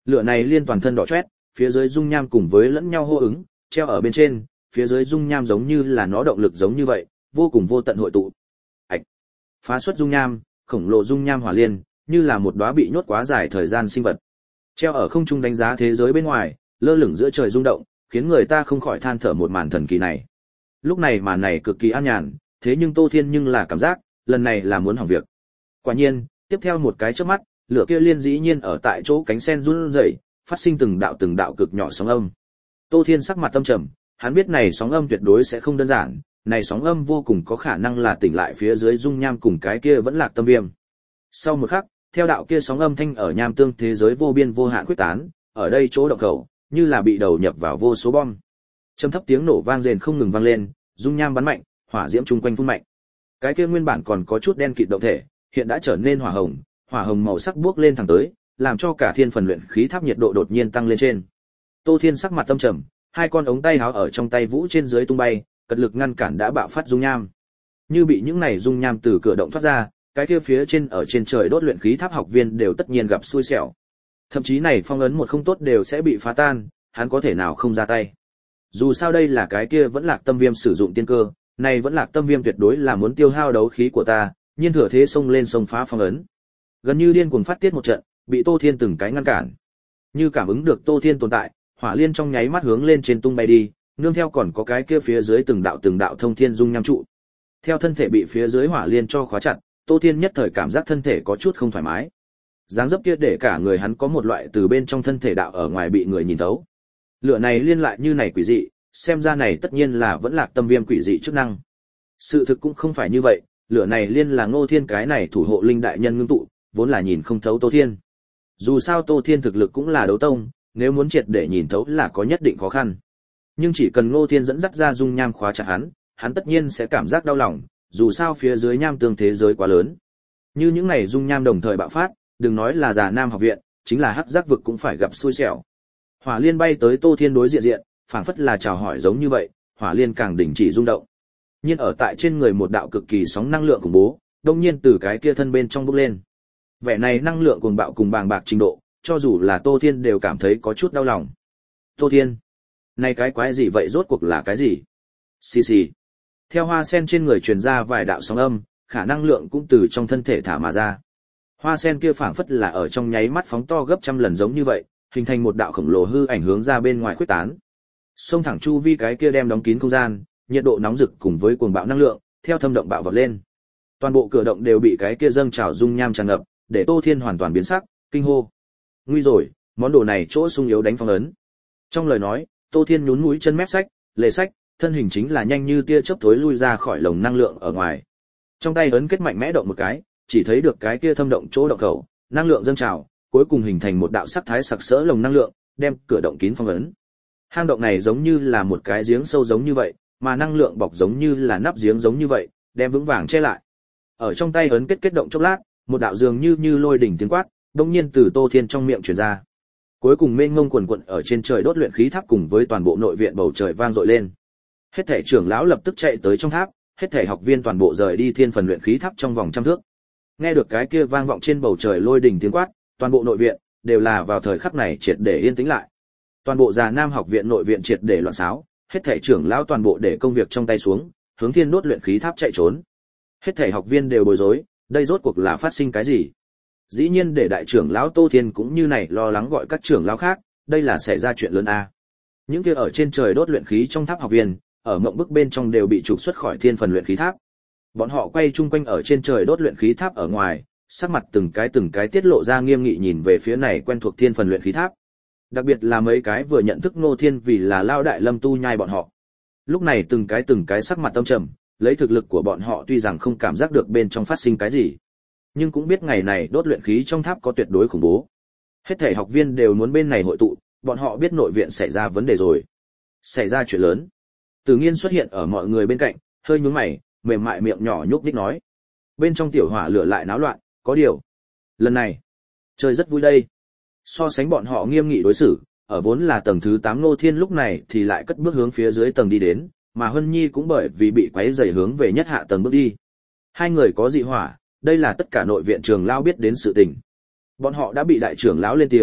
Lửa này liên toàn thân đỏ chót, phía dưới dung nham cùng với lẫn nhau hô ứng, treo ở bên trên, phía dưới dung nham giống như là nó động lực giống như vậy, vô cùng vô tận hội tụ. Ạch. Phá xuất dung nham, khổng lồ dung nham hỏa liên, như là một đóa bị nhốt quá dài thời gian sinh vật. Treo ở không trung đánh giá thế giới bên ngoài, lơ lửng giữa trời rung động, khiến người ta không khỏi than thở một màn thần kỳ này. Lúc này màn này cực kỳ an nhàn, thế nhưng Tô Thiên nhưng là cảm giác, lần này là muốn hỏng việc. Quả nhiên, tiếp theo một cái chớp mắt, lửa kia liên dĩ nhiên ở tại chỗ cánh sen run rẩy, phát sinh từng đạo cực nhỏ sóng âm. Tô Thiên sắc mặt tâm trầm, hắn biết này sóng âm tuyệt đối sẽ không đơn giản, này sóng âm vô cùng có khả năng là tỉnh lại phía dưới dung nham cùng cái kia vẫn lạc tâm viêm. Sau một khắc, theo đạo kia sóng âm thanh ở nham tương thế giới vô biên vô hạn quyết tán, ở đây chỗ động khẩu, như là bị đầu nhập vào vô số bom. Trầm thấp tiếng nổ vang rền không ngừng vang lên, dung nham bắn mạnh, hỏa diễm chung quanh phun mạnh. Cái kia nguyên bản còn có chút đen kịt động thể, hiện đã trở nên hỏa hồng màu sắc buốc lên thẳng tới, làm cho cả thiên phần luyện khí tháp nhiệt độ đột nhiên tăng lên trên. Tô Thiên sắc mặt tâm trầm, hai con ống tay áo ở trong tay vũ trên dưới tung bay, cật lực ngăn cản đã bạo phát dung nham. Như bị những này dung nham từ cửa động thoát ra, cái kia phía trên ở trên trời đốt luyện khí tháp học viên đều tất nhiên gặp xui xẻo. Thậm chí này phong ấn một không tốt đều sẽ bị phá tan, hắn có thể nào không ra tay. Dù sao đây là cái kia vẫn lạc tâm viêm sử dụng tiên cơ, này vẫn lạc tâm viêm tuyệt đối là muốn tiêu hao đấu khí của ta, nhiên thừa thế xông lên sông phá phong ấn. Gần như điên cuồng phát tiết một trận, bị Tô Thiên từng cái ngăn cản. Như cảm ứng được Tô Thiên tồn tại, hỏa liên trong nháy mắt hướng lên trên tung bay đi, nương theo còn có cái kia phía dưới từng đạo thông thiên dung nham trụ. Theo thân thể bị phía dưới hỏa liên cho khóa chặt, Tô Thiên nhất thời cảm giác thân thể có chút không thoải mái. Dáng dấp kia để cả người hắn có một loại từ bên trong thân thể đạo ở ngoài bị người nhìn thấu. Lửa này liên lại như này quỷ dị, xem ra này tất nhiên là vẫn lạc tâm viêm quỷ dị chức năng. Sự thực cũng không phải như vậy, lửa này liên là Ngô Thiên cái này thủ hộ linh đại nhân ngưng tụ, vốn là nhìn không thấu Tô Thiên. Dù sao Tô Thiên thực lực cũng là đấu tông, nếu muốn triệt để nhìn thấu là có nhất định khó khăn. Nhưng chỉ cần Ngô Thiên dẫn dắt ra dung nham khóa chặt hắn tất nhiên sẽ cảm giác đau lòng, dù sao phía dưới nham tương thế giới quá lớn. Như những này dung nham đồng thời bạo phát, đừng nói là Già Nam học viện, chính là Hắc Giác vực cũng phải gặp xui xẻo. Hỏa liên bay tới Tô Thiên đối diện, phảng phất là chào hỏi giống như vậy, hỏa liên càng đình chỉ rung động. Nhưng ở tại trên người một đạo cực kỳ sóng năng lượng khủng bố, đột nhiên từ cái kia thân bên trong bốc lên. Vẻ này năng lượng cuồng bạo cùng bàng bạc trình độ, cho dù là Tô Thiên đều cảm thấy có chút đau lòng. Tô Thiên, này cái quái gì vậy, rốt cuộc là cái gì? Xì xì. Theo hoa sen trên người truyền ra vài đạo sóng âm, khả năng lượng cũng từ trong thân thể thả mà ra. Hoa sen kia phảng phất là ở trong nháy mắt phóng to gấp trăm lần giống như vậy, hình thành một đạo khổng lồ hư ảnh hướng ra bên ngoài khuếch tán. Xông thẳng chu vi cái kia đem đóng kín không gian, nhiệt độ nóng rực cùng với cuồng bạo năng lượng, theo thâm động bạo vọt lên. Toàn bộ cửa động đều bị cái kia dâng trào dung nham tràn ngập, để Tô Thiên hoàn toàn biến sắc, kinh hô. Nguy rồi, món đồ này chỗ sung yếu đánh phong ấn. Trong lời nói, Tô Thiên nhún mũi chân mép sách, lề sách, thân hình chính là nhanh như tia chớp thối lui ra khỏi lồng năng lượng ở ngoài. Trong tay ấn kết mạnh mẽ động một cái, chỉ thấy được cái kia thâm động chỗ động khẩu, năng lượng dâng trào, cuối cùng hình thành một đạo sắc thái sặc sỡ lồng năng lượng, đem cửa động kín phong ấn. Hang động này giống như là một cái giếng sâu giống như vậy, mà năng lượng bọc giống như là nắp giếng giống như vậy, đem vững vàng che lại. Ở trong tay ấn kết động chốc lát, một đạo dường như lôi đỉnh tiếng quát, đột nhiên từ Tô Thiên trong miệng truyền ra. Cuối cùng mênh mông quần quật ở trên trời đốt luyện khí tháp cùng với toàn bộ nội viện bầu trời vang dội lên. Hết thảy trưởng lão lập tức chạy tới trong tháp, hết thảy học viên toàn bộ rời đi thiên phần luyện khí tháp trong vòng trăm thước. Nghe được cái kia vang vọng trên bầu trời lôi đỉnh tiếng quát, toàn bộ nội viện đều là vào thời khắc này triệt để yên tĩnh lại. Toàn bộ Già Nam học viện nội viện triệt để loạn xáo, hết thảy trưởng lão toàn bộ để công việc trong tay xuống, hướng thiên đốt luyện khí tháp chạy trốn. Hết thảy học viên đều bối rối, đây rốt cuộc là phát sinh cái gì? Dĩ nhiên để đại trưởng lão Tô Thiên cũng như này lo lắng gọi các trưởng lão khác, đây là xảy ra chuyện lớn a. Những kia ở trên trời đốt luyện khí trong tháp học viên, ở mộng bức bên trong đều bị trục xuất khỏi thiên phần luyện khí tháp. Bọn họ quay chung quanh ở trên trời đốt luyện khí tháp ở ngoài, sắc mặt từng cái tiết lộ ra nghiêm nghị nhìn về phía này quen thuộc thiên phần luyện khí tháp. Đặc biệt là mấy cái vừa nhận thức Ngô Thiên vì là lao đại lâm tu nhai bọn họ. Lúc này từng cái sắc mặt âm trầm, lấy thực lực của bọn họ tuy rằng không cảm giác được bên trong phát sinh cái gì, nhưng cũng biết ngày này đốt luyện khí trong tháp có tuyệt đối khủng bố. Hết thảy học viên đều muốn bên này hội tụ, bọn họ biết nội viện xảy ra vấn đề rồi. Xảy ra chuyện lớn. Từ Nghiên xuất hiện ở mọi người bên cạnh, hơi nhướng mày, mềm mại miệng nhỏ nhúc nhích nói. Bên trong tiểu hỏa lửa lại náo loạn, có điều. Lần này, chơi rất vui đây. So sánh bọn họ nghiêm nghị đối xử, ở vốn là tầng thứ 8 Ngô Thiên lúc này thì lại cất bước hướng phía dưới tầng đi đến, mà Hân Nhi cũng bởi vì bị quấy rầy hướng về nhất hạ tầng bước đi. Hai người có dị hỏa, đây là tất cả nội viện trưởng lão biết đến sự tình. Bọn họ đã bị đại trưởng lão lên tiếng,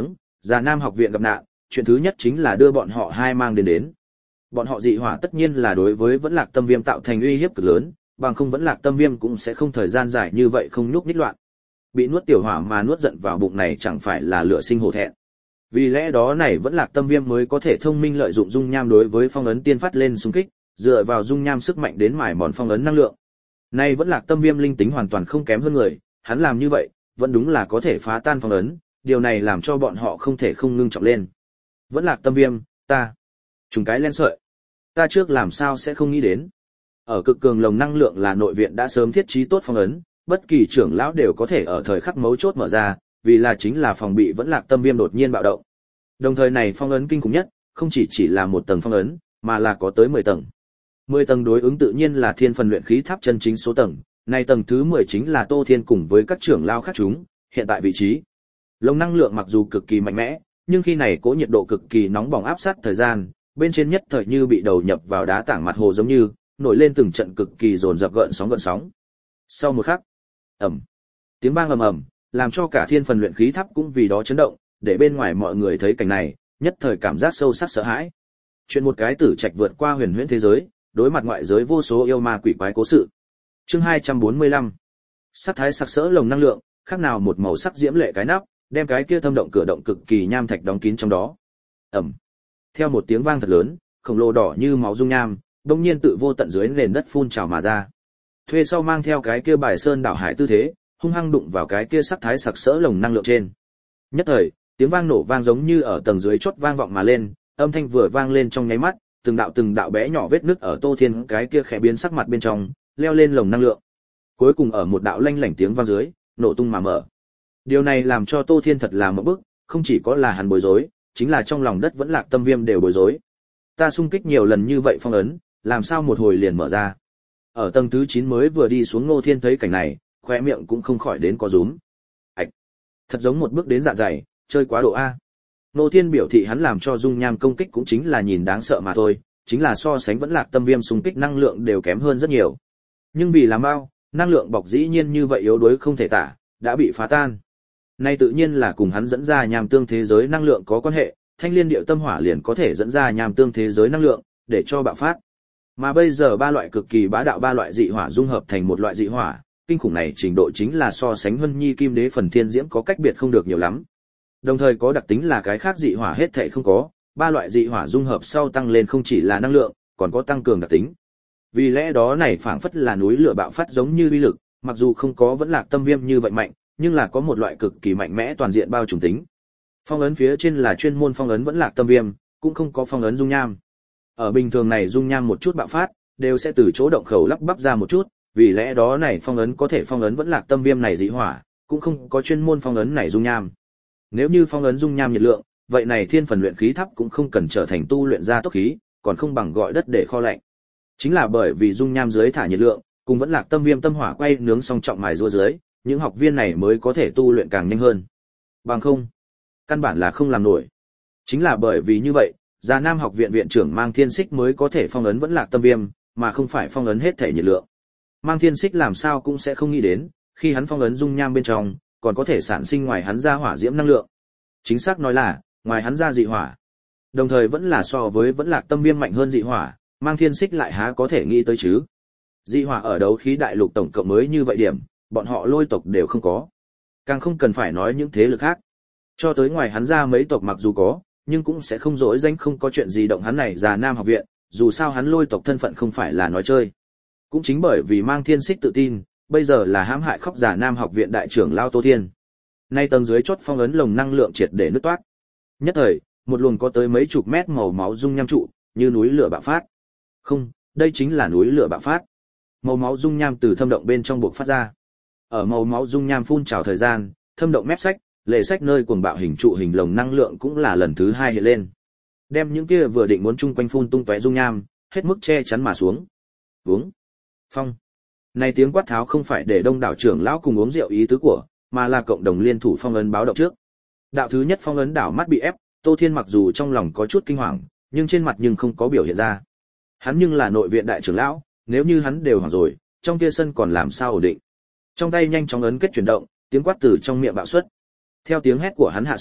Già Nam học viện gặp nạn, chuyện thứ nhất chính là đưa bọn họ hai mang đến. Bọn họ dị hỏa tất nhiên là đối với Vẫn Lạc Tâm Viêm tạo thành uy hiếp cực lớn, bằng không Vẫn Lạc Tâm Viêm cũng sẽ không thời gian dài như vậy không nhúc nhích loạn. Bị nuốt tiểu hỏa mà nuốt giận vào bụng này chẳng phải là lửa sinh hổ thẹn. Vì lẽ đó này Vẫn Lạc Tâm Viêm mới có thể thông minh lợi dụng dung nham đối với phong ấn tiên phát lên xung kích, dựa vào dung nham sức mạnh đến mài mòn phong ấn năng lượng. Nay Vẫn Lạc Tâm Viêm linh tính hoàn toàn không kém hơn người, hắn làm như vậy, vẫn đúng là có thể phá tan phong ấn, điều này làm cho bọn họ không thể không ngưng trọng lên. Vẫn Lạc Tâm Viêm, ta trùng cái len sợi. Ta trước làm sao sẽ không nghĩ đến. Ở cực cường lồng năng lượng là nội viện đã sớm thiết trí tốt phong ấn, bất kỳ trưởng lão đều có thể ở thời khắc mấu chốt mở ra, vì là chính là phòng bị Vẫn Lạc Tâm Viêm đột nhiên bạo động. Đồng thời này phong ấn kinh khủng nhất, không chỉ là một tầng phong ấn, mà là có tới 10 tầng. 10 tầng đối ứng tự nhiên là thiên phần luyện khí tháp chân chính số tầng, này tầng thứ 10 chính là Tô Thiên cùng với các trưởng lão khác chúng, hiện tại vị trí. Lồng năng lượng mặc dù cực kỳ mạnh mẽ, nhưng khi này cố nhiệt độ cực kỳ nóng bỏng áp sát thời gian, bên trên nhất thời như bị đầu nhập vào đá tảng mặt hồ giống như, nổi lên từng trận cực kỳ dồn dập gợn sóng. Sau một khắc, ầm, tiếng vang ầm ầm, làm cho cả thiên phần luyện khí tháp cũng vì đó chấn động, để bên ngoài mọi người thấy cảnh này, nhất thời cảm giác sâu sắc sợ hãi. Chuyện một cái tử trạch vượt qua huyền huyễn thế giới, đối mặt ngoại giới vô số yêu ma quỷ quái cố sự. Chương 245. Sắc thái sặc sỡ lồng năng lượng, khác nào một màu sắc diễm lệ cái nắp, đem cái kia thâm động cửa động cực kỳ nham thạch đóng kín trong đó. Ầm. Theo một tiếng vang thật lớn, khổng lồ đỏ như máu dung nham, đột nhiên tự vô tận dưới nền đất phun trào mà ra. Thuê sau mang theo cái kia bài sơn đảo hải tư thế, hung hăng đụng vào cái kia sắc thái sặc sỡ lồng năng lượng trên. Nhất thời, tiếng vang nổ vang giống như ở tầng dưới chót vang vọng mà lên, âm thanh vừa vang lên trong nháy mắt, từng đạo bé nhỏ vết nứt ở Tô Thiên cái kia khẽ biến sắc mặt bên trong, leo lên lồng năng lượng. Cuối cùng ở một đạo lanh lảnh tiếng vang dưới, nổ tung mà mở. Điều này làm cho Tô Thiên thật là một bức, không chỉ có là hắn bối rối, chính là trong lòng đất Vẫn Lạc Tâm Viêm đều bối rối. Ta xung kích nhiều lần như vậy phong ấn, làm sao một hồi liền mở ra? Ở tầng thứ 9 mới vừa đi xuống Ngô Thiên thấy cảnh này, khóe miệng cũng không khỏi đến có rúm. Ảch, thật giống một bước đến dạ dày, chơi quá độ a. Ngô Thiên biểu thị hắn làm cho dung nham công kích cũng chính là nhìn đáng sợ mà thôi, chính là so sánh Vẫn Lạc Tâm Viêm xung kích năng lượng đều kém hơn rất nhiều. Nhưng vì làm bao, năng lượng bọc dĩ nhiên như vậy yếu đuối không thể tả, đã bị phá tan. Nay tự nhiên là cùng hắn dẫn ra nham tương thế giới năng lượng có quan hệ, Thanh Liên Điệu Tâm Hỏa liền có thể dẫn ra nham tương thế giới năng lượng, để cho bạo phát. Mà bây giờ ba loại cực kỳ bá đạo ba loại dị hỏa dung hợp thành một loại dị hỏa, kinh khủng này trình độ chính là so sánh Huân Nhi Kim Đế phần thiên diễm có cách biệt không được nhiều lắm. Đồng thời có đặc tính là cái khác dị hỏa hết thảy không có, ba loại dị hỏa dung hợp sau tăng lên không chỉ là năng lượng, còn có tăng cường đặc tính. Vì lẽ đó này phảng phất là núi lửa bạo phát giống như uy lực, mặc dù không có Vẫn Lạc Tâm Viêm như vậy mạnh, nhưng là có một loại cực kỳ mạnh mẽ toàn diện bao trùm tính. Phong ấn phía trên là chuyên môn phong ấn Vẫn Lạc Tâm Viêm, cũng không có phong ấn dung nham. Ở bình thường này dung nham một chút bạo phát, đều sẽ từ chỗ động khẩu lắp bắp ra một chút, vì lẽ đó này phong ấn có thể phong ấn Vẫn Lạc Tâm Viêm này dị hỏa, cũng không có chuyên môn phong ấn này dung nham. Nếu như phong ấn dung nham nhiệt lượng, vậy này thiên phần luyện khí tháp cũng không cần trở thành tu luyện ra tốc khí, còn không bằng gọi đất để kho lạnh. Chính là bởi vì dung nham dưới thả nhiệt lượng, cùng Vẫn Lạc Tâm Viêm tâm hỏa quay nướng song trọng mài rũa dưới, những học viên này mới có thể tu luyện càng nhanh hơn. Bằng không, căn bản là không làm nổi. Chính là bởi vì như vậy, Già Nam học viện viện trưởng Mang Thiên Xích mới có thể phong ấn Vẫn Lạc Tâm Viêm, mà không phải phong ấn hết thể nhiệt lượng. Mang Thiên Xích làm sao cũng sẽ không nghĩ đến, khi hắn phong ấn dung nham bên trong, còn có thể sản sinh ngoài hắn ra hỏa diễm năng lượng. Chính xác nói là, ngoài hắn ra dị hỏa. Đồng thời vẫn là so với Vẫn Lạc Tâm Viêm mạnh hơn dị hỏa, Mang Thiên Xích lại há có thể nghĩ tới chứ. Dị hỏa ở đấu khí đại lục tổng cộng mới như vậy điểm, bọn họ Lôi tộc đều không có. Càng không cần phải nói những thế lực khác. Cho tới ngoài hắn ra mấy tộc mặc dù có, nhưng cũng sẽ không dỗi danh không có chuyện gì động hắn này Già Nam học viện, dù sao hắn Lôi tộc thân phận không phải là nói chơi. Cũng chính bởi vì Mang Thiên Xích tự tin, bây giờ là hãm hại khóc Già Nam học viện đại trưởng Lao Tô Thiên. Nay tầng dưới chốt phong ấn lồng năng lượng triệt để nứt toát. Nhất thời, một luồng có tới mấy chục mét màu máu dung nham trụ, như núi lửa bạo phát. Không, đây chính là núi lửa bạo phát. Màu máu dung nham từ thâm động bên trong buộc phát ra. Ở màu máu dung nham phun trào thời gian, thâm động mép sách, lề sách nơi cuồng bạo hình trụ hình lồng năng lượng cũng là lần thứ 2 hiện lên. Đem những kia vừa định muốn chung quanh phun tung tóe dung nham, hết mức che chắn mà xuống. Uống. Phong. Này tiếng quát tháo không phải để đông đảo trưởng lão cùng uống rượu ý tứ của, mà là cộng đồng liên thủ phong ấn báo động trước. Đạo thứ nhất phong ấn đảo mắt bị ép, Tô Thiên mặc dù trong lòng có chút kinh hoàng, nhưng trên mặt nhưng không có biểu hiện ra. Hắn nhưng là nội viện đại trưởng lão, nếu như hắn đều hoảng rồi, trong kia sân còn làm sao ổn định. Trong tay nhanh chóng ấn kết chuyển động, tiếng quát từ trong miệng bạo xuất. Theo tiếng hét của hắn hạ xuống,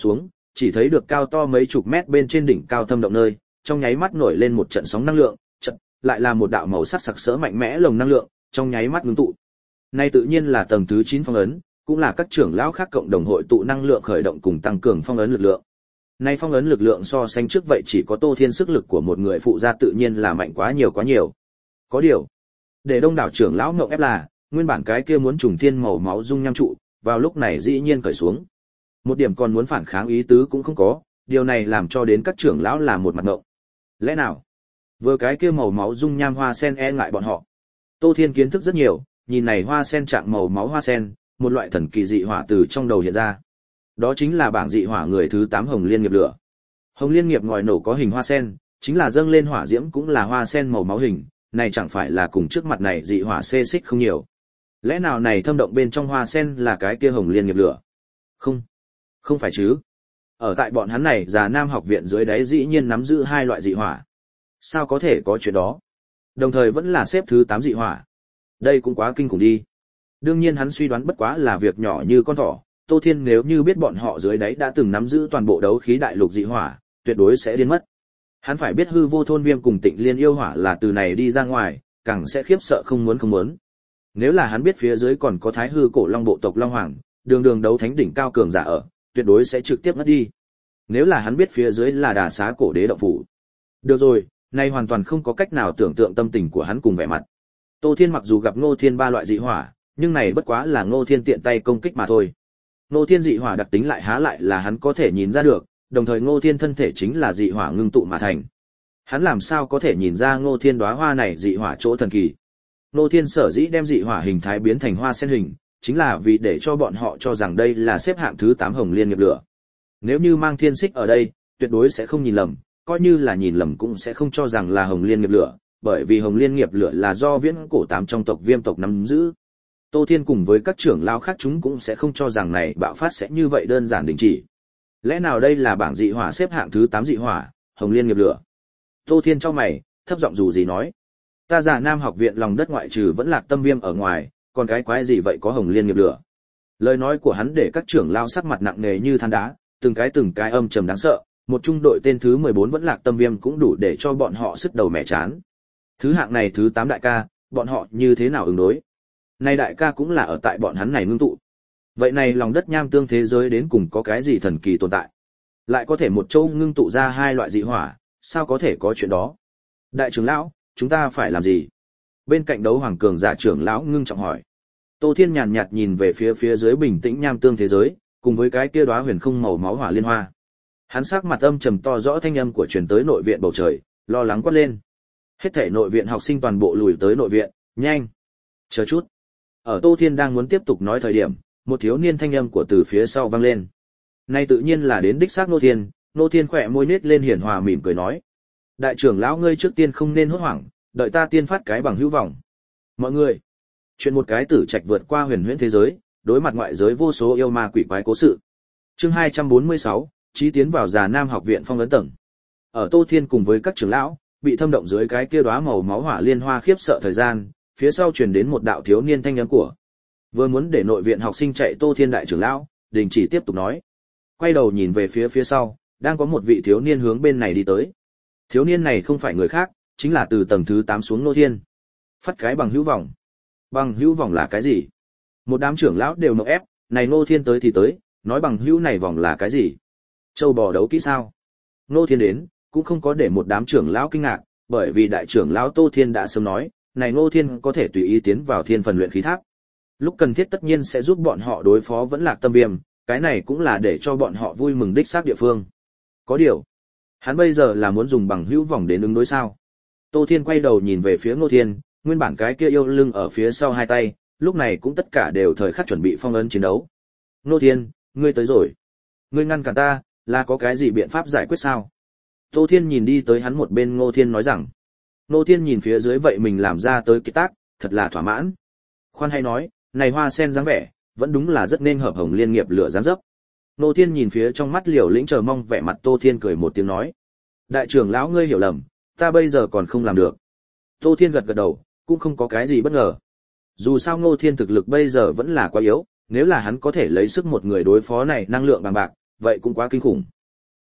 chỉ thấy được cao to mấy chục mét bên trên đỉnh cao thâm động nơi, trong nháy mắt nổi lên một trận sóng năng lượng, trận lại là một đạo màu sắc sặc sỡ mạnh mẽ lồng năng lượng, trong nháy mắt ngưng tụ. Này tự nhiên là tầng thứ 9 phong ấn, cũng là các trưởng lão khác cộng đồng hội tụ năng lượng khởi động cùng tăng cường phong ấn lực lượng. Này phong ấn lực lượng so sánh trước vậy chỉ có Tô Thiên sức lực của một người phụ gia tự nhiên là mạnh quá nhiều quá nhiều. Có điều, để đông đảo trưởng lão ngộng ép là, nguyên bản cái kia muốn trùng thiên màu máu dung nham trụ, vào lúc này dĩ nhiên cởi xuống. Một điểm còn muốn phản kháng ý tứ cũng không có, điều này làm cho đến các trưởng lão là một mặt ngộng. Lẽ nào, vừa cái kia màu máu dung nham hoa sen e ngại bọn họ. Tô Thiên kiến thức rất nhiều, nhìn này hoa sen trạng màu máu hoa sen, một loại thần kỳ dị hỏa từ trong đầu hiện ra. Đó chính là bảng dị hỏa người thứ 8 Hồng Liên Nghiệp Lửa. Hồng Liên Nghiệp ngòi nổ có hình hoa sen, chính là dâng lên hỏa diễm cũng là hoa sen màu máu hình, này chẳng phải là cùng trước mặt này dị hỏa xê xích không nhiều. Lẽ nào này thâm động bên trong hoa sen là cái kia Hồng Liên Nghiệp Lửa? Không, không phải chứ. Ở tại bọn hắn này Già Nam học viện dưới đáy dĩ nhiên nắm giữ hai loại dị hỏa. Sao có thể có chuyện đó? Đồng thời vẫn là xếp thứ 8 dị hỏa. Đây cũng quá kinh khủng đi. Đương nhiên hắn suy đoán bất quá là việc nhỏ như con thỏ, Tô Thiên nếu như biết bọn họ dưới đáy đã từng nắm giữ toàn bộ đấu khí đại lục dị hỏa, tuyệt đối sẽ điên mất. Hắn phải biết hư vô thôn viêm cùng Tịnh Liên yêu hỏa là từ này đi ra ngoài, càng sẽ khiếp sợ không muốn. Nếu là hắn biết phía dưới còn có Thái Hư cổ long bộ tộc Long Hoàng, đường đường đấu thánh đỉnh cao cường giả ở, tuyệt đối sẽ trực tiếp ngất đi. Nếu là hắn biết phía dưới là Đà Xá cổ đế động phủ. Được rồi, nay hoàn toàn không có cách nào tưởng tượng tâm tình của hắn cùng vẻ mặt. Tô Thiên mặc dù gặp Ngô Thiên ba loại dị hỏa, nhưng này bất quá là Ngô Thiên tiện tay công kích mà thôi. Ngô Thiên dị hỏa đặc tính lại há lại là hắn có thể nhìn ra được, đồng thời Ngô Thiên thân thể chính là dị hỏa ngưng tụ mà thành. Hắn làm sao có thể nhìn ra Ngô Thiên đóa hoa này dị hỏa chỗ thần kỳ. Ngô Thiên sở dĩ đem dị hỏa hình thái biến thành hoa sen hình, chính là vì để cho bọn họ cho rằng đây là xếp hạng thứ 8 Hồng Liên Nghiệp Lửa. Nếu như mang Thiên Xích ở đây, tuyệt đối sẽ không nhìn lầm, coi như là nhìn lầm cũng sẽ không cho rằng là Hồng Liên Nghiệp Lửa, bởi vì Hồng Liên Nghiệp Lửa là do viễn cổ 8 trong tộc Viêm tộc nắm giữ. Tô Thiên cùng với các trưởng lão khác chúng cũng sẽ không cho rằng này bạo phát sẽ như vậy đơn giản đình chỉ. Lẽ nào đây là bảng dị hỏa xếp hạng thứ 8 dị hỏa, Hồng Liên Nghiệp Lửa? Tô Thiên chau mày, thấp giọng dù gì nói: "Ta Già Nam học viện lòng đất ngoại trừ vẫn Lạc Tâm Viêm ở ngoài, còn cái quái gì vậy có Hồng Liên Nghiệp Lửa?" Lời nói của hắn để các trưởng lão sắc mặt nặng nề như than đá, từng cái âm trầm đáng sợ, một trung đội tên thứ 14 vẫn Lạc Tâm Viêm cũng đủ để cho bọn họ sứt đầu mẻ chán. Thứ hạng này thứ 8 đại ca, bọn họ như thế nào ứng đối? Này đại ca cũng là ở tại bọn hắn này ngưng tụ. Vậy này lòng đất nham tương thế giới đến cùng có cái gì thần kỳ tồn tại? Lại có thể một châu ngưng tụ ra hai loại dị hỏa, sao có thể có chuyện đó? Đại trưởng lão, chúng ta phải làm gì? Bên cạnh đấu hoàng cường giả trưởng lão ngưng trọng hỏi. Tô Thiên nhàn nhạt nhìn về phía dưới bình tĩnh nham tương thế giới, cùng với cái kia đóa huyền không màu máu hỏa liên hoa. Hắn sắc mặt âm trầm to rõ thanh âm của truyền tới nội viện bầu trời, lo lắng quát lên. Hết thảy nội viện học sinh toàn bộ lùi tới nội viện, nhanh. Chờ chút. Ở Tô Thiên đang muốn tiếp tục nói thời điểm, một thiếu niên thanh âm của từ phía sau vang lên. Nay tự nhiên là đến đích xác Nô Thiên khỏe môi nết lên hiền hòa mỉm cười nói. Đại trưởng lão ngươi trước tiên không nên hốt hoảng, đợi ta tiên phát cái bằng hữu vọng. Mọi người, chuyện một cái tử trạch vượt qua huyền huyễn thế giới, đối mặt ngoại giới vô số yêu ma quỷ quái cố sự. Chương 246, chí tiến vào Già Nam học viện phong ấn tầng. Ở Tô Thiên cùng với các trưởng lão, bị thâm động dưới cái kia đóa màu máu hỏa liên hoa khiếp sợ thời gian, phía sau truyền đến một đạo thiếu niên thanh âm của. Vừa muốn để nội viện học sinh chạy Tô Thiên đại trưởng lão, đình chỉ tiếp tục nói. Quay đầu nhìn về phía sau, đang có một vị thiếu niên hướng bên này đi tới. Thiếu niên này không phải người khác, chính là từ tầng thứ 8 xuống Nô Thiên. Phát cái bằng hữu vọng. Bằng hữu vọng là cái gì? Một đám trưởng lão đều nộ ép, này Nô Thiên tới thì tới, nói bằng hữu này vòng là cái gì? Châu bò đấu kỹ sao? Nô Thiên đến, cũng không có để một đám trưởng lão kinh ngạc, bởi vì đại trưởng lão Tô Thiên đã sớm nói, này Nô Thiên có thể tùy ý tiến vào thiên phần luyện khí tháp. Lúc cần thiết tất nhiên sẽ giúp bọn họ đối phó vẫn Lạc Tâm Viêm, cái này cũng là để cho bọn họ vui mừng đích xác địa phương. Có điều, hắn bây giờ là muốn dùng bằng hữu vòng đến ứng đối sao? Tô Thiên quay đầu nhìn về phía Ngô Thiên, nguyên bản cái kia yêu lưng ở phía sau hai tay, lúc này cũng tất cả đều thời khắc chuẩn bị phong ấn chiến đấu. Ngô Thiên, ngươi tới rồi. Ngươi ngăn cản ta, là có cái gì biện pháp giải quyết sao? Tô Thiên nhìn đi tới hắn một bên Ngô Thiên nói rằng. Ngô Thiên nhìn phía dưới vậy mình làm ra tới cái tác, thật là thỏa mãn. Khoan hay nói, này hoa sen dáng vẻ, vẫn đúng là rất nên hợp Hồng Liên Nghiệp Lửa dáng dấp. Ngô Thiên nhìn phía trong mắt Liều Lĩnh chờ mong vẻ mặt Tô Thiên cười một tiếng nói. Đại trưởng lão ngươi hiểu lầm, ta bây giờ còn không làm được. Tô Thiên gật gật đầu, cũng không có cái gì bất ngờ. Dù sao Ngô Thiên thực lực bây giờ vẫn là quá yếu, nếu là hắn có thể lấy sức một người đối phó này năng lượng bằng bạc, vậy cũng quá kinh khủng.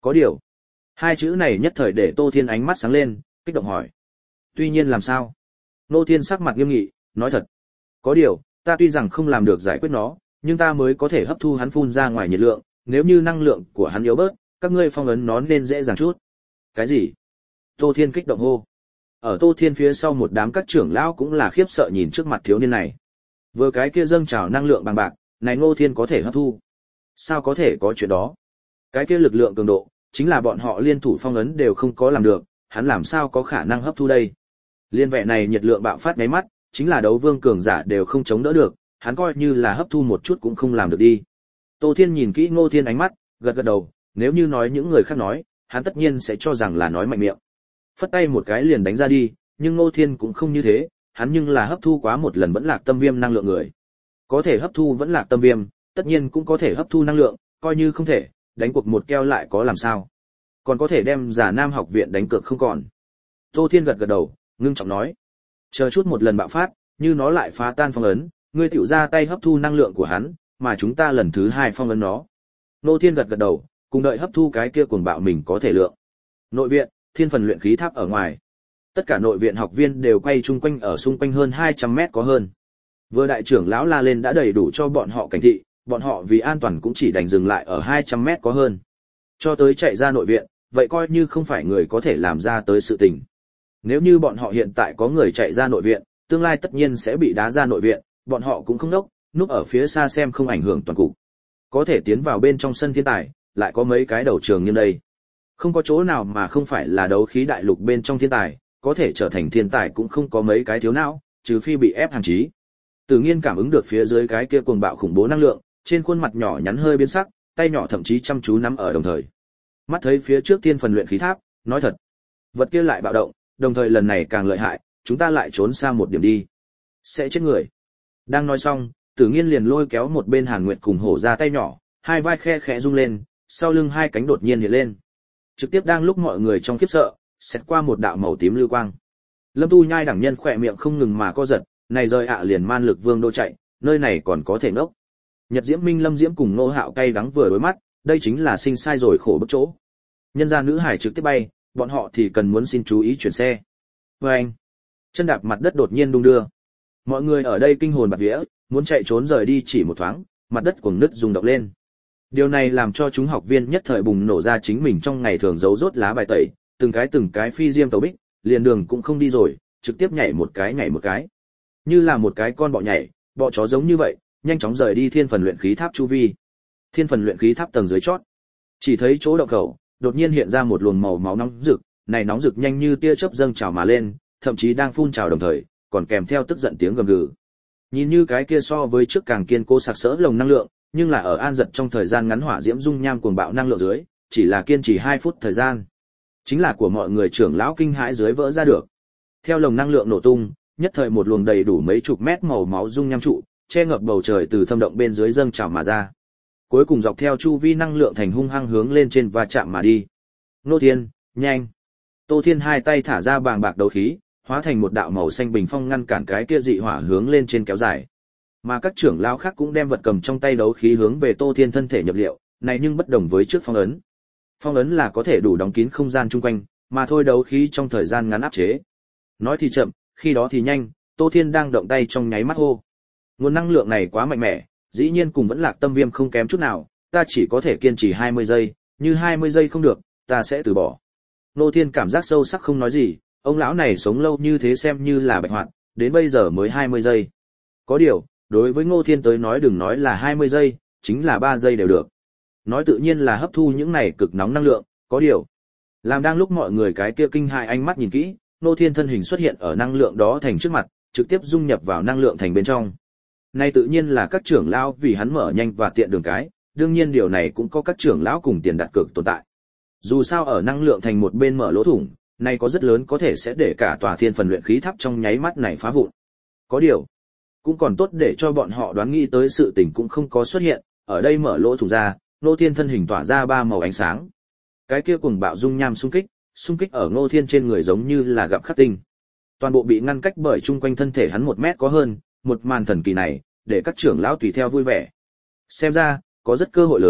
Có điều, hai chữ này nhất thời để Tô Thiên ánh mắt sáng lên, kích động hỏi. Tuy nhiên làm sao? Ngô Thiên sắc mặt nghiêm nghị, nói thật. Có điều, ta tuy rằng không làm được giải quyết nó, nhưng ta mới có thể hấp thu hắn phun ra ngoài nhiệt lượng, nếu như năng lượng của hắn yếu bớt, các ngươi phong ấn nó nên dễ dàng chút. Cái gì? Tô Thiên kích động hô. Ở Tô Thiên phía sau một đám các trưởng lão cũng là khiếp sợ nhìn trước mặt thiếu niên này. Vừa cái kia dâng trào năng lượng bằng bạc, này Ngô Thiên có thể hấp thu. Sao có thể có chuyện đó? Cái kia lực lượng cường độ, chính là bọn họ liên thủ phong ấn đều không có làm được, hắn làm sao có khả năng hấp thu đây? Liên vệ này nhiệt lượng bạo phát mấy mắt, chính là đấu vương cường giả đều không chống đỡ được, hắn coi như là hấp thu một chút cũng không làm được đi. Tô Thiên nhìn kỹ Ngô Thiên ánh mắt, gật gật đầu, nếu như nói những người khác nói, hắn tất nhiên sẽ cho rằng là nói mạnh miệng. Phất tay một cái liền đánh ra đi, nhưng Ngô Thiên cũng không như thế, hắn nhưng là hấp thu quá một lần vẫn lạc tâm viêm năng lượng người. Có thể hấp thu vẫn lạc tâm viêm, tất nhiên cũng có thể hấp thu năng lượng, coi như không thể, đánh cuộc một keo lại có làm sao. Còn có thể đem Giả Nam học viện đánh cược không còn. Tô Thiên gật gật đầu, ngưng trọng nói. Chờ chút một lần bạo phát, như nó lại phá tan phong ấn, ngươi tiểu ra tay hấp thu năng lượng của hắn, mà chúng ta lần thứ 2 phong ấn nó. Ngô Thiên gật gật đầu, cùng đợi hấp thu cái kia cuồng bạo mình có thể lượng. Nội viện, Thiên Phần luyện khí tháp ở ngoài. Tất cả nội viện học viên đều quay chung quanh ở xung quanh hơn 200 mét có hơn. Vừa đại trưởng lão la lên đã đầy đủ cho bọn họ cảnh thị, bọn họ vì an toàn cũng chỉ đành dừng lại ở 200 mét có hơn. Cho tới chạy ra nội viện, vậy coi như không phải người có thể làm ra tới sự tình. Nếu như bọn họ hiện tại có người chạy ra nội viện, tương lai tất nhiên sẽ bị đá ra nội viện, bọn họ cũng không đốc, núp ở phía xa xem không ảnh hưởng toàn cục. Có thể tiến vào bên trong sân thiên tài, lại có mấy cái đầu trường như đây. Không có chỗ nào mà không phải là đấu khí đại lục bên trong thiên tài, có thể trở thành thiên tài cũng không có mấy cái thiếu não, trừ phi bị ép hàng chí. Tự nhiên cảm ứng được phía dưới cái kia cuồng bạo khủng bố năng lượng, trên khuôn mặt nhỏ nhắn hơi biến sắc, tay nhỏ thậm chí chăm chú nắm ở đồng thời. Mắt thấy phía trước Thiên Phần luyện khí tháp, nói thật, vật kia lại bạo động, đồng thời lần này càng lợi hại, chúng ta lại trốn xa một điểm đi, sẽ chết người. Đang nói xong, Tử Nghiên liền lôi kéo một bên Hàn Nguyệt cùng hổ ra tay nhỏ, hai vai khe khẽ rung lên, sau lưng hai cánh đột nhiên hiện lên. Trực tiếp đang lúc mọi người trong khiếp sợ, xét qua một đạo màu tím lưu quang. Lâm Tu Nhai đẳng nhân khỏe miệng không ngừng mà co giật, này rời ạ liền man lực vương đô chạy, nơi này còn có thể ngốc. Nhật Diễm Minh Lâm Diễm cùng Nô Hạo cay đắng vừa đối mắt, đây chính là sinh sai rồi khổ bức chỗ. Nhân gia nữ hải trực tiếp bay, bọn họ thì cần muốn xin chú ý chuyển xe. Và anh, chân đạp mặt đất đột nhiên đung đưa. Mọi người ở đây kinh hồn bạt vía, muốn chạy trốn rời đi chỉ một thoáng, mặt đất cuồng nứt rung động lên. Điều này làm cho chúng học viên nhất thời bùng nổ ra chính mình trong ngày thường giấu rốt lá bài tẩy, từng cái phi diêm tàu bích, liền đường cũng không đi rồi, trực tiếp nhảy một cái. Như là một cái con bọ nhảy, bọ chó giống như vậy, nhanh chóng rời đi Thiên Phần luyện khí tháp chu vi. Thiên Phần luyện khí tháp tầng dưới chót, chỉ thấy chỗ động khẩu, đột nhiên hiện ra một luồng màu máu nóng rực, này nóng rực nhanh như tia chớp dâng trào mà lên, thậm chí đang phun trào đồng thời, còn kèm theo tức giận tiếng gầm gừ. Nhìn như cái kia so với trước càng kiên cố sặc sỡ lồng năng lượng, nhưng là ở an giật trong thời gian ngắn hỏa diễm dung nham cuồng bạo năng lượng dưới, chỉ là kiên trì 2 phút thời gian. Chính là của mọi người trưởng lão kinh hãi dưới vỡ ra được. Theo lồng năng lượng nổ tung, nhất thời một luồng đầy đủ mấy chục mét màu máu dung nham trụ, che ngập bầu trời từ thâm động bên dưới dâng trào mà ra. Cuối cùng dọc theo chu vi năng lượng thành hung hăng hướng lên trên và chạm mà đi. Nô Thiên, nhanh! Tô Thiên hai tay thả ra bàng bạc đấu khí, hóa thành một đạo màu xanh bình phong ngăn cản cái kia dị hỏa hướng lên trên kéo dài. Mà các trưởng lão khác cũng đem vật cầm trong tay đấu khí hướng về Tô Thiên thân thể nhập liệu, này nhưng bất đồng với trước phong ấn. Phong ấn là có thể đủ đóng kín không gian chung quanh, mà thôi đấu khí trong thời gian ngắn áp chế. Nói thì chậm, khi đó thì nhanh, Tô Thiên đang động tay trong nháy mắt hô. Nguồn năng lượng này quá mạnh mẽ, dĩ nhiên cùng vẫn lạc tâm viêm không kém chút nào, ta chỉ có thể kiên trì 20 giây, như 20 giây không được, ta sẽ từ bỏ. Nô Thiên cảm giác sâu sắc không nói gì, ông lão này sống lâu như thế xem như là bệnh hoạn, đến bây giờ mới 20 giây. Có điều, đối với Ngô Thiên tới nói đừng nói là 20 giây, chính là 3 giây đều được. Nói tự nhiên là hấp thu những này cực nóng năng lượng, có điều. Làm đang lúc mọi người cái kia kinh hại ánh mắt nhìn kỹ, Ngô Thiên thân hình xuất hiện ở năng lượng đó thành trước mặt, trực tiếp dung nhập vào năng lượng thành bên trong. Này tự nhiên là các trưởng lão vì hắn mở nhanh và tiện đường cái, đương nhiên điều này cũng có các trưởng lão cùng tiền đặt cược tồn tại. Dù sao ở năng lượng thành một bên mở lỗ thủng, này có rất lớn có thể sẽ để cả tòa Thiên Phần luyện khí tháp trong nháy mắt này phá vụn. Có điều, cũng còn tốt để cho bọn họ đoán nghĩ tới sự tình cũng không có xuất hiện, ở đây mở lỗ thủng ra, Ngô Thiên thân hình tỏa ra 3 màu ánh sáng. Cái kia cuồng bạo dung nham xung kích ở Ngô Thiên trên người giống như là gặp khắc tinh. Toàn bộ bị ngăn cách bởi chung quanh thân thể hắn 1 mét có hơn, một màn thần kỳ này, để các trưởng lão tùy theo vui vẻ. Xem ra, có rất cơ hội lớn,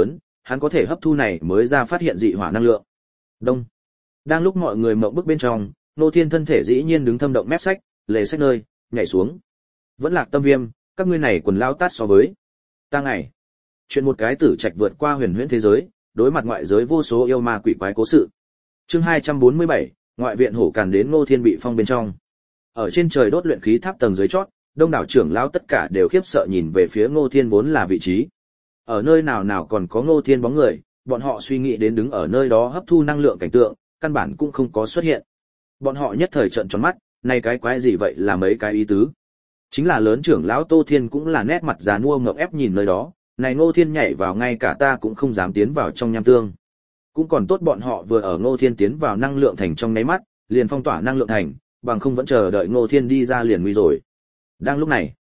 hắn có thể hấp thu này mới ra phát hiện dị hỏa năng lượng. Đông. Đang lúc mọi người mộng bức bên trong, Ngô Thiên thân thể dĩ nhiên đứng thâm động mép sách, lề sách nơi, nhảy xuống. Vẫn Lạc Tâm Viêm, các ngươi này quần lao tát so với ta ngày. Chuyện một cái tử trạch vượt qua huyền huyễn thế giới, đối mặt ngoại giới vô số yêu ma quỷ quái cố sự. Chương 247, ngoại viện hổ càn đến Ngô Thiên bị phong bên trong. Ở trên trời đốt luyện khí tháp tầng dưới chót, đông đảo trưởng lão tất cả đều khiếp sợ nhìn về phía Ngô Thiên vốn là vị trí. Ở nơi nào nào còn có Ngô Thiên bóng người, bọn họ suy nghĩ đến đứng ở nơi đó hấp thu năng lượng cảnh tượng, căn bản cũng không có xuất hiện. Bọn họ nhất thời trợn tròn mắt, này cái quái gì vậy là mấy cái ý tứ. Chính là lớn trưởng lão Tô Thiên cũng là nét mặt già nua ngợp ép nhìn nơi đó, này Ngô Thiên nhảy vào ngay cả ta cũng không dám tiến vào trong nham tương. Cũng còn tốt bọn họ vừa ở Ngô Thiên tiến vào năng lượng thành trong nháy mắt, liền phong tỏa năng lượng thành, bằng không vẫn chờ đợi Ngô Thiên đi ra liền nguy rồi. Đang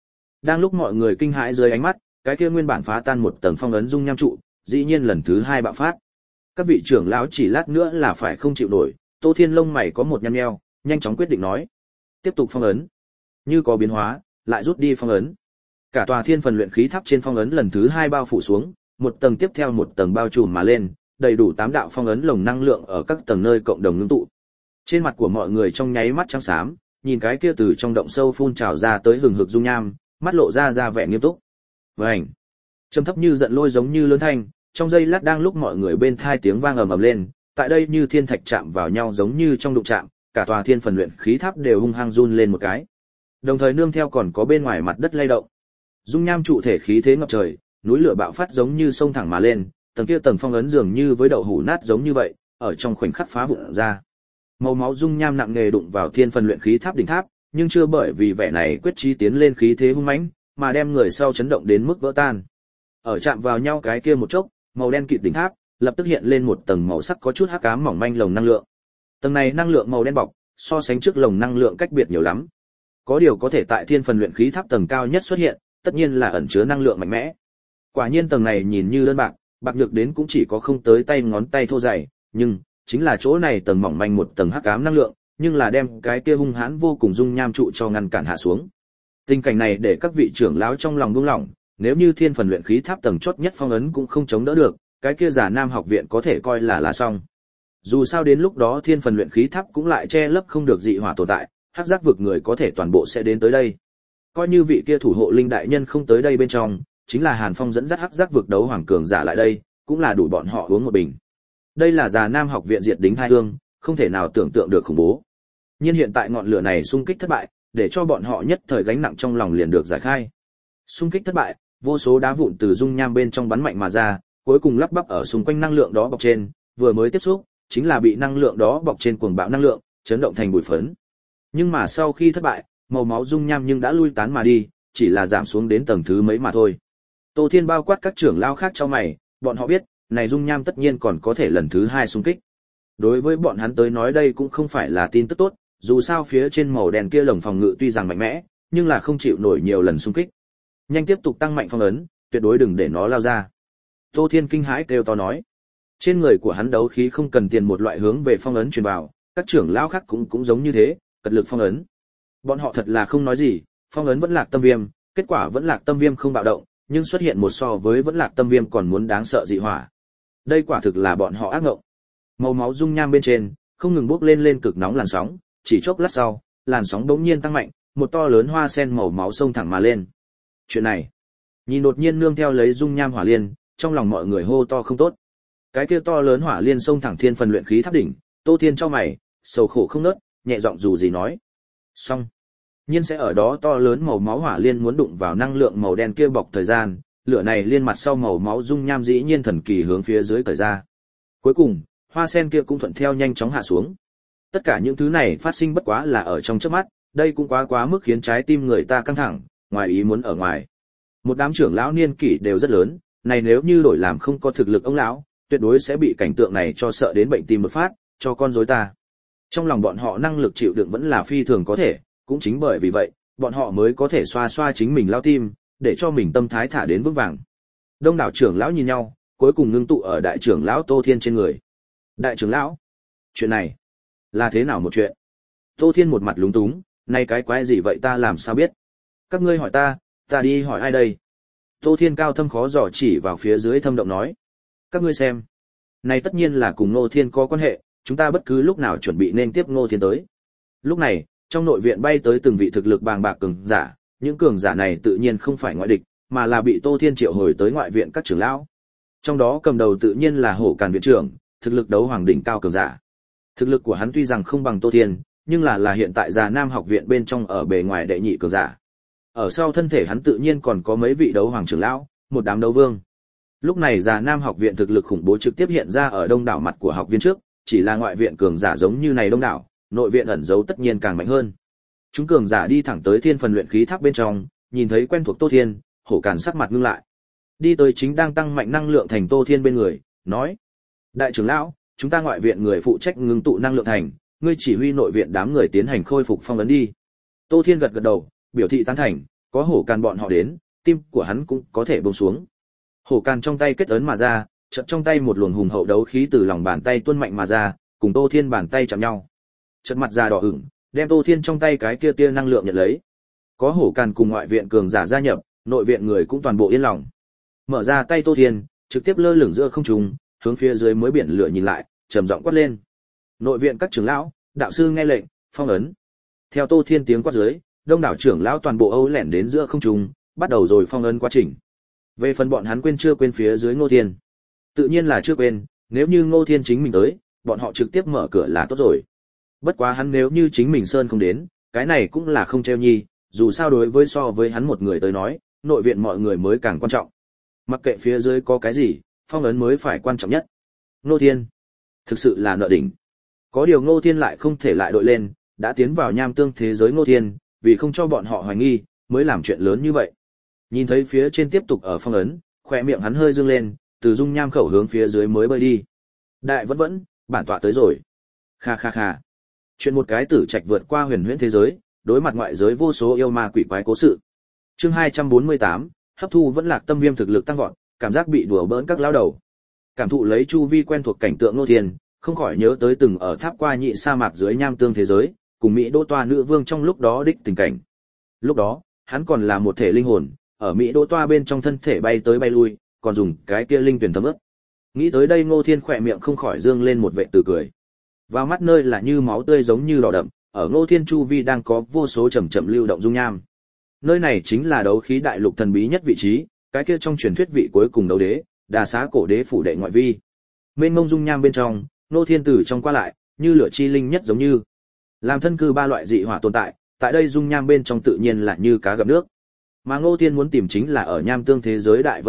lúc mọi người kinh hãi dưới ánh mắt, cái kia nguyên bản phá tan một tầng phong ấn dung nham trụ, dĩ nhiên lần thứ hai bạo phát. Các vị trưởng lão chỉ lát nữa là phải không chịu nổi, Tô Thiên lông mày có một nhăn nheo, nhanh chóng quyết định nói: tiếp tục phong ấn. Như có biến hóa, lại rút đi phong ấn. Cả tòa thiên phần luyện khí tháp trên phong ấn lần thứ hai bao phủ xuống, một tầng tiếp theo một tầng bao trùm mà lên, đầy đủ 8 đạo phong ấn lồng năng lượng ở các tầng nơi cộng đồng ngưng tụ. Trên mặt của mọi người trong nháy mắt trắng xám, nhìn cái kia từ trong động sâu phun trào ra tới hừng hực dung nham, mắt lộ ra vẻ nghiêm túc. Vành, trầm thấp như giận lôi giống như lớn thanh, trong giây lát đang lúc mọi người bên thai tiếng vang ầm ầm lên, tại đây như thiên thạch chạm vào nhau giống như trong đụng chạm, cả tòa thiên phần luyện khí tháp đều hung hăng run lên một cái. Đồng thời nương theo còn có bên ngoài mặt đất lay động. Dung nham trụ thể khí thế ngập trời, núi lửa bạo phát giống như sông thẳng mà lên, tầng kia tầng phong ấn dường như với đậu hũ nát giống như vậy, ở trong khoảnh khắc phá vụn ra. Màu máu dung nham nặng nề đụng vào thiên phần luyện khí tháp đỉnh tháp, nhưng chưa bởi vì vẻ này quyết chí tiến lên khí thế hung mãnh, mà đem người sau chấn động đến mức vỡ tan. Ở chạm vào nhau cái kia một chốc, màu đen kịt đỉnh tháp lập tức hiện lên một tầng màu sắc có chút hắc ám mỏng manh lồng năng lượng. Tầng này năng lượng màu đen bọc, so sánh trước lồng năng lượng cách biệt nhiều lắm. Có điều có thể tại thiên phần luyện khí tháp tầng cao nhất xuất hiện, tất nhiên là ẩn chứa năng lượng mạnh mẽ. Quả nhiên tầng này nhìn như đơn bạc, bạc nhược đến cũng chỉ có không tới tay ngón tay thô dày, nhưng chính là chỗ này tầng mỏng manh một tầng hắc ám năng lượng, nhưng là đem cái kia hung hãn vô cùng dung nham trụ cho ngăn cản hạ xuống. Tình cảnh này để các vị trưởng lão trong lòng buông lỏng, nếu như thiên phần luyện khí tháp tầng chót nhất phong ấn cũng không chống đỡ được, cái kia Giả Nam học viện có thể coi là xong. Dù sao đến lúc đó thiên phần luyện khí tháp cũng lại che lấp không được dị hỏa tồn tại, hắc giác vực người có thể toàn bộ sẽ đến tới đây. Coi như vị kia thủ hộ linh đại nhân không tới đây bên trong, chính là Hàn Phong dẫn dắt hắc giác vực đấu hoàng cường giả lại đây, cũng là đủ bọn họ uống một bình. Đây là Già Nam học viện diệt đính hai hương, không thể nào tưởng tượng được khủng bố. Nhưng hiện tại ngọn lửa này xung kích thất bại, để cho bọn họ nhất thời gánh nặng trong lòng liền được giải khai. Xung kích thất bại, vô số đá vụn từ dung nham bên trong bắn mạnh mà ra, cuối cùng lắp bắp ở xung quanh năng lượng đó bọc trên, vừa mới tiếp xúc, chính là bị năng lượng đó bọc trên cuồng bạo năng lượng, chấn động thành bụi phấn. Nhưng mà sau khi thất bại, màu máu dung nham nhưng đã lui tán mà đi, chỉ là giảm xuống đến tầng thứ mấy mà thôi. Tô Thiên bao quát các trưởng lao khác cho mày, bọn họ biết, này dung nham tất nhiên còn có thể lần thứ hai xung kích. Đối với bọn hắn tới nói đây cũng không phải là tin tức tốt, dù sao phía trên màu đen kia lồng phòng ngự tuy rằng mạnh mẽ, nhưng là không chịu nổi nhiều lần xung kích. Nhanh tiếp tục tăng mạnh phong ấn, tuyệt đối đừng để nó lao ra. Tô Thiên kinh hãi kêu to nói. Trên người của hắn đấu khí không cần tiền một loại hướng về phong ấn truyền vào, các trưởng lão khác cũng giống như thế, cật lực phong ấn. Bọn họ thật là không nói gì, phong ấn vẫn Lạc Tâm Viêm, kết quả vẫn Lạc Tâm Viêm không bạo động, nhưng xuất hiện một so với vẫn Lạc Tâm Viêm còn muốn đáng sợ dị hỏa. Đây quả thực là bọn họ ác ngộng. Màu máu dung nham bên trên không ngừng bốc lên cực nóng làn sóng, chỉ chốc lát sau, làn sóng bỗng nhiên tăng mạnh, một to lớn hoa sen màu máu xông thẳng mà lên. Chuyện này, nhìn đột nhiên nương theo lấy dung nham hỏa liên, trong lòng mọi người hô to không tốt. Cái kia to lớn hỏa liên xông thẳng thiên phần luyện khí tháp đỉnh, Tô Thiên cho mày, sầu khổ không nớt, nhẹ giọng dù gì nói. Xong, nhiên sẽ ở đó to lớn màu máu hỏa liên muốn đụng vào năng lượng màu đen kia bọc thời gian, lửa này liên mặt sau màu máu dung nham dĩ nhiên thần kỳ hướng phía dưới cởi ra. Cuối cùng, hoa sen kia cũng thuận theo nhanh chóng hạ xuống. Tất cả những thứ này phát sinh bất quá là ở trong chớp mắt, đây cũng quá mức khiến trái tim người ta căng thẳng, ngoài ý muốn ở ngoài. Một đám trưởng lão niên kỷ đều rất lớn, này nếu như đổi làm không có thực lực ông lão, tuyệt đối sẽ bị cảnh tượng này cho sợ đến bệnh tim đột phát, cho con rối ta. Trong lòng bọn họ năng lực chịu đựng vẫn là phi thường có thể, cũng chính bởi vì vậy, bọn họ mới có thể xoa xoa chính mình lao tim, để cho mình tâm thái thả đến vững vàng. Đông đảo trưởng lão nhìn nhau, cuối cùng ngưng tụ ở đại trưởng lão Tô Thiên trên người. Đại trưởng lão, chuyện này là thế nào một chuyện? Tô Thiên một mặt lúng túng, này cái quái gì vậy ta làm sao biết? Các ngươi hỏi ta đi hỏi ai đây? Tô Thiên cao thâm khó dò chỉ vào phía dưới thâm động nói. Các ngươi xem, này tất nhiên là cùng Ngô Thiên có quan hệ, chúng ta bất cứ lúc nào chuẩn bị nên tiếp Ngô Thiên tới. Lúc này, trong nội viện bay tới từng vị thực lực bàng bạc cường giả, những cường giả này tự nhiên không phải ngoại địch, mà là bị Tô Thiên triệu hồi tới ngoại viện các trưởng lão. Trong đó cầm đầu tự nhiên là Hổ Càn viện trưởng, thực lực đấu hoàng đỉnh cao cường giả. Thực lực của hắn tuy rằng không bằng Tô Thiên, nhưng là hiện tại Già Nam học viện bên trong ở bề ngoài đệ nhị cường giả. Ở sau thân thể hắn tự nhiên còn có mấy vị đấu hoàng trưởng lão, một đám đấu vương. Lúc này Già Nam học viện thực lực khủng bố trực tiếp hiện ra ở đông đảo mặt của học viên trước, chỉ là ngoại viện cường giả giống như này đông đảo, nội viện ẩn giấu tất nhiên càng mạnh hơn. Chúng cường giả đi thẳng tới Thiên Phần luyện khí tháp bên trong, nhìn thấy quen thuộc Tô Thiên, Hổ Càn sắc mặt ngưng lại. Đi tới chính đang tăng mạnh năng lượng thành Tô Thiên bên người, nói: "Đại trưởng lão, chúng ta ngoại viện người phụ trách ngưng tụ năng lượng thành, ngươi chỉ huy nội viện đám người tiến hành khôi phục phong ấn đi." Tô Thiên gật gật đầu, biểu thị tán thành, có Hổ Càn bọn họ đến, tim của hắn cũng có thể buông xuống. Hổ Càn trong tay kết ấn mà ra, chợt trong tay một luồng hùng hậu đấu khí từ lòng bàn tay tuôn mạnh mà ra, cùng Tô Thiên bàn tay chạm nhau. Chợt mặt già đỏ ửng, đem Tô Thiên trong tay cái kia tia năng lượng nhận lấy. Có Hổ Càn cùng ngoại viện cường giả gia nhập, nội viện người cũng toàn bộ yên lòng. Mở ra tay Tô Thiên, trực tiếp lơ lửng giữa không trung, hướng phía dưới mới biển lửa nhìn lại, trầm giọng quát lên: "Nội viện các trưởng lão, đạo sư nghe lệnh, phong ấn." Theo Tô Thiên tiếng quát dưới, đông đảo trưởng lão toàn bộ âu lẻn đến giữa không trung, bắt đầu rồi phong ấn quá trình. Về phần bọn hắn quên chưa quên phía dưới Ngô Thiên, tự nhiên là chưa quên, nếu như Ngô Thiên chính mình tới, bọn họ trực tiếp mở cửa là tốt rồi. Bất quá hắn nếu như chính mình sơn không đến, cái này cũng là không treo nhi, dù sao đối với so với hắn một người tới nói, nội viện mọi người mới càng quan trọng. Mặc kệ phía dưới có cái gì, phong ấn mới phải quan trọng nhất. Ngô Thiên, thực sự là nợ đỉnh. Có điều Ngô Thiên lại không thể lại đội lên, đã tiến vào nham tương thế giới Ngô Thiên, vì không cho bọn họ hoài nghi, mới làm chuyện lớn như vậy. Nhìn thấy phía trên tiếp tục ở phong ấn, khóe miệng hắn hơi dương lên, từ dung nham khẩu hướng phía dưới mới bơi đi. Đại vẫn, bản tọa tới rồi. Kha kha kha. Chuyện một cái tử trạch vượt qua huyền huyễn thế giới, đối mặt ngoại giới vô số yêu ma quỷ quái cố sự. Chương 248, hấp thu vẫn lạc tâm viêm thực lực tăng vọt, cảm giác bị đùa bỡn các lão đầu. Cảm thụ lấy chu vi quen thuộc cảnh tượng Ngô Thiên, không khỏi nhớ tới từng ở tháp qua nhị sa mạc dưới nham tương thế giới, cùng Mỹ Đỗ Toa nữ vương trong lúc đó đích tình cảnh. Lúc đó, hắn còn là một thể linh hồn, ở Mỹ Đỗ Toa bên trong thân thể bay tới bay lui, còn dùng cái kia linh tuyển thấm ướt. Nghĩ tới đây Ngô Thiên khỏe miệng không khỏi dương lên một vệ từ cười. Vào mắt nơi là như máu tươi giống như đỏ đậm, ở Ngô Thiên chu vi đang có vô số chậm chậm lưu động dung nham. Nơi này chính là đấu khí đại lục thần bí nhất vị trí, cái kia trong truyền thuyết vị cuối cùng đấu đế, Đà Xá cổ đế phủ đệ ngoại vi. Mênh mông dung nham bên trong, Ngô Thiên từ trong qua lại, như lửa chi linh nhất giống như làm thân cư ba loại dị hỏa tồn tại, tại đây dung nham bên trong tự nhiên là như cá gặp nước. Mà Ngô Thiên muốn tìm chính là ở nham tương thế giới đại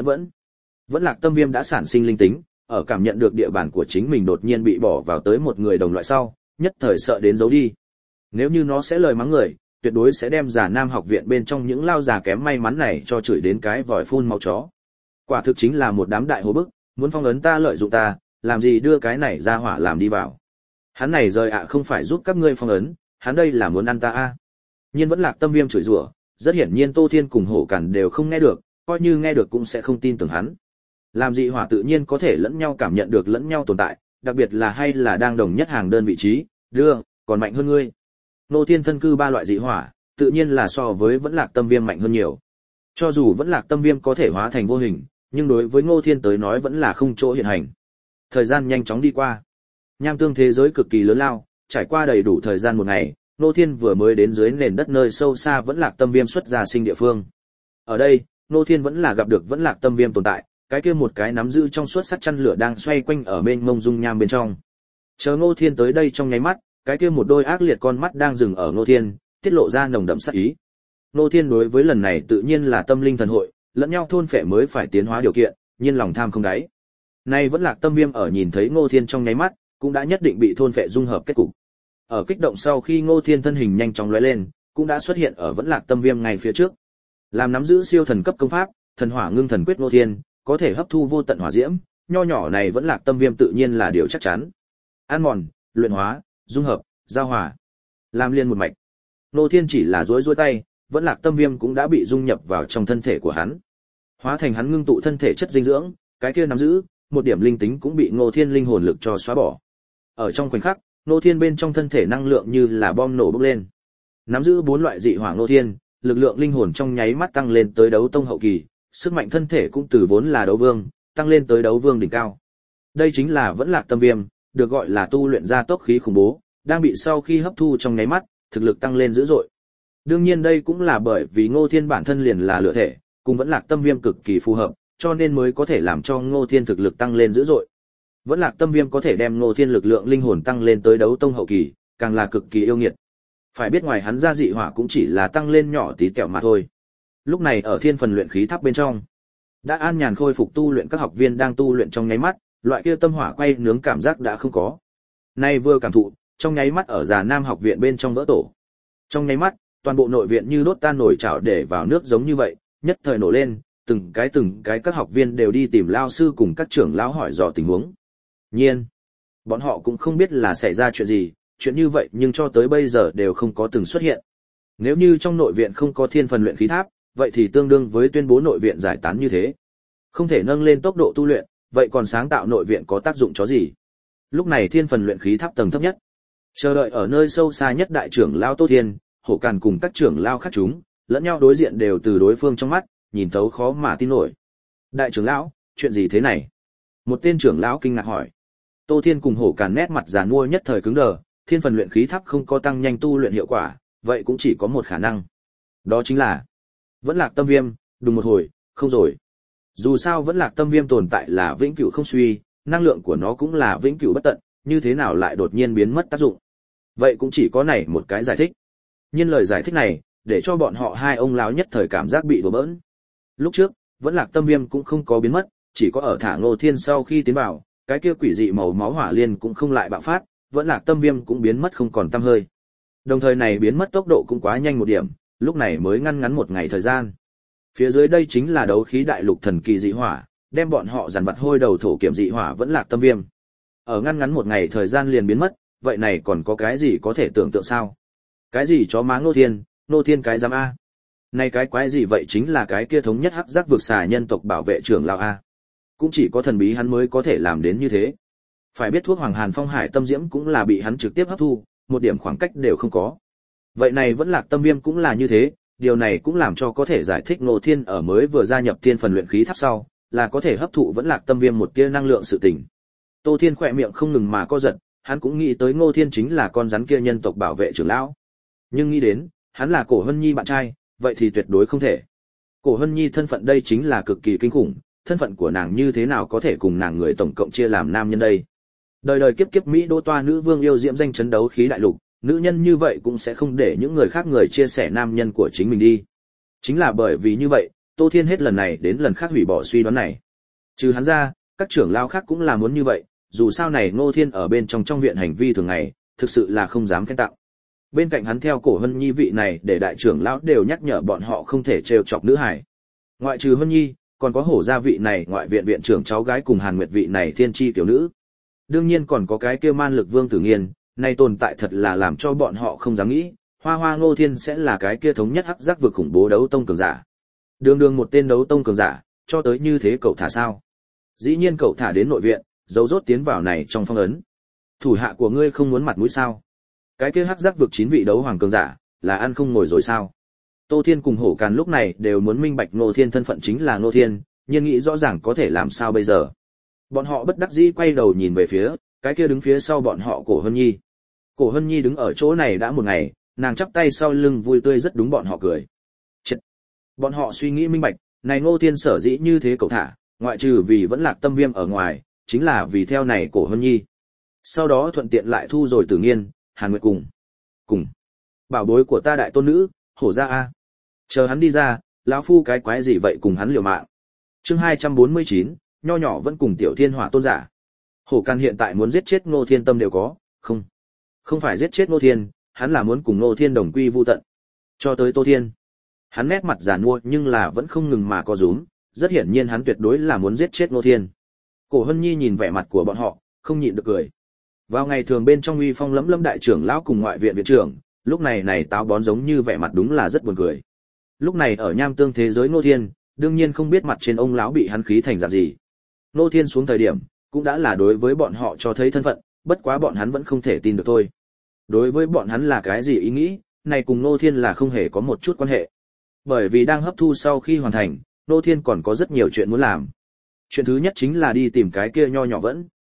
vẫn lạc tâm viêm đã sản sinh linh tính, ở cảm nhận được địa bàn của chính mình đột nhiên bị bỏ vào tới một người đồng loại sau, nhất thời sợ đến giấu đi. Nếu như nó sẽ lời mắng người, tuyệt đối sẽ đem Già Nam học viện bên trong những lao già kém may mắn này cho chửi đến cái vòi phun máu chó. Quả thực chính là một đám đại hồ bức, muốn phong ấn ta lợi dụng ta, làm gì đưa cái này ra hỏa làm đi vào. Hắn này rời không phải giúp các ngươi phong ấn, hắn đây là muốn ăn ta a. Nhiên vẫn lạc tâm viêm chửi rủa, rất hiển nhiên Tô Thiên cùng Hổ Càn đều không nghe được, coi như nghe được cũng sẽ không tin tưởng hắn. Làm dị hỏa tự nhiên có thể lẫn nhau cảm nhận được lẫn nhau tồn tại, đặc biệt là hay là đang đồng nhất hàng đơn vị trí, còn mạnh hơn ngươi. Ngô Thiên thân cư ba loại dị hỏa, tự nhiên là so với vẫn lạc tâm viêm mạnh hơn nhiều. Cho dù vẫn lạc tâm viêm có thể hóa thành vô hình, nhưng đối với Ngô Thiên tới nói vẫn là không chỗ hiện hành. Thời gian nhanh chóng đi qua. Nham tương thế giới cực kỳ lớn lao, trải qua đầy đủ thời gian một ngày, Ngô Thiên vừa mới đến dưới nền đất nơi sâu xa vẫn lạc tâm viêm xuất ra sinh địa phương. Ở đây, Ngô Thiên vẫn là gặp được vẫn lạc tâm viêm tồn tại, cái kia một cái nắm giữ trong suốt sắt chăn lửa đang xoay quanh ở bên mông dung nham bên trong. Chờ Ngô Thiên tới đây trong nháy mắt, cái kia một đôi ác liệt con mắt đang dừng ở Ngô Thiên, tiết lộ ra nồng đậm sát ý. Ngô Thiên đối với lần này tự nhiên là tâm linh thần hội, lẫn nhau thôn phệ mới phải tiến hóa điều kiện, nhiên lòng tham không đáy. Nay vẫn lạc tâm viêm ở nhìn thấy Ngô Thiên trong nháy mắt, cũng đã nhất định bị thôn phệ dung hợp kết cục. Ở kích động sau khi Ngô Thiên thân hình nhanh chóng lóe lên, cũng đã xuất hiện ở vẫn lạc tâm viêm ngay phía trước. Làm nắm giữ siêu thần cấp công pháp, thần hỏa ngưng thần quyết Ngô Thiên, có thể hấp thu vô tận hỏa diễm, nho nhỏ này vẫn lạc tâm viêm tự nhiên là điều chắc chắn. Ăn mòn, luyện hóa, dung hợp, giao hòa, làm liên một mạch. Ngô Thiên chỉ là duỗi tay, vẫn lạc tâm viêm cũng đã bị dung nhập vào trong thân thể của hắn, hóa thành hắn ngưng tụ thân thể chất dinh dưỡng, cái kia nắm giữ một điểm linh tính cũng bị Ngô Thiên linh hồn lực cho xóa bỏ. Ở trong khoảnh khắc, Ngô Thiên bên trong thân thể năng lượng như là bom nổ bốc lên. Nắm giữ 4 loại dị hỏa Ngô Thiên, lực lượng linh hồn trong nháy mắt tăng lên tới đấu tông hậu kỳ, sức mạnh thân thể cũng từ vốn là đấu vương, tăng lên tới đấu vương đỉnh cao. Đây chính là vẫn lạc tâm viêm, được gọi là tu luyện ra tốc khí khủng bố, đang bị sau khi hấp thu trong nháy mắt, thực lực tăng lên dữ dội. Đương nhiên đây cũng là bởi vì Ngô Thiên bản thân liền là lửa thể, cùng vẫn lạc tâm viêm cực kỳ phù hợp, cho nên mới có thể làm cho Ngô Thiên thực lực tăng lên dữ dội. Vẫn lạc tâm viêm có thể đem Ngô Thiên lực lượng linh hồn tăng lên tới đấu tông hậu kỳ, càng là cực kỳ yêu nghiệt. Phải biết ngoài hắn ra dị hỏa cũng chỉ là tăng lên nhỏ tí tẹo mà thôi. Lúc này ở thiên phần luyện khí tháp bên trong, đã an nhàn khôi phục tu luyện các học viên đang tu luyện trong nháy mắt, loại kia tâm hỏa quay nướng cảm giác đã không có. Nay vừa cảm thụ, trong nháy mắt ở Già Nam học viện bên trong vỡ tổ. Trong nháy mắt, toàn bộ nội viện như đốt tan nồi chảo để vào nước giống như vậy, nhất thời nổ lên, từng cái các học viên đều đi tìm lao sư cùng các trưởng lão hỏi dò tình huống. Nhiên, bọn họ cũng không biết là xảy ra chuyện gì, chuyện như vậy nhưng cho tới bây giờ đều không có từng xuất hiện. Nếu như trong nội viện không có thiên phần luyện khí tháp, vậy thì tương đương với tuyên bố nội viện giải tán như thế. Không thể nâng lên tốc độ tu luyện, vậy còn sáng tạo nội viện có tác dụng chó gì? Lúc này thiên phần luyện khí tháp tầng thấp nhất, chờ đợi ở nơi sâu xa nhất đại trưởng lão Tô Thiên, Hổ Càn cùng các trưởng lão khác chúng, lẫn nhau đối diện đều từ đối phương trong mắt, nhìn thấu khó mà tin nổi. Đại trưởng lão, chuyện gì thế này? Một tên trưởng lão kinh ngạc hỏi. Tô Thiên cùng Hổ Càn nét mặt giàn mua nhất thời cứng đờ, thiên phần luyện khí tháp không có tăng nhanh tu luyện hiệu quả, vậy cũng chỉ có một khả năng. Đó chính là vẫn lạc tâm viêm, đùng một hồi, không rồi. Dù sao vẫn lạc tâm viêm tồn tại là vĩnh cửu không suy, năng lượng của nó cũng là vĩnh cửu bất tận, như thế nào lại đột nhiên biến mất tác dụng? Vậy cũng chỉ có này một cái giải thích. Nhưng lời giải thích này, để cho bọn họ hai ông lão nhất thời cảm giác bị đùa bỡn. Lúc trước, vẫn lạc tâm viêm cũng không có biến mất, chỉ có ở thả Ngô Thiên sau khi tiến vào, cái kia quỷ dị màu máu hỏa liên cũng không lại bạo phát, vẫn lạc tâm viêm cũng biến mất không còn tăm hơi. Đồng thời này biến mất tốc độ cũng quá nhanh một điểm, lúc này mới ngăn một ngày thời gian. Phía dưới đây chính là đấu khí đại lục thần kỳ dị hỏa, đem bọn họ dàn vặt hôi đầu thổ kiểm dị hỏa vẫn lạc tâm viêm. Ở ngăn một ngày thời gian liền biến mất, vậy này còn có cái gì có thể tưởng tượng sao? Cái gì chó má Ngô Thiên cái giám A? Này cái quái gì vậy chính là cái kia thống nhất hắc giác vực xà nhân tộc bảo vệ trưởng lão A. Cũng chỉ có thần bí hắn mới có thể làm đến như thế. Phải biết thuốc Hoàng Hàn Phong Hải tâm diễm cũng là bị hắn trực tiếp hấp thu, một điểm khoảng cách đều không có. Vậy này vẫn lạc tâm viêm cũng là như thế, điều này cũng làm cho có thể giải thích Ngô Thiên ở mới vừa gia nhập thiên phần luyện khí tháp sau, là có thể hấp thụ vẫn lạc tâm viêm một tia năng lượng sự tình. Tô Thiên khỏe miệng không ngừng mà co giật, hắn cũng nghĩ tới Ngô Thiên chính là con rắn kia nhân tộc bảo vệ trưởng lão. Nhưng nghĩ đến, hắn là Cổ Hân Nhi bạn trai, vậy thì tuyệt đối không thể. Cổ Hân Nhi thân phận đây chính là cực kỳ kinh khủng, thân phận của nàng như thế nào có thể cùng nàng người tổng cộng chia làm nam nhân đây? Đời đời kiếp kiếp Mỹ đô toa nữ vương yêu diễm danh chấn đấu khí đại lục, nữ nhân như vậy cũng sẽ không để những người khác người chia sẻ nam nhân của chính mình đi. Chính là bởi vì như vậy, Tô Thiên hết lần này đến lần khác hủy bỏ suy đoán này. Trừ hắn ra, các trưởng lão khác cũng là muốn như vậy, dù sao này Ngô Thiên ở bên trong viện hành vi thường ngày, thực sự là không dám khen tặng. Bên cạnh hắn theo Cổ Hân Nhi vị này để đại trưởng lão đều nhắc nhở bọn họ không thể trêu chọc nữ hải. Ngoại trừ Hân Nhi, còn có Hổ gia vị này ngoại viện viện trưởng cháu gái cùng Hàn Nguyệt vị này thiên chi tiểu nữ. Đương nhiên còn có cái kia Man Lực Vương Tử Nghiên, nay tồn tại thật là làm cho bọn họ không dám nghĩ, Hoa Ngô Thiên sẽ là cái kia thống nhất hắc giác vực khủng bố đấu tông cường giả. Đường một tên đấu tông cường giả, cho tới như thế cậu thả sao? Dĩ nhiên cậu thả đến nội viện, giấu rốt tiến vào này trong phong ấn. Thủ hạ của ngươi không muốn mặt mũi sao? Cái kia hắc giác vực 9 vị đấu hoàng cường giả, là ăn không ngồi rồi sao? Tô Thiên cùng Hổ Càn lúc này đều muốn minh bạch Ngô Thiên thân phận chính là Ngô Thiên, nhưng nghĩ rõ ràng có thể làm sao bây giờ. Bọn họ bất đắc dĩ quay đầu nhìn về phía, cái kia đứng phía sau bọn họ Cổ Hân Nhi. Cổ Hân Nhi đứng ở chỗ này đã một ngày, nàng chắp tay sau lưng vui tươi rất đúng bọn họ cười. Chết. Bọn họ suy nghĩ minh bạch, này Ngô Thiên sở dĩ như thế cậu thả, ngoại trừ vì vẫn lạc tâm viêm ở ngoài, chính là vì theo này Cổ Hân Nhi. Sau đó thuận tiện lại thu rồi Tử Nghiên, Hàn Nguyệt cùng bảo bối của ta đại tôn nữ, Hổ gia a. Chờ hắn đi ra, lão phu cái quái gì vậy cùng hắn liều mạng. Chương 249, nho nhỏ vẫn cùng tiểu thiên hỏa tôn giả. Hổ Càn hiện tại muốn giết chết Ngô Thiên tâm đều có, không phải giết chết Ngô Thiên, hắn là muốn cùng Ngô Thiên đồng quy vu tận. Cho tới Tô Thiên, hắn nét mặt giàn mua nhưng là vẫn không ngừng mà co rúm, rất hiển nhiên hắn tuyệt đối là muốn giết chết Ngô Thiên. Cổ Hân Nhi nhìn vẻ mặt của bọn họ, không nhịn được cười. Vào ngày thường bên trong uy phong lẫm lẫm đại trưởng lão cùng ngoại viện viện trưởng, lúc này táo bón giống như vẻ mặt đúng là rất buồn cười. Lúc này ở nham tương thế giới Ngô Thiên, đương nhiên không biết mặt trên ông lão bị hắn khí thành dạng gì. Ngô Thiên xuống thời điểm, cũng đã là đối với bọn họ cho thấy thân phận, bất quá bọn hắn vẫn không thể tin được thôi. Đối với bọn hắn là cái gì ý nghĩ, này cùng Ngô Thiên là không hề có một chút quan hệ. Bởi vì đang hấp thu sau khi hoàn thành, Ngô Thiên còn có rất nhiều chuyện muốn làm. Chuyện thứ nhất chính là đi tìm cái kia nho nhỏ vẫn,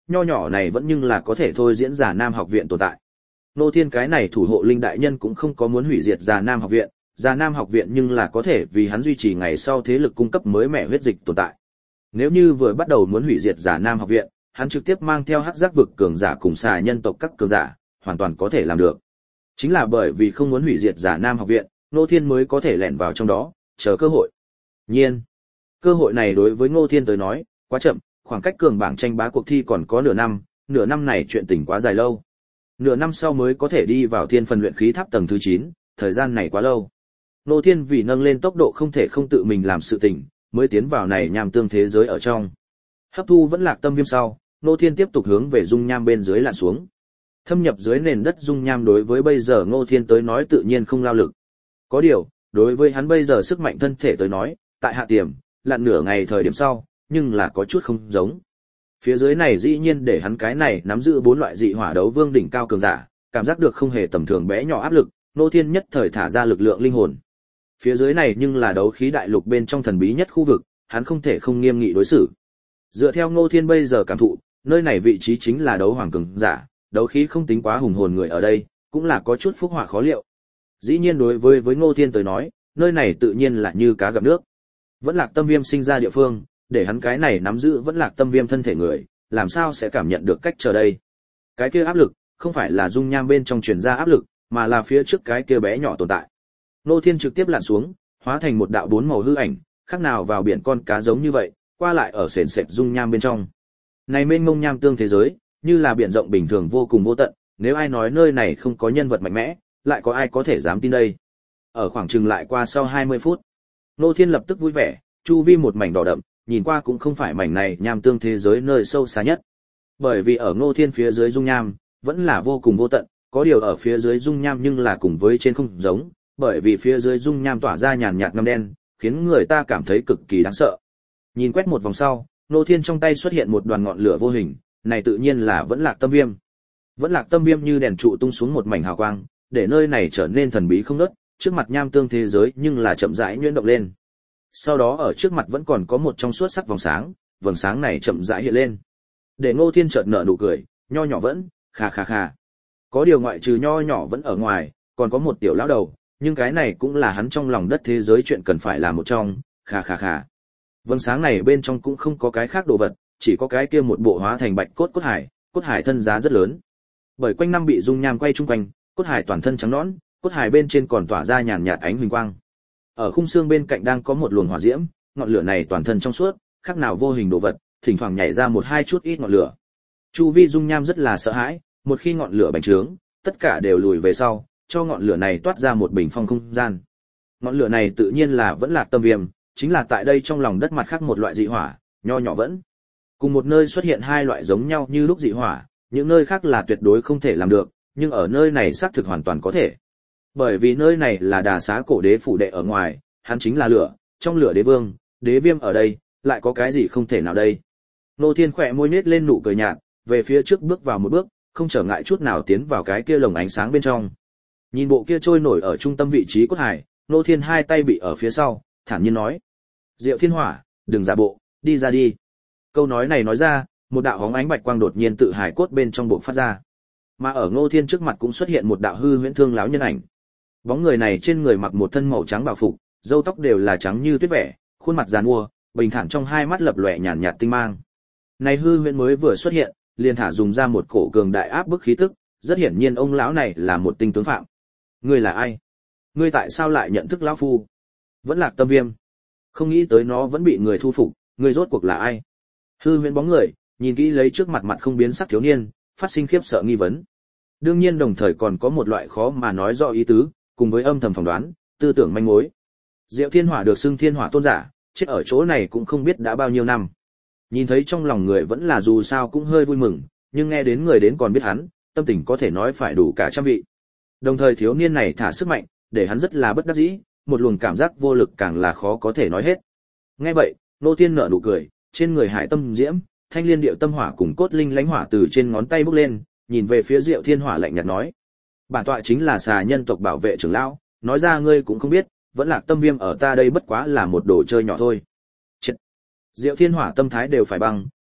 nho nhỏ này vẫn nhưng là có thể thôi diễn Già Nam học viện tồn tại. Ngô Thiên cái này thủ hộ linh đại nhân cũng không có muốn hủy diệt Già Nam học viện, Già Nam học viện nhưng là có thể vì hắn duy trì ngày sau thế lực cung cấp mới mẻ huyết dịch tồn tại. Nếu như vừa bắt đầu muốn hủy diệt Già Nam học viện, hắn trực tiếp mang theo hắc giác vực cường giả cùng xà nhân tộc các cường giả, hoàn toàn có thể làm được. Chính là bởi vì không muốn hủy diệt Già Nam học viện, Ngô Thiên mới có thể lẻn vào trong đó, chờ cơ hội. Nhiên, cơ hội này đối với Ngô Thiên tới nói, quá chậm, khoảng cách cường bảng tranh bá cuộc thi còn có nửa năm này chuyện tình quá dài lâu. Nửa năm sau mới có thể đi vào thiên phần luyện khí tháp tầng thứ 9, thời gian này quá lâu. Ngô Thiên vì nâng lên tốc độ không thể không tự mình làm sự tình, mới tiến vào này nham tương thế giới ở trong. Hấp thu vẫn lạc tâm viêm sau, Ngô Thiên tiếp tục hướng về dung nham bên dưới lặn xuống. Thâm nhập dưới nền đất dung nham đối với bây giờ Ngô Thiên tới nói tự nhiên không lao lực. Có điều, đối với hắn bây giờ sức mạnh thân thể tới nói, tại hạ tiềm, lặn nửa ngày thời điểm sau, nhưng là có chút không giống. Phía dưới này dĩ nhiên để hắn cái này nắm giữ 4 loại dị hỏa đấu vương đỉnh cao cường giả, cảm giác được không hề tầm thường bé nhỏ áp lực, Ngô Thiên nhất thời thả ra lực lượng linh hồn. Phía dưới này nhưng là đấu khí đại lục bên trong thần bí nhất khu vực, hắn không thể không nghiêm nghị đối xử. Dựa theo Ngô Thiên bây giờ cảm thụ, nơi này vị trí chính là đấu hoàng cường giả, đấu khí không tính quá hùng hồn người ở đây, cũng là có chút phúc họa khó liệu. Dĩ nhiên đối với Ngô Thiên tới nói, nơi này tự nhiên là như cá gặp nước. Vẫn lạc tâm viêm sinh ra địa phương, để hắn cái này nắm giữ vẫn lạc tâm viêm thân thể người, làm sao sẽ cảm nhận được cách chờ đây. Cái kia áp lực, không phải là dung nham bên trong truyền ra áp lực, mà là phía trước cái kia bé nhỏ tồn tại. Ngô Thiên trực tiếp lặn xuống, hóa thành một đạo 4 màu hư ảnh, khác nào vào biển con cá giống như vậy, qua lại ở sền sệt dung nham bên trong. Này mênh mông nham tương thế giới, như là biển rộng bình thường vô cùng vô tận, nếu ai nói nơi này không có nhân vật mạnh mẽ, lại có ai có thể dám tin đây. Ở khoảng chừng lại qua sau 20 phút, Ngô Thiên lập tức vui vẻ, chu vi một mảnh đỏ đậm, nhìn qua cũng không phải mảnh này nham tương thế giới nơi sâu xa nhất. Bởi vì ở Ngô Thiên phía dưới dung nham, vẫn là vô cùng vô tận, có điều ở phía dưới dung nham nhưng là cùng với trên không giống, bởi vì phía dưới dung nham tỏa ra nhàn nhạt ngăm đen, khiến người ta cảm thấy cực kỳ đáng sợ. Nhìn quét một vòng sau, Ngô Thiên trong tay xuất hiện một đoàn ngọn lửa vô hình, này tự nhiên là vẫn lạc tâm viêm. Vẫn lạc tâm viêm như đèn trụ tung xuống một mảnh hào quang, để nơi này trở nên thần bí không ngớt, trước mặt nham tương thế giới nhưng là chậm rãi nhuyễn động lên. Sau đó ở trước mặt vẫn còn có một trong suốt sắc vòng sáng này chậm rãi hiện lên. Để Ngô Thiên chợt nở nụ cười, nho nhỏ vẫn, kha kha kha. Có điều ngoại trừ nho nhỏ vẫn ở ngoài, còn có một tiểu lão đầu, nhưng cái này cũng là hắn trong lòng đất thế giới chuyện cần phải làm một trong, kha kha kha. Vầng sáng này bên trong cũng không có cái khác đồ vật, chỉ có cái kia một bộ hóa thành bạch cốt cốt hải thân giá rất lớn. Bởi quanh năm bị dung nham quay chung quanh, cốt hải toàn thân trắng nõn, cốt hải bên trên còn tỏa ra nhàn nhạt ánh huỳnh quang. Ở khung xương bên cạnh đang có một luồng hỏa diễm, ngọn lửa này toàn thân trong suốt, khác nào vô hình đồ vật, thỉnh thoảng nhảy ra một hai chút ít ngọn lửa. Chu vi dung nham rất là sợ hãi, một khi ngọn lửa bành trướng, tất cả đều lùi về sau, cho ngọn lửa này toát ra một bình phong không gian. Ngọn lửa này tự nhiên là vẫn lạc tâm viêm, chính là tại đây trong lòng đất mặt khác một loại dị hỏa, nho nhỏ vẫn. Cùng một nơi xuất hiện hai loại giống nhau như lúc dị hỏa, những nơi khác là tuyệt đối không thể làm được, nhưng ở nơi này xác thực hoàn toàn có thể. Bởi vì nơi này là Đà Xá cổ đế phủ đệ ở ngoài, hắn chính là lửa, trong lửa đế vương, đế viêm ở đây, lại có cái gì không thể nào đây. Ngô Thiên khỏe môi nết lên nụ cười nhạt, về phía trước bước vào một bước, không trở ngại chút nào tiến vào cái kia lồng ánh sáng bên trong. Nhìn bộ kia trôi nổi ở trung tâm vị trí cốt hải, Ngô Thiên hai tay bị ở phía sau, thản nhiên nói: Diệu Thiên Hỏa, đừng giả bộ, đi ra đi. Câu nói này nói ra, một đạo hóng ánh bạch quang đột nhiên tự hải cốt bên trong bộ phát ra. Mà ở Ngô Thiên trước mặt cũng xuất hiện một đạo hư huyễn thương láo nhân ảnh. Bóng người này trên người mặc một thân màu trắng bảo phục, râu tóc đều là trắng như tuyết vẻ, khuôn mặt giàn mua, bình thản trong hai mắt lập lòe nhàn nhạt tinh mang. Này hư huyễn mới vừa xuất hiện, liền thả dùng ra một cổ cường đại áp bức khí tức, rất hiển nhiên ông lão này là một tinh tướng phạm. Ngươi là ai? Ngươi tại sao lại nhận thức lão phu? Vẫn lạc tâm viêm. Không nghĩ tới nó vẫn bị người thu phục, ngươi rốt cuộc là ai? Hư huyễn bóng người, nhìn kỹ lấy trước mặt mặt không biến sắc thiếu niên, phát sinh khiếp sợ nghi vấn. Đương nhiên đồng thời còn có một loại khó mà nói rõ ý tứ, cùng với âm thầm phỏng đoán, tư tưởng manh mối. Diệu Thiên Hỏa được xưng Thiên Hỏa tôn giả, chết ở chỗ này cũng không biết đã bao nhiêu năm. Nhìn thấy trong lòng người vẫn là dù sao cũng hơi vui mừng, nhưng nghe đến người đến còn biết hắn, tâm tình có thể nói phải đủ cả trăm vị. Đồng thời thiếu niên này thả sức mạnh, để hắn rất là bất đắc dĩ, một luồng cảm giác vô lực càng là khó có thể nói hết. Nghe vậy, Ngô Thiên nở nụ cười, trên người hải tâm diễm, thanh liên điệu tâm hỏa cùng cốt linh lãnh hỏa từ trên ngón tay bốc lên, nhìn về phía Diệu Thiên Hỏa lạnh nhạt nói: Bản tọa chính là xà nhân tộc bảo vệ trưởng lão, nói ra ngươi cũng không biết, vẫn lạc tâm viêm ở ta đây bất quá là một đồ chơi nhỏ thôi. Chết. Diệu Thiên Hỏa tâm thái đều phải băng,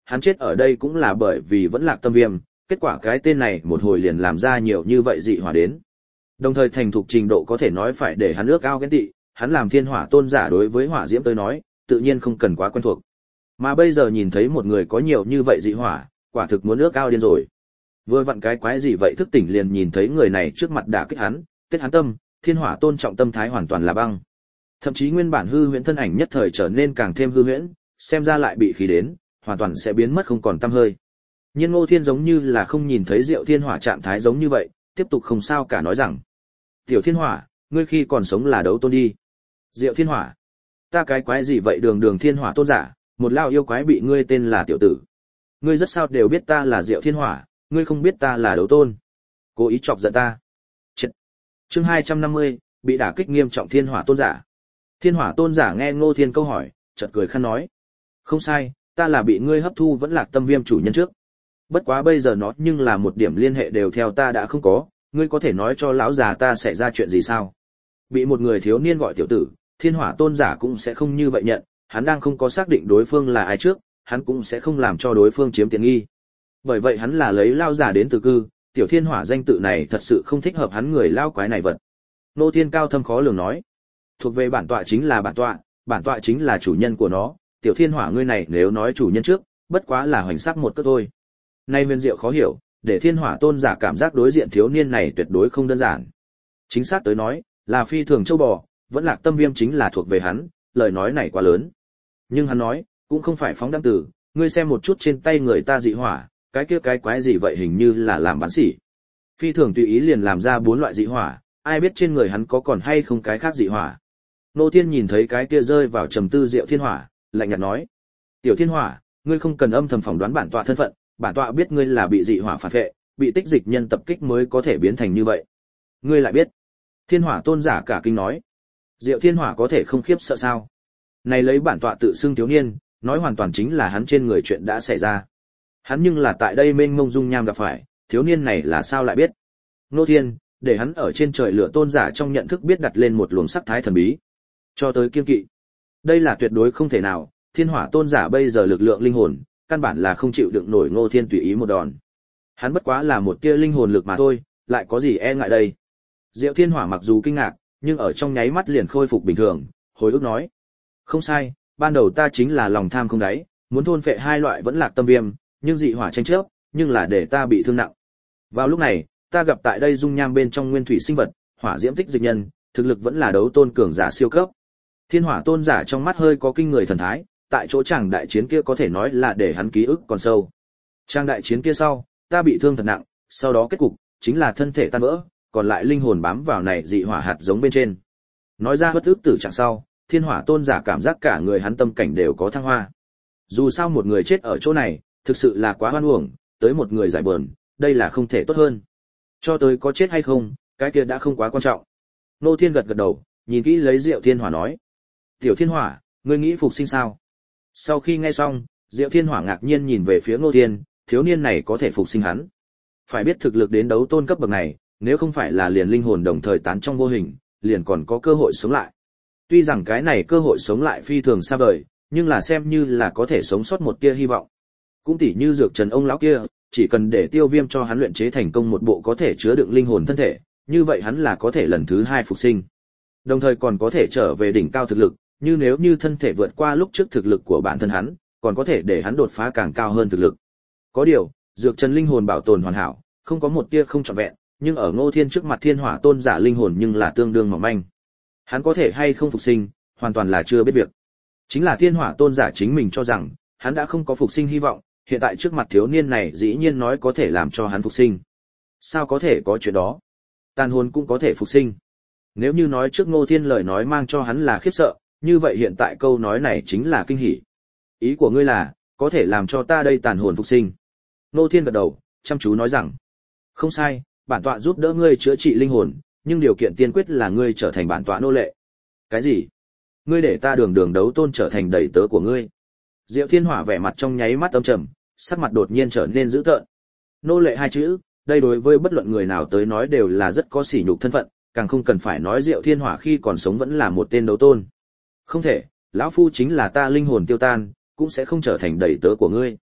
hắn chết ở đây cũng là bởi vì vẫn lạc tâm viêm, kết quả cái tên này một hồi liền làm ra nhiều như vậy dị hỏa đến. Đồng thời thành thục trình độ có thể nói phải để hắn ước ao ghen tị, hắn làm thiên hỏa tôn giả đối với hỏa diễm tới nói, tự nhiên không cần quá quen thuộc. Mà bây giờ nhìn thấy một người có nhiều như vậy dị hỏa, quả thực muốn ước ao điên rồi. Vừa vặn cái quái gì vậy thức tỉnh liền nhìn thấy người này trước mặt đả kích hắn, tết hắn tâm, thiên hỏa tôn trọng tâm thái hoàn toàn là băng. Thậm chí nguyên bản hư huyễn thân ảnh nhất thời trở nên càng thêm hư huyễn, xem ra lại bị khí đến, hoàn toàn sẽ biến mất không còn tăm hơi. Nhưng Ngô Thiên giống như là không nhìn thấy Diệu Thiên Hỏa trạng thái giống như vậy, tiếp tục không sao cả nói rằng: "Tiểu Thiên Hỏa, ngươi khi còn sống là đấu tôn đi." "Diệu Thiên Hỏa? Ta cái quái gì vậy đường đường Thiên Hỏa tôn giả, một lao yêu quái bị ngươi tên là tiểu tử. Ngươi rất sao đều biết ta là Diệu Thiên Hỏa, ngươi không biết ta là đấu tôn." Cố ý chọc giận ta. Chết. Chương 250, bị đả kích nghiêm trọng Thiên Hỏa tôn giả. Thiên Hỏa tôn giả nghe Ngô Thiên câu hỏi, chợt cười khăn nói: "Không sai, ta là bị ngươi hấp thu vẫn lạc tâm viêm chủ nhân trước. Bất quá bây giờ nó nhưng là một điểm liên hệ đều theo ta đã không có, ngươi có thể nói cho lão già ta xảy ra chuyện gì sao?" Bị một người thiếu niên gọi tiểu tử, Thiên Hỏa tôn giả cũng sẽ không như vậy nhận, hắn đang không có xác định đối phương là ai trước, hắn cũng sẽ không làm cho đối phương chiếm tiện nghi. Bởi vậy hắn là lấy lao giả đến từ cư, tiểu Thiên Hỏa danh tự này thật sự không thích hợp hắn người lao quái này vật. Nô Thiên cao thâm khó lường nói: "Thuộc về bản tọa chính là bản tọa chính là chủ nhân của nó, tiểu Thiên Hỏa ngươi này nếu nói chủ nhân trước, bất quá là hoành sắc một cước thôi." Nay huyền diệu khó hiểu, để Thiên Hỏa tôn giả cảm giác đối diện thiếu niên này tuyệt đối không đơn giản. Chính xác tới nói, là phi thường châu bò, vẫn lạc tâm viêm chính là thuộc về hắn, lời nói này quá lớn. Nhưng hắn nói, cũng không phải phóng đăng tử, ngươi xem một chút trên tay người ta dị hỏa, cái kia cái quái gì vậy hình như là làm bán sỉ. Phi thường tùy ý liền làm ra 4 loại dị hỏa, ai biết trên người hắn có còn hay không cái khác dị hỏa. Nô Thiên nhìn thấy cái kia rơi vào trầm tư Diệu Thiên Hỏa, lạnh nhạt nói: "Tiểu Thiên Hỏa, ngươi không cần âm thầm phỏng đoán bản tọa thân phận, bản tọa biết ngươi là bị dị hỏa phản vệ, bị tích dịch nhân tập kích mới có thể biến thành như vậy." "Ngươi lại biết?" Thiên Hỏa tôn giả cả kinh nói. Diệu Thiên Hỏa có thể không khiếp sợ sao? Này lấy bản tọa tự xưng thiếu niên, nói hoàn toàn chính là hắn trên người chuyện đã xảy ra. Hắn nhưng là tại đây mênh mông dung nham gặp phải, thiếu niên này là sao lại biết? Nô Thiên, để hắn ở trên trời lửa tôn giả trong nhận thức biết đặt lên một luồng sắc thái thần bí. Cho tới kiên kỵ. Đây là tuyệt đối không thể nào, Thiên Hỏa tôn giả bây giờ lực lượng linh hồn, căn bản là không chịu đựng nổi Ngô Thiên tùy ý một đòn. Hắn bất quá là một tia linh hồn lực mà thôi, lại có gì e ngại đây? Diệu Thiên Hỏa mặc dù kinh ngạc, nhưng ở trong nháy mắt liền khôi phục bình thường, hồi ức nói: "Không sai, ban đầu ta chính là lòng tham không đáy, muốn thôn phệ 2 loại vẫn lạc tâm viêm, nhưng dị hỏa tranh chấp, nhưng là để ta bị thương nặng. Vào lúc này, ta gặp tại đây dung nham bên trong nguyên thủy sinh vật, hỏa diễm tích dịch nhân, thực lực vẫn là đấu tôn cường giả siêu cấp." Thiên Hỏa tôn giả trong mắt hơi có kinh người thần thái, tại chỗ chàng đại chiến kia có thể nói là để hắn ký ức còn sâu. Trang đại chiến kia sau, ta bị thương thật nặng, sau đó kết cục chính là thân thể tan vỡ, còn lại linh hồn bám vào này dị hỏa hạt giống bên trên. Nói ra bất ức tử trạng sau, Thiên Hỏa tôn giả cảm giác cả người hắn tâm cảnh đều có thăng hoa. Dù sao một người chết ở chỗ này, thực sự là quá oan uổng, tới một người giải bờn, đây là không thể tốt hơn. Cho tới có chết hay không, cái kia đã không quá quan trọng. Nô Thiên gật gật đầu, nhìn kỹ lấy Diệu Thiên Hỏa nói: "Tiểu Thiên Hỏa, ngươi nghĩ phục sinh sao?" Sau khi nghe xong, Diệu Thiên Hỏa ngạc nhiên nhìn về phía Ngô Thiên, thiếu niên này có thể phục sinh hắn. Phải biết thực lực đến đấu tôn cấp bậc này, nếu không phải là liền linh hồn đồng thời tán trong vô hình, liền còn có cơ hội sống lại. Tuy rằng cái này cơ hội sống lại phi thường xa vời, nhưng là xem như là có thể sống sót một tia hy vọng. Cũng tỉ như Dược Trần ông lão kia, chỉ cần để Tiêu Viêm cho hắn luyện chế thành công một bộ có thể chứa đựng linh hồn thân thể, như vậy hắn là có thể lần thứ 2 phục sinh. Đồng thời còn có thể trở về đỉnh cao thực lực, như nếu như thân thể vượt qua lúc trước thực lực của bản thân hắn, còn có thể để hắn đột phá càng cao hơn thực lực. Có điều, Dược Trần linh hồn bảo tồn hoàn hảo, không có một tia không trọn vẹn, nhưng ở Ngô Thiên trước mặt Thiên Hỏa tôn giả linh hồn nhưng là tương đương mỏng manh. Hắn có thể hay không phục sinh, hoàn toàn là chưa biết việc. Chính là Thiên Hỏa tôn giả chính mình cho rằng, hắn đã không có phục sinh hy vọng, hiện tại trước mặt thiếu niên này dĩ nhiên nói có thể làm cho hắn phục sinh. Sao có thể có chuyện đó? Tàn hồn cũng có thể phục sinh. Nếu như nói trước Ngô Thiên lời nói mang cho hắn là khiếp sợ, như vậy hiện tại câu nói này chính là kinh hỉ. Ý của ngươi là, có thể làm cho ta đây tàn hồn phục sinh. Ngô Thiên gật đầu, chăm chú nói rằng: "Không sai, bản tọa giúp đỡ ngươi chữa trị linh hồn, nhưng điều kiện tiên quyết là ngươi trở thành bản tọa nô lệ." "Cái gì? Ngươi để ta đường đường đấu tôn trở thành đầy tớ của ngươi?" Diệu Thiên Hỏa vẻ mặt trong nháy mắt âm trầm, sắc mặt đột nhiên trở nên dữ tợn. Nô lệ 2 chữ, đây đối với bất luận người nào tới nói đều là rất có sỉ nhục thân phận, càng không cần phải nói Diệu Thiên Hỏa khi còn sống vẫn là một tên đấu tôn. "Không thể, lão phu chính là ta linh hồn tiêu tan, cũng sẽ không trở thành đầy tớ của ngươi."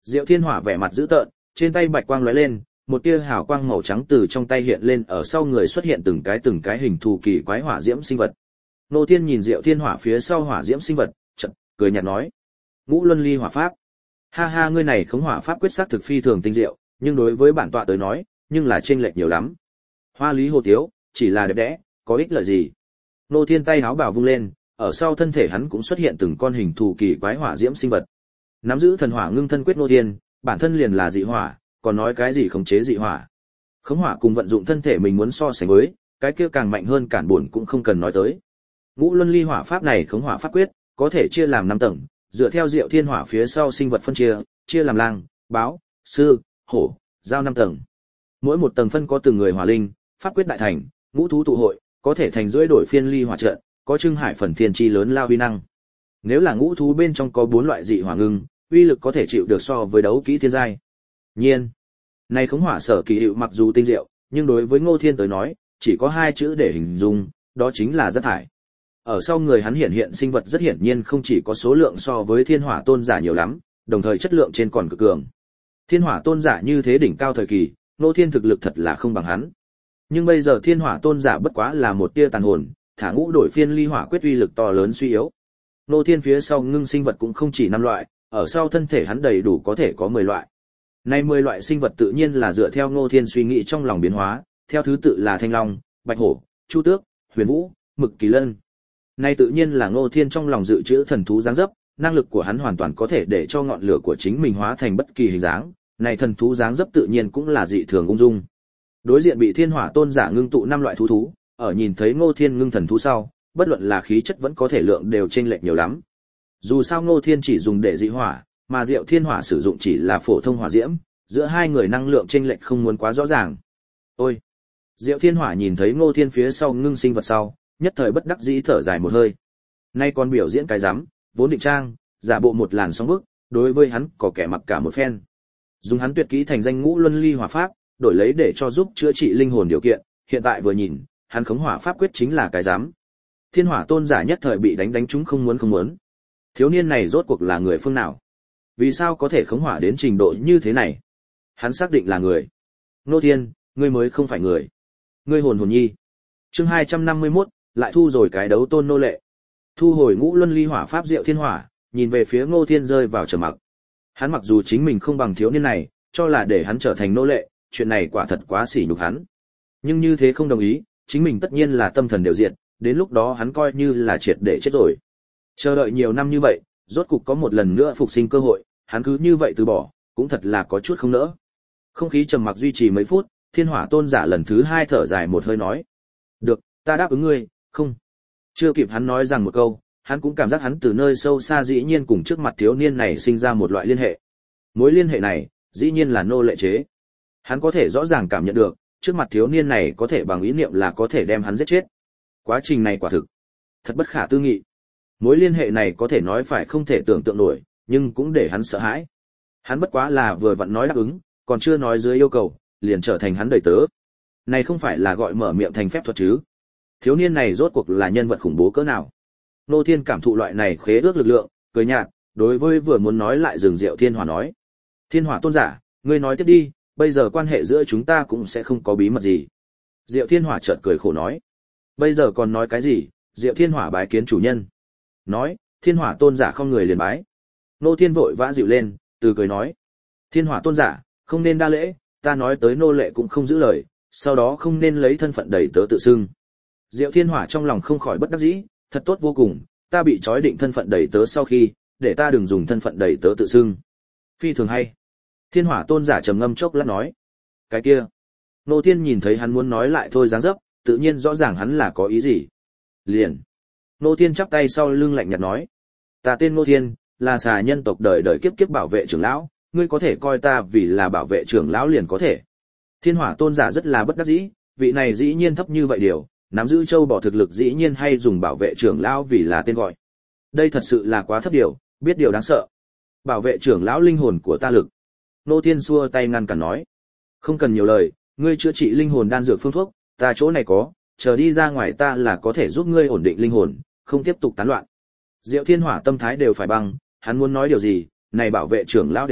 Diệu Thiên Hỏa vẻ mặt dữ tợn, trên tay bạch quang lóe lên, một tia hào quang màu trắng từ trong tay hiện lên, ở sau người xuất hiện từng cái hình thù kỳ quái hỏa diễm sinh vật. Ngô Thiên nhìn Diệu Thiên Hỏa phía sau hỏa diễm sinh vật, chợt cười nhạt nói: "Ngũ Luân Ly Hỏa Pháp." Ha ha, ngươi này khống hỏa pháp quyết sắc thực phi thường tinh diệu, nhưng đối với bản tọa tới nói, nhưng là chênh lệch nhiều lắm. Hoa lý hồ tiếu, chỉ là đẹp đẽ, có ích lợi gì? Ngô Thiên tay háo bảo vung lên, ở sau thân thể hắn cũng xuất hiện từng con hình thù kỳ quái hỏa diễm sinh vật. Nắm giữ thần hỏa ngưng thân quyết Ngô Thiên, bản thân liền là dị hỏa, còn nói cái gì khống chế dị hỏa? Khống hỏa cùng vận dụng thân thể mình muốn so sánh với, cái kia càng mạnh hơn cản buồn cũng không cần nói tới. Ngũ Luân Ly Hỏa Pháp này khống hỏa pháp quyết, có thể chia làm 5 tầng, dựa theo Diệu Thiên Hỏa phía sau sinh vật phân chia làm lang, báo, sư, hổ, giao 5 tầng. Mỗi một tầng phân có từng người hỏa linh, pháp quyết đại thành, ngũ thú tụ hội, có thể thành rưỡi đổi phiên ly hỏa trận, có trưng hải phần thiên chi lớn lao uy năng. Nếu là ngũ thú bên trong có 4 loại dị hỏa ngưng, uy lực có thể chịu được so với đấu kỹ thiên giai. Nhiên, này khống hỏa sở kỳ hiệu mặc dù tinh diệu, nhưng đối với Ngô Thiên tới nói, chỉ có 2 chữ để hình dung, đó chính là rất thải. Ở sau người hắn hiện sinh vật rất hiển nhiên không chỉ có số lượng so với Thiên Hỏa Tôn giả nhiều lắm, đồng thời chất lượng trên còn cực cường. Thiên Hỏa Tôn giả như thế đỉnh cao thời kỳ, Ngô Thiên thực lực thật là không bằng hắn. Nhưng bây giờ Thiên Hỏa Tôn giả bất quá là một tia tàn hồn, thả ngũ đổi phiên ly hỏa quyết uy lực to lớn suy yếu. Ngô Thiên phía sau ngưng sinh vật cũng không chỉ 5 loại, ở sau thân thể hắn đầy đủ có thể có 10 loại. Nay 10 loại sinh vật tự nhiên là dựa theo Ngô Thiên suy nghĩ trong lòng biến hóa, theo thứ tự là Thanh Long, Bạch Hổ, Chu Tước, Huyền Vũ, Mực Kỳ Lân. Nay tự nhiên là Ngô Thiên trong lòng dự trữ thần thú dáng dấp, năng lực của hắn hoàn toàn có thể để cho ngọn lửa của chính mình hóa thành bất kỳ hình dáng, này thần thú dáng dấp tự nhiên cũng là dị thường ung dung. Đối diện bị Thiên Hỏa Tôn giả ngưng tụ 5 loại thú, ở nhìn thấy Ngô Thiên ngưng thần thú sau, bất luận là khí chất vẫn có thể lượng đều chênh lệch nhiều lắm. Dù sao Ngô Thiên chỉ dùng để dị hỏa, mà Diệu Thiên Hỏa sử dụng chỉ là phổ thông hỏa diễm, giữa hai người năng lượng chênh lệch không muốn quá rõ ràng. Ôi! Diệu Thiên Hỏa nhìn thấy Ngô Thiên phía sau ngưng sinh vật sau, nhất thời bất đắc dĩ thở dài một hơi. Nay còn biểu diễn cái rắm, vốn định trang, giả bộ một làn sóng bức, đối với hắn có kẻ mặc cả một phen. Dùng hắn tuyệt kỹ thành danh Ngũ Luân Ly Hỏa Pháp, đổi lấy để cho giúp chữa trị linh hồn điều kiện, hiện tại vừa nhìn, hắn khống hỏa pháp quyết chính là cái rắm. Thiên Hỏa Tôn giả nhất thời bị đánh trúng không muốn. Thiếu niên này rốt cuộc là người phương nào? Vì sao có thể khống hỏa đến trình độ như thế này? Hắn xác định là người. Ngô Thiên, ngươi mới không phải người. Ngươi hồn nhi. Chương 251, lại thu rồi cái đấu tôn nô lệ. Thu hồi Ngũ Luân Ly Hỏa Pháp Diệu Thiên Hỏa, nhìn về phía Ngô Thiên rơi vào trầm mặc. Hắn mặc dù chính mình không bằng thiếu niên này, cho là để hắn trở thành nô lệ, chuyện này quả thật quá sỉ nhục hắn. Nhưng như thế không đồng ý, chính mình tất nhiên là tâm thần đều diệt, đến lúc đó hắn coi như là triệt để chết rồi. Chờ đợi nhiều năm như vậy, rốt cục có một lần nữa phục sinh cơ hội, hắn cứ như vậy từ bỏ, cũng thật là có chút không nỡ. Không khí trầm mặc duy trì mấy phút, Thiên Hỏa Tôn giả lần thứ 2 thở dài một hơi nói: "Được, ta đáp ứng ngươi, không." Chưa kịp hắn nói rằng một câu, hắn cũng cảm giác hắn từ nơi sâu xa dĩ nhiên cùng trước mặt thiếu niên này sinh ra một loại liên hệ. Mối liên hệ này, dĩ nhiên là nô lệ chế. Hắn có thể rõ ràng cảm nhận được, trước mặt thiếu niên này có thể bằng ý niệm là có thể đem hắn giết chết. Quá trình này quả thực thật bất khả tư nghị. Mối liên hệ này có thể nói phải không thể tưởng tượng nổi, nhưng cũng để hắn sợ hãi. Hắn bất quá là vừa vặn nói đáp ứng, còn chưa nói dưới yêu cầu, liền trở thành hắn đầy tớ. Này không phải là gọi mở miệng thành phép thuật chứ? Thiếu niên này rốt cuộc là nhân vật khủng bố cỡ nào? Ngô Thiên cảm thụ loại này khế ước lực lượng, cười nhạt, đối với vừa muốn nói lại dừng Diệu Thiên Hỏa nói: "Thiên Hỏa Tôn giả, ngươi nói tiếp đi, bây giờ quan hệ giữa chúng ta cũng sẽ không có bí mật gì." Diệu Thiên Hỏa chợt cười khổ nói: "Bây giờ còn nói cái gì?" Diệu Thiên Hỏa bái kiến chủ nhân. Nói, Thiên Hỏa Tôn giả không người liền bái. Ngô Thiên vội vã dịu lên, từ cười nói: "Thiên Hỏa Tôn giả, không nên đa lễ, ta nói tới nô lệ cũng không giữ lời, sau đó không nên lấy thân phận đầy tớ tự xưng." Diệu Thiên Hỏa trong lòng không khỏi bất đắc dĩ, thật tốt vô cùng, ta bị trói định thân phận đầy tớ sau khi, để ta đừng dùng thân phận đầy tớ tự xưng. Phi thường hay. Thiên Hỏa Tôn giả trầm ngâm chốc lát nói: "Cái kia." Ngô Thiên nhìn thấy hắn muốn nói lại thôi dáng dấp, tự nhiên rõ ràng hắn là có ý gì. Liền. Ngô Thiên chắp tay sau lưng lạnh nhạt nói: "Ta tên Ngô Thiên, là xà nhân tộc đời đời kiếp kiếp bảo vệ trưởng lão, ngươi có thể coi ta vì là bảo vệ trưởng lão liền có thể." Thiên Hỏa Tôn giả rất là bất đắc dĩ, vị này dĩ nhiên thấp như vậy điều, nắm giữ châu bỏ thực lực dĩ nhiên hay dùng bảo vệ trưởng lão vì là tên gọi. Đây thật sự là quá thấp điều, biết điều đáng sợ. Bảo vệ trưởng lão linh hồn của ta lực. Ngô Thiên xua tay ngăn cản nói: "Không cần nhiều lời, ngươi chữa trị linh hồn đan dược phương thuốc, ta chỗ này có, chờ đi ra ngoài ta là có thể giúp ngươi ổn định linh hồn, không tiếp tục tán loạn." Diệu Thiên Hỏa tâm thái đều phải băng, hắn muốn nói điều gì, này bảo vệ trưởng lão đều biết,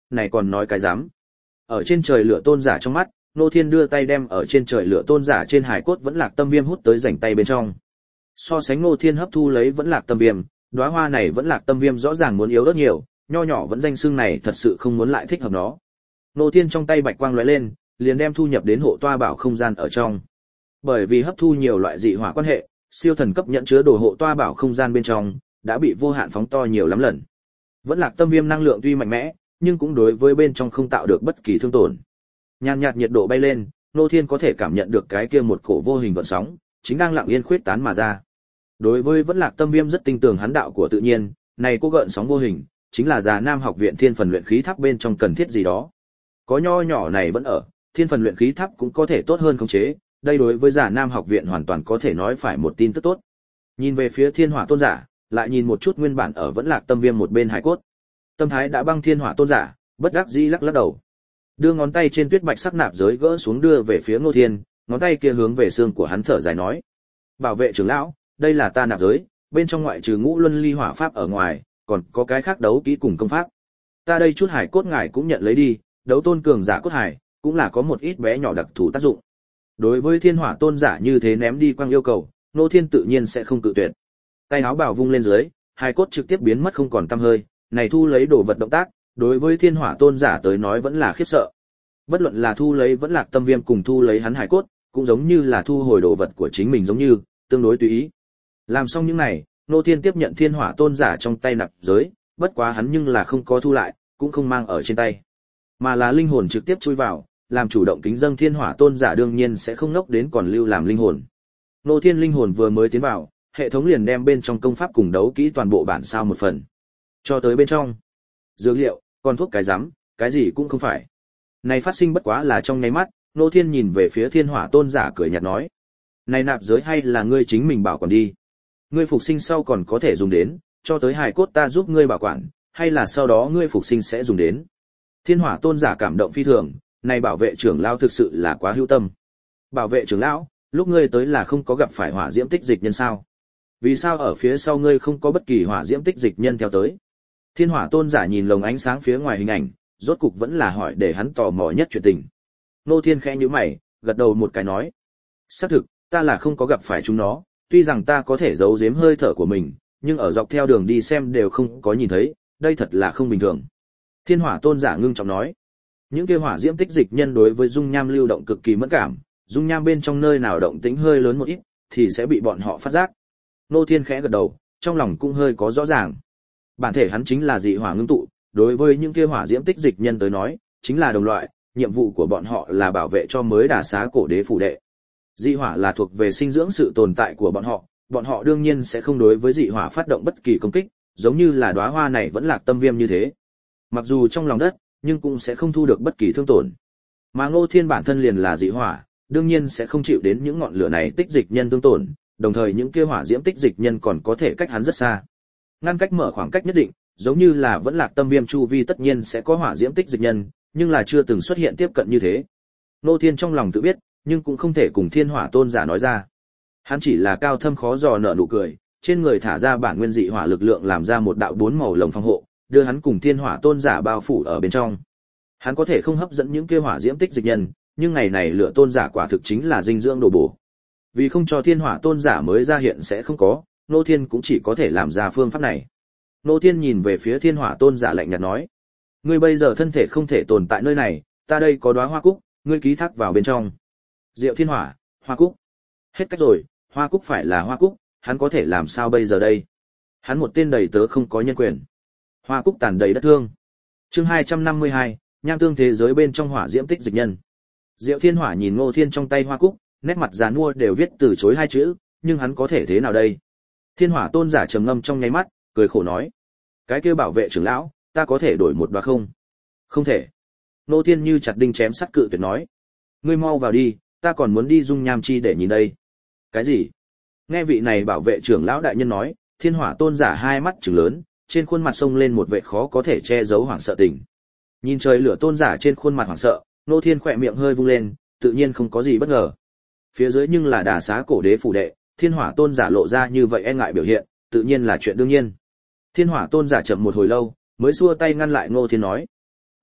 này còn nói cái dám. Ở trên trời lửa tôn giả trong mắt, Ngô Thiên đưa tay đem ở trên trời lửa tôn giả trên hải cốt vẫn lạc tâm viêm hút tới rảnh tay bên trong. So sánh Ngô Thiên hấp thu lấy vẫn lạc tâm viêm, đóa hoa này vẫn lạc tâm viêm rõ ràng muốn yếu rất nhiều, nho nhỏ vẫn danh xưng này thật sự không muốn lại thích hợp nó. Ngô Thiên trong tay bạch quang lóe lên, liền đem thu nhập đến hộ toa bảo không gian ở trong. Bởi vì hấp thu nhiều loại dị hỏa quan hệ, siêu thần cấp nhận chứa đồ hộ toa bảo không gian bên trong đã bị vô hạn phóng to nhiều lắm lần. Vẫn lạc tâm viêm năng lượng tuy mạnh mẽ, nhưng cũng đối với bên trong không tạo được bất kỳ thương tổn. Nhàn nhạt nhiệt độ bay lên, Ngô Thiên có thể cảm nhận được cái kia một cổ vô hình gợn sóng, chính đang lặng yên khuyết tán mà ra. Đối với vẫn lạc tâm viêm rất tin tưởng hắn đạo của tự nhiên, này cô gợn sóng vô hình, chính là Già Nam học viện Thiên Phần luyện khí tháp bên trong cần thiết gì đó. Có nho nhỏ này vẫn ở, Thiên Phần luyện khí tháp cũng có thể tốt hơn khống chế, đây đối với Già Nam học viện hoàn toàn có thể nói phải một tin tức tốt. Nhìn về phía Thiên Hỏa tôn giả, lại nhìn một chút nguyên bản ở vẫn lạc tâm viêm một bên hải cốt. Tâm thái đã băng Thiên Hỏa tôn giả, bất đắc dĩ lắc lắc đầu. Đưa ngón tay trên tuyết bạch sắc nạp giới gỡ xuống đưa về phía Ngô Thiên, ngón tay kia hướng về xương của hắn thở dài nói: "Bảo vệ trưởng lão, đây là ta nạp giới, bên trong ngoại trừ Ngũ Luân Ly Hỏa pháp ở ngoài, còn có cái khác đấu kỹ cùng công pháp. Ta đây chút hải cốt ngài cũng nhận lấy đi, đấu tôn cường giả cốt hải, cũng là có một ít bé nhỏ đặc thù tác dụng." Đối với Thiên Hỏa tôn giả như thế ném đi quang yêu cầu, Ngô Thiên tự nhiên sẽ không cự tuyệt. Tay áo bào vung lên dưới, hải cốt trực tiếp biến mất không còn tăm hơi, này thu lấy đồ vật động tác, đối với Thiên Hỏa tôn giả tới nói vẫn là khiếp sợ. Bất luận là thu lấy vẫn lạc tâm viêm cùng thu lấy hắn hải cốt, cũng giống như là thu hồi đồ vật của chính mình giống như, tương đối tùy ý. Làm xong những này, Ngô Thiên tiếp nhận Thiên Hỏa tôn giả trong tay nạp giới, bất quá hắn nhưng là không có thu lại, cũng không mang ở trên tay, mà là linh hồn trực tiếp chui vào, làm chủ động kính dâng Thiên Hỏa tôn giả đương nhiên sẽ không ngốc đến còn lưu làm linh hồn. Ngô Thiên linh hồn vừa mới tiến vào, hệ thống liền đem bên trong công pháp cùng đấu kỹ toàn bộ bản sao một phần, cho tới bên trong. Dược liệu, còn thuốc cái rắm, cái gì cũng không phải. Này phát sinh bất quá là trong nháy mắt, Ngô Thiên nhìn về phía Thiên Hỏa tôn giả cười nhạt nói: "Này nạp giới hay là ngươi chính mình bảo quản đi? Ngươi phục sinh sau còn có thể dùng đến, cho tới hài cốt ta giúp ngươi bảo quản, hay là sau đó ngươi phục sinh sẽ dùng đến?" Thiên Hỏa tôn giả cảm động phi thường, này bảo vệ trưởng lão thực sự là quá hữu tâm. "Bảo vệ trưởng lão, lúc ngươi tới là không có gặp phải hỏa diễm tích dịch nhân sao? Vì sao ở phía sau ngươi không có bất kỳ hỏa diễm tích dịch nhân theo tới?" Thiên Hỏa tôn giả nhìn lồng ánh sáng phía ngoài hình ảnh, rốt cục vẫn là hỏi để hắn tò mò nhất chuyện tình. Ngô Thiên khẽ nhíu mày, gật đầu một cái nói: "Xác thực, ta là không có gặp phải chúng nó, tuy rằng ta có thể giấu giếm hơi thở của mình, nhưng ở dọc theo đường đi xem đều không có nhìn thấy, đây thật là không bình thường." Thiên Hỏa tôn giả ngưng trọng nói: "Những kia hỏa diễm tích dịch nhân đối với dung nham lưu động cực kỳ mẫn cảm, dung nham bên trong nơi nào động tĩnh hơi lớn một ít, thì sẽ bị bọn họ phát giác." Ngô Thiên khẽ gật đầu, trong lòng cũng hơi có rõ ràng. Bản thể hắn chính là dị hỏa ngưng tụ, đối với những kia hỏa diễm tích dịch nhân tới nói, chính là đồng loại, nhiệm vụ của bọn họ là bảo vệ cho mới đả xá cổ đế phủ đệ. Dị hỏa là thuộc về sinh dưỡng sự tồn tại của bọn họ đương nhiên sẽ không đối với dị hỏa phát động bất kỳ công kích, giống như là đóa hoa này vẫn lạc tâm viêm như thế. Mặc dù trong lòng đất, nhưng cũng sẽ không thu được bất kỳ thương tổn. Mà Ngô Thiên bản thân liền là dị hỏa, đương nhiên sẽ không chịu đến những ngọn lửa này tích dịch nhân thương tổn, đồng thời những kia hỏa diễm tích dịch nhân còn có thể cách hắn rất xa. Ngăn cách mở khoảng cách nhất định, giống như là vẫn lạc tâm viêm chu vi tất nhiên sẽ có hỏa diễm tích dịch nhân, nhưng là chưa từng xuất hiện tiếp cận như thế. Ngô Thiên trong lòng tự biết, nhưng cũng không thể cùng Thiên Hỏa tôn giả nói ra. Hắn chỉ là cao thâm khó dò nở nụ cười, trên người thả ra bản nguyên dị hỏa lực lượng làm ra một đạo 4 màu lồng phòng hộ, đưa hắn cùng Thiên Hỏa tôn giả bao phủ ở bên trong. Hắn có thể không hấp dẫn những kia hỏa diễm tích dịch nhân, nhưng ngày này lửa tôn giả quả thực chính là dinh dưỡng đồ bổ. Vì không cho Thiên Hỏa tôn giả mới ra hiện sẽ không có, Ngô Thiên cũng chỉ có thể làm ra phương pháp này. Ngô Thiên nhìn về phía Thiên Hỏa tôn giả lạnh nhạt nói: "Ngươi bây giờ thân thể không thể tồn tại nơi này, ta đây có đóa hoa cúc, ngươi ký thác vào bên trong." Diệu Thiên Hỏa, hoa cúc. Hết cách rồi, hoa cúc phải là hoa cúc, hắn có thể làm sao bây giờ đây? Hắn một tên đầy tớ không có nhân quyền. Hoa cúc tàn đầy đất thương. Chương 252, nham tương thế giới bên trong hỏa diễm tích dịch nhân. Diệu Thiên Hỏa nhìn Ngô Thiên trong tay hoa cúc, nét mặt già nua đều viết từ chối hai chữ, nhưng hắn có thể thế nào đây? Thiên Hỏa tôn giả trầm ngâm trong nháy mắt, cười khổ nói: "Cái kia bảo vệ trưởng lão, ta có thể đổi một đóa không?" "Không thể." Ngô Thiên như chặt đinh chém sắt cự tuyệt nói: "Ngươi mau vào đi, ta còn muốn đi dung nham chi để nhìn đây." "Cái gì?" Nghe vị này bảo vệ trưởng lão đại nhân nói, Thiên Hỏa tôn giả hai mắt trừng lớn, trên khuôn mặt xông lên một vẻ khó có thể che giấu hoảng sợ tình. Nhìn trời lửa tôn giả trên khuôn mặt hoảng sợ, Ngô Thiên khỏe miệng hơi vung lên, tự nhiên không có gì bất ngờ. Phía dưới nhưng là đả xá cổ đế phủ đệ, Thiên Hỏa tôn giả lộ ra như vậy e ngại biểu hiện, tự nhiên là chuyện đương nhiên. Thiên Hỏa tôn giả chậm một hồi lâu, mới xua tay ngăn lại Ngô Thiên nói: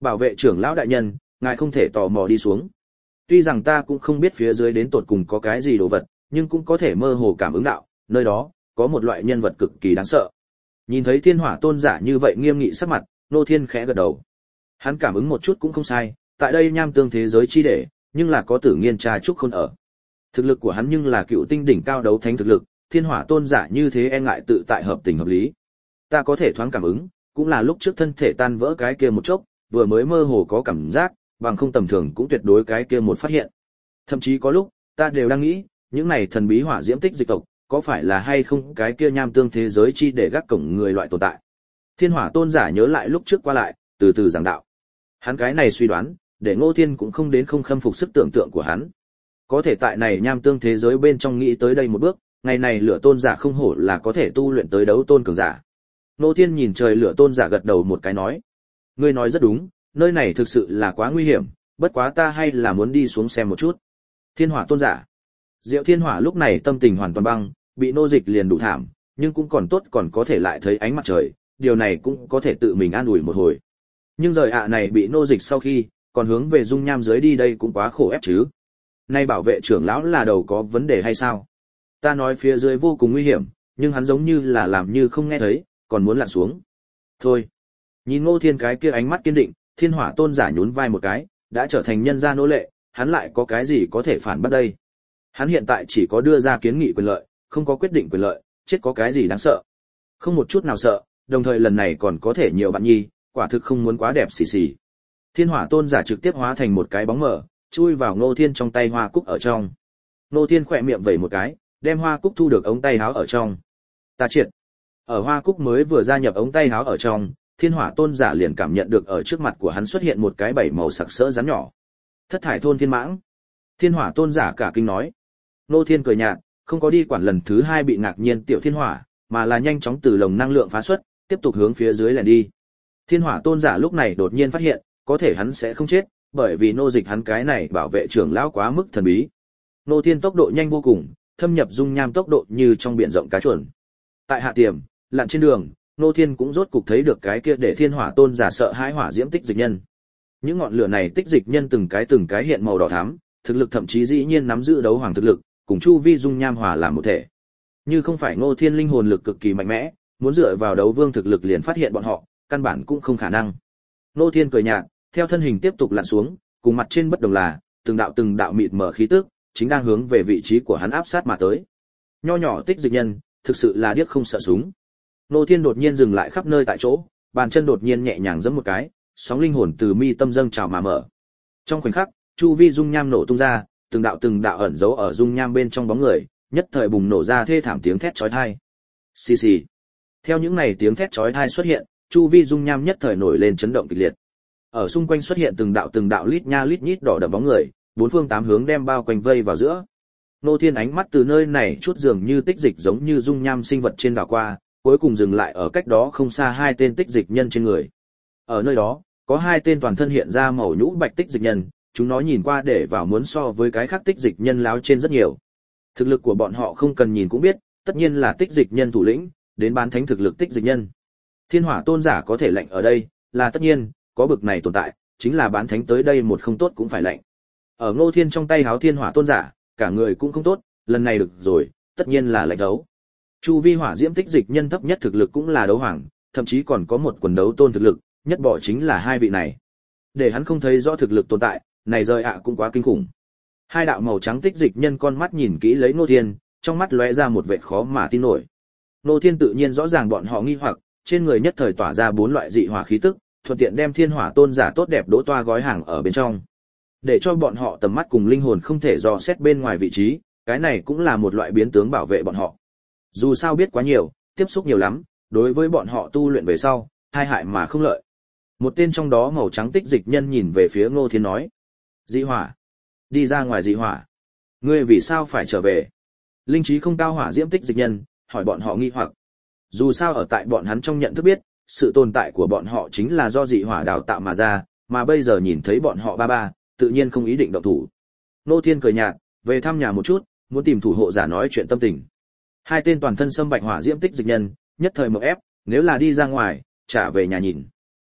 Bảo vệ trưởng lão đại nhân, ngài không thể tò mò đi xuống. Tuy rằng ta cũng không biết phía dưới đến tột cùng có cái gì đồ vật, nhưng cũng có thể mơ hồ cảm ứng đạo, nơi đó có một loại nhân vật cực kỳ đáng sợ. Nhìn thấy Thiên Hỏa Tôn giả như vậy nghiêm nghị sắc mặt, Ngô Thiên khẽ gật đầu. Hắn cảm ứng một chút cũng không sai, tại đây nham tương thế giới chi để, nhưng là có Tử Nghiên Tra Trúc Khôn ở. Thực lực của hắn nhưng là cựu tinh đỉnh cao đấu thánh thực lực, Thiên Hỏa Tôn giả như thế e ngại tự tại hợp tình hợp lý. Ta có thể thoáng cảm ứng, cũng là lúc trước thân thể tan vỡ cái kia một chốc, vừa mới mơ hồ có cảm giác, bằng không tầm thường cũng tuyệt đối cái kia một phát hiện. Thậm chí có lúc, ta đều đang nghĩ, những này thần bí hỏa diễm tích dịch tộc, có phải là hay không cái kia nham tương thế giới chi để gác cổng người loại tồn tại. Thiên Hỏa Tôn giả nhớ lại lúc trước qua lại, từ từ giảng đạo. Hắn cái này suy đoán, để Ngô Thiên cũng không đến không khâm phục sức tưởng tượng của hắn. Có thể tại này nham tương thế giới bên trong nghĩ tới đây một bước, ngày này Lửa Tôn giả không hổ là có thể tu luyện tới đấu tôn cường giả. Ngô Thiên nhìn trời Lửa Tôn giả gật đầu một cái nói: "Ngươi nói rất đúng, nơi này thực sự là quá nguy hiểm, bất quá ta hay là muốn đi xuống xem một chút." Thiên Hỏa Tôn giả. Diệu Thiên Hỏa lúc này tâm tình hoàn toàn băng, bị nô dịch liền đủ thảm, nhưng cũng còn tốt còn có thể lại thấy ánh mặt trời, điều này cũng có thể tự mình an ủi một hồi. Nhưng rời ạ này bị nô dịch sau khi, còn hướng về dung nham dưới đi đây cũng quá khổ ép chứ. Nay bảo vệ trưởng lão là đầu có vấn đề hay sao? Ta nói phía dưới vô cùng nguy hiểm, nhưng hắn giống như là làm như không nghe thấy, còn muốn lặn xuống. Thôi. Nhìn Ngô Thiên cái kia ánh mắt kiên định, Thiên Hỏa Tôn giả nhún vai một cái, đã trở thành nhân gia nô lệ, hắn lại có cái gì có thể phản bác đây? Hắn hiện tại chỉ có đưa ra kiến nghị quyền lợi, không có quyết định quyền lợi, chết có cái gì đáng sợ? Không một chút nào sợ, đồng thời lần này còn có thể nhiều bạn nhi, quả thực không muốn quá đẹp xì xì. Thiên Hỏa Tôn giả trực tiếp hóa thành một cái bóng mờ, chui vào Ngô Thiên trong tay hoa cúc ở trong. Ngô Thiên khỏe miệng vẩy một cái, đem hoa cúc thu được ống tay áo ở trong. Ta triệt. Ở hoa cúc mới vừa gia nhập ống tay áo ở trong, Thiên Hỏa Tôn giả liền cảm nhận được ở trước mặt của hắn xuất hiện một cái bảy màu sặc sỡ rắn nhỏ. Thất thải thôn thiên mãng. Thiên Hỏa Tôn giả cả kinh nói. Ngô Thiên cười nhạt, không có đi quản lần thứ hai bị ngạc nhiên tiểu thiên hỏa, mà là nhanh chóng từ lồng năng lượng phá xuất, tiếp tục hướng phía dưới lẻn đi. Thiên Hỏa Tôn giả lúc này đột nhiên phát hiện, có thể hắn sẽ không chết, bởi vì nô dịch hắn cái này bảo vệ trưởng lão quá mức thần bí. Ngô Thiên tốc độ nhanh vô cùng, thâm nhập dung nham tốc độ như trong biển rộng cá chuẩn. Tại hạ tiềm, lặn trên đường, Ngô Thiên cũng rốt cục thấy được cái kia để Thiên Hỏa Tôn giả sợ hãi hỏa diễm tích dịch nhân. Những ngọn lửa này tích dịch nhân từng cái hiện màu đỏ thắm, thực lực thậm chí dĩ nhiên nắm giữ đấu hoàng thực lực, cùng chu vi dung nham hòa làm một thể. Như không phải Ngô Thiên linh hồn lực cực kỳ mạnh mẽ, muốn dựa vào đấu vương thực lực liền phát hiện bọn họ, căn bản cũng không khả năng. Ngô Thiên cười nhạt, theo thân hình tiếp tục lặn xuống, cùng mặt trên bất đồng là, từng đạo mịt mờ khí tức, chính đang hướng về vị trí của hắn áp sát mà tới. Nho nhỏ tích dịch nhân, thực sự là điếc không sợ súng. Ngô Thiên đột nhiên dừng lại khắp nơi tại chỗ, bàn chân đột nhiên nhẹ nhàng giẫm một cái, sóng linh hồn từ mi tâm dâng trào mà mở. Trong khoảnh khắc, chu vi dung nham nổ tung ra, từng đạo ẩn giấu ở dung nham bên trong bóng người, nhất thời bùng nổ ra thê thảm tiếng thét chói tai. Xì xì. Theo những này tiếng thét chói tai xuất hiện, chu vi dung nham nhất thời nổi lên chấn động kịch liệt. Ở xung quanh xuất hiện từng đạo lít nha lít nhít đỏ đậm bóng người, bốn phương tám hướng đem bao quanh vây vào giữa. Ngô Thiên ánh mắt từ nơi này chút dường như tích dịch giống như dung nham sinh vật trên đảo qua, cuối cùng dừng lại ở cách đó không xa hai tên tích dịch nhân trên người. Ở nơi đó, có hai tên toàn thân hiện ra màu nhũ bạch tích dịch nhân, chúng nó nhìn qua để vào muốn so với cái khác tích dịch nhân láo trên rất nhiều. Thực lực của bọn họ không cần nhìn cũng biết, tất nhiên là tích dịch nhân thủ lĩnh, đến bán thánh thực lực tích dịch nhân. Thiên Hỏa Tôn giả có thể lệnh ở đây, là tất nhiên, có bực này tồn tại, chính là bán thánh tới đây một không tốt cũng phải lệnh. Ở Ngô Thiên trong tay háo Thiên Hỏa Tôn giả, cả người cũng không tốt, lần này được rồi, tất nhiên là lệnh đấu. Chu vi hỏa diễm tích dịch nhân thấp nhất thực lực cũng là đấu hoàng, thậm chí còn có một quần đấu tôn thực lực, nhất bỏ chính là hai vị này. Để hắn không thấy rõ thực lực tồn tại, này rời ạ cũng quá kinh khủng. Hai đạo màu trắng tích dịch nhân con mắt nhìn kỹ lấy Ngô Thiên, trong mắt lóe ra một vẻ khó mà tin nổi. Ngô Thiên tự nhiên rõ ràng bọn họ nghi hoặc, trên người nhất thời tỏa ra bốn loại dị hỏa khí tức, thuận tiện đem Thiên Hỏa Tôn giả tốt đẹp đỗ toa gói hàng ở bên trong. Để cho bọn họ tầm mắt cùng linh hồn không thể dò xét bên ngoài vị trí, cái này cũng là một loại biến tướng bảo vệ bọn họ. Dù sao biết quá nhiều, tiếp xúc nhiều lắm, đối với bọn họ tu luyện về sau, hai hại mà không lợi. Một tên trong đó màu trắng tích dịch nhân nhìn về phía Ngô Thiên nói: "Dị hỏa, đi ra ngoài dị hỏa. Ngươi vì sao phải trở về?" Linh trí không cao hỏa diễm tích dịch nhân hỏi bọn họ nghi hoặc. Dù sao ở tại bọn hắn trong nhận thức biết, sự tồn tại của bọn họ chính là do dị hỏa đào tạo mà ra, mà bây giờ nhìn thấy bọn họ ba, tự nhiên không ý định động thủ. Ngô Thiên cười nhạt, về thăm nhà một chút, muốn tìm thủ hộ giả nói chuyện tâm tình. Hai tên toàn thân xâm bạch hỏa diễm tích dịch nhân, nhất thời mộng ép, nếu là đi ra ngoài, trả về nhà nhìn.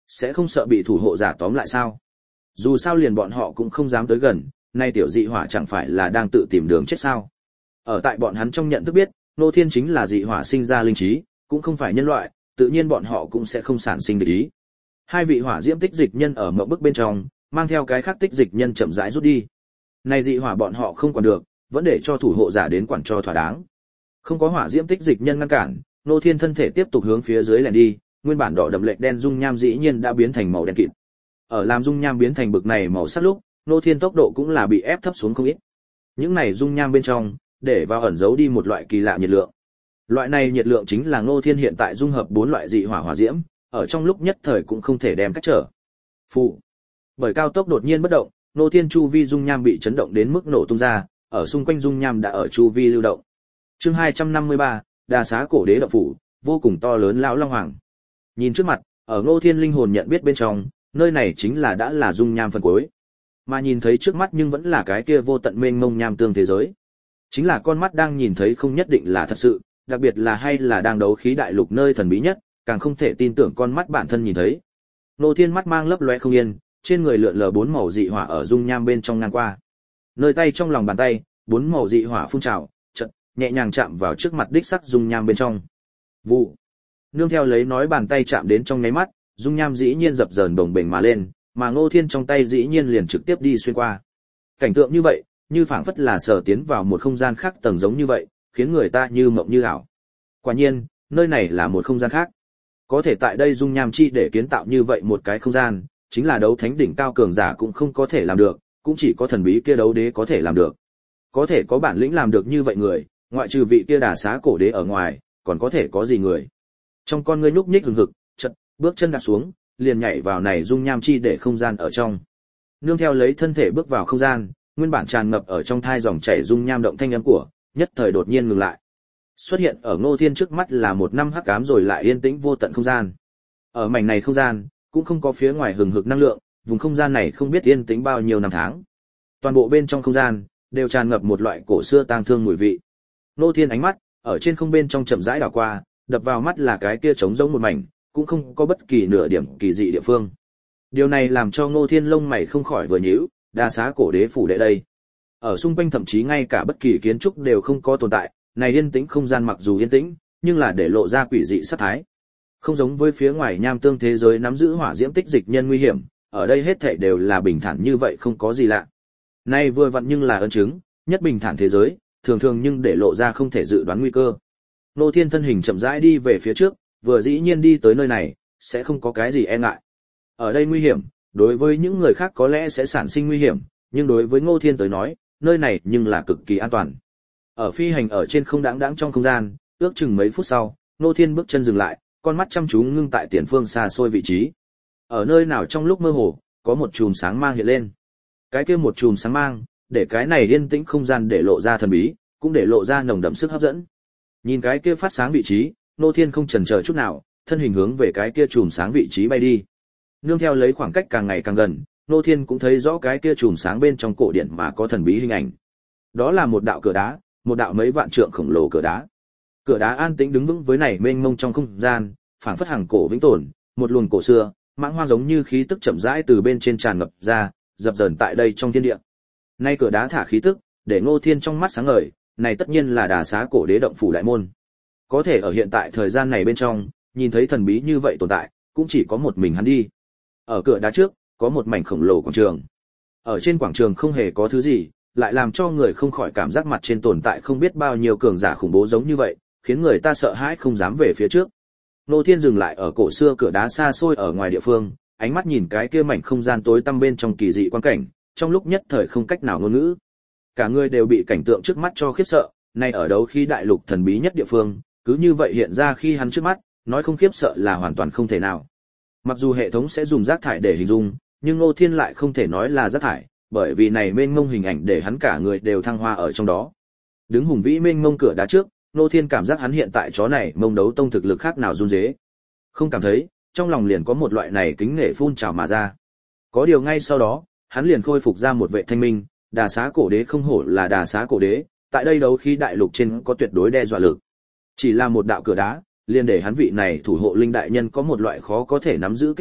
Sẽ không sợ bị thủ hộ giả tóm lại sao? Dù sao liền bọn họ cũng không dám tới gần, nay tiểu dị hỏa chẳng phải là đang tự tìm đường chết sao? Ở tại bọn hắn trong nhận thức biết, Ngô Thiên chính là dị hỏa sinh ra linh trí, cũng không phải nhân loại, tự nhiên bọn họ cũng sẽ không sản sinh địch ý. Hai vị hỏa diễm tích dịch nhân ở mộng bức bên trong, mang theo cái khác tích dịch nhân chậm rãi rút đi. Này dị hỏa bọn họ không quản được, vẫn để cho thủ hộ giả đến quản cho thỏa đáng. Không có hỏa diễm tích dịch nhân ngăn cản, Ngô Thiên thân thể tiếp tục hướng phía dưới lẻn đi, nguyên bản đỏ đậm lệch đen dung nham dĩ nhiên đã biến thành màu đen kịt. Ở làm dung nham biến thành bực này màu sắc lúc, Ngô Thiên tốc độ cũng là bị ép thấp xuống không ít. Những này dung nham bên trong, để vào ẩn giấu đi một loại kỳ lạ nhiệt lượng. Loại này nhiệt lượng chính là Ngô Thiên hiện tại dung hợp 4 loại dị hỏa hỏa diễm, ở trong lúc nhất thời cũng không thể đem cách trở. Phụ. Bởi cao tốc đột nhiên bất động, Ngô Thiên chu vi dung nham bị chấn động đến mức nổ tung ra, ở xung quanh dung nham đã ở chu vi lưu động. Chương 253, Đa Xá cổ đế động phủ, vô cùng to lớn lão long hoàng. Nhìn trước mặt, ở Ngô Thiên linh hồn nhận biết bên trong, nơi này chính là đã là dung nham phần cuối. Mà nhìn thấy trước mắt nhưng vẫn là cái kia vô tận mênh mông nham tương thế giới. Chính là con mắt đang nhìn thấy không nhất định là thật sự, đặc biệt là hay là đang đấu khí đại lục nơi thần bí nhất, càng không thể tin tưởng con mắt bản thân nhìn thấy. Ngô Thiên mắt mang lấp lóe không yên, trên người lượn lờ 4 màu dị hỏa ở dung nham bên trong ngang qua. Nơi tay trong lòng bàn tay, 4 màu dị hỏa phun trào, chợt nhẹ nhàng chạm vào trước mặt đích sắc dung nham bên trong. Vụ. Nương theo lấy nói bàn tay chạm đến trong nháy mắt, dung nham dĩ nhiên dập dờn bồng bềnh mà lên, mà Ngô Thiên trong tay dĩ nhiên liền trực tiếp đi xuyên qua. Cảnh tượng như vậy, như phảng phất là sở tiến vào một không gian khác tầng giống như vậy, khiến người ta như mộng như ảo. Quả nhiên, nơi này là một không gian khác. Có thể tại đây dung nham chi để kiến tạo như vậy một cái không gian, chính là đấu thánh đỉnh cao cường giả cũng không có thể làm được, cũng chỉ có thần bí kia đấu đế có thể làm được. Có thể có bản lĩnh làm được như vậy người, ngoại trừ vị kia Đà Xá cổ đế ở ngoài, còn có thể có gì người. Trong con ngươi nhúc nhích hừng hực, chợt bước chân đặt xuống, liền nhảy vào này dung nham chi để không gian ở trong. Nương theo lấy thân thể bước vào không gian, nguyên bản tràn ngập ở trong thai dòng chảy dung nham động thanh âm của, nhất thời đột nhiên ngừng lại. Xuất hiện ở Ngô Thiên trước mắt là một năm hắc ám rồi lại yên tĩnh vô tận không gian. Ở mảnh này không gian, cũng không có phía ngoài hừng hực năng lượng, vùng không gian này không biết yên tĩnh bao nhiêu năm tháng. Toàn bộ bên trong không gian đều tràn ngập một loại cổ xưa tang thương mùi vị. Ngô Thiên ánh mắt ở trên không bên trong chậm rãi đảo qua, đập vào mắt là cái kia trống rỗng một mảnh, cũng không có bất kỳ nửa điểm kỳ dị địa phương. Điều này làm cho Ngô Thiên lông mày không khỏi vừa nhíu, Đa Xá cổ đế phủ đệ đây. Ở xung quanh thậm chí ngay cả bất kỳ kiến trúc đều không có tồn tại, này yên tĩnh không gian mặc dù yên tĩnh, nhưng là để lộ ra quỷ dị sát thái. Không giống với phía ngoài nham tương thế giới nắm giữ hỏa diễm tích dịch nhân nguy hiểm, ở đây hết thảy đều là bình thản như vậy không có gì lạ. Nay vừa vặn nhưng là ân chứng, nhất bình thản thế giới, thường thường nhưng để lộ ra không thể dự đoán nguy cơ. Ngô Thiên thân hình chậm rãi đi về phía trước, vừa dĩ nhiên đi tới nơi này, sẽ không có cái gì e ngại. Ở đây nguy hiểm, đối với những người khác có lẽ sẽ sản sinh nguy hiểm, nhưng đối với Ngô Thiên tới nói, nơi này nhưng là cực kỳ an toàn. Ở phi hành ở trên không đáng đáng trong không gian, ước chừng mấy phút sau, Ngô Thiên bước chân dừng lại, con mắt chăm chú ngưng tại tiền phương xa xôi vị trí. Ở nơi nào trong lúc mơ hồ, có một chùm sáng mang hiện lên. Cái kia một chùm sáng mang, để cái này yên tĩnh không gian để lộ ra thần bí, cũng để lộ ra nồng đậm sức hấp dẫn. Nhìn cái kia phát sáng vị trí, Ngô Thiên không chần chờ chút nào, thân hình hướng về cái kia chùm sáng vị trí bay đi. Nương theo lấy khoảng cách càng ngày càng gần, Ngô Thiên cũng thấy rõ cái kia chùm sáng bên trong cổ điện mà có thần bí hình ảnh. Đó là một đạo cửa đá, một đạo mấy vạn trượng khổng lồ cửa đá. Cửa đá an tĩnh đứng vững với này mênh mông trong không gian, phảng phất hàng cổ vĩnh tồn, một luồng cổ xưa, mãng hoang giống như khí tức chậm rãi từ bên trên tràn ngập ra, dập dờn tại đây trong thiên địa. Nay cửa đá thả khí tức, để Ngô Thiên trong mắt sáng ngời, này tất nhiên là Đà Xá cổ đế động phủ đại môn. Có thể ở hiện tại thời gian này bên trong, nhìn thấy thần bí như vậy tồn tại, cũng chỉ có một mình hắn đi. Ở cửa đá trước, có một mảnh khổng lồ quảng trường. Ở trên quảng trường không hề có thứ gì, lại làm cho người không khỏi cảm giác mặt trên tồn tại không biết bao nhiêu cường giả khủng bố giống như vậy, khiến người ta sợ hãi không dám về phía trước. Ngô Thiên dừng lại ở cổ xưa cửa đá xa xôi ở ngoài địa phương, ánh mắt nhìn cái kia mảnh không gian tối tăm bên trong kỳ dị quan cảnh, trong lúc nhất thời không cách nào ngôn ngữ. Cả người đều bị cảnh tượng trước mắt cho khiếp sợ, nay ở đấu khi đại lục thần bí nhất địa phương, cứ như vậy hiện ra khi hắn trước mắt, nói không khiếp sợ là hoàn toàn không thể nào. Mặc dù hệ thống sẽ dùng rác thải để hình dung, nhưng Ngô Thiên lại không thể nói là rác thải, bởi vì này mênh mông hình ảnh để hắn cả người đều thăng hoa ở trong đó. Đứng hùng vĩ mênh mông cửa đá trước, Ngô Thiên cảm giác hắn hiện tại chó này mông đấu tông thực lực khác nào run rế. Không cảm thấy, trong lòng liền có một loại này kính nể phun trào mà ra. Có điều ngay sau đó, hắn liền khôi phục ra một vệ thanh minh, Đà Xá cổ đế không hổ là Đà Xá cổ đế, tại đây đấu khi đại lục trên có tuyệt đối đe dọa lực. Chỉ là một đạo cửa đá, liền để hắn vị này thủ hộ linh đại nhân có một loại khó có thể nắm giữ kích động,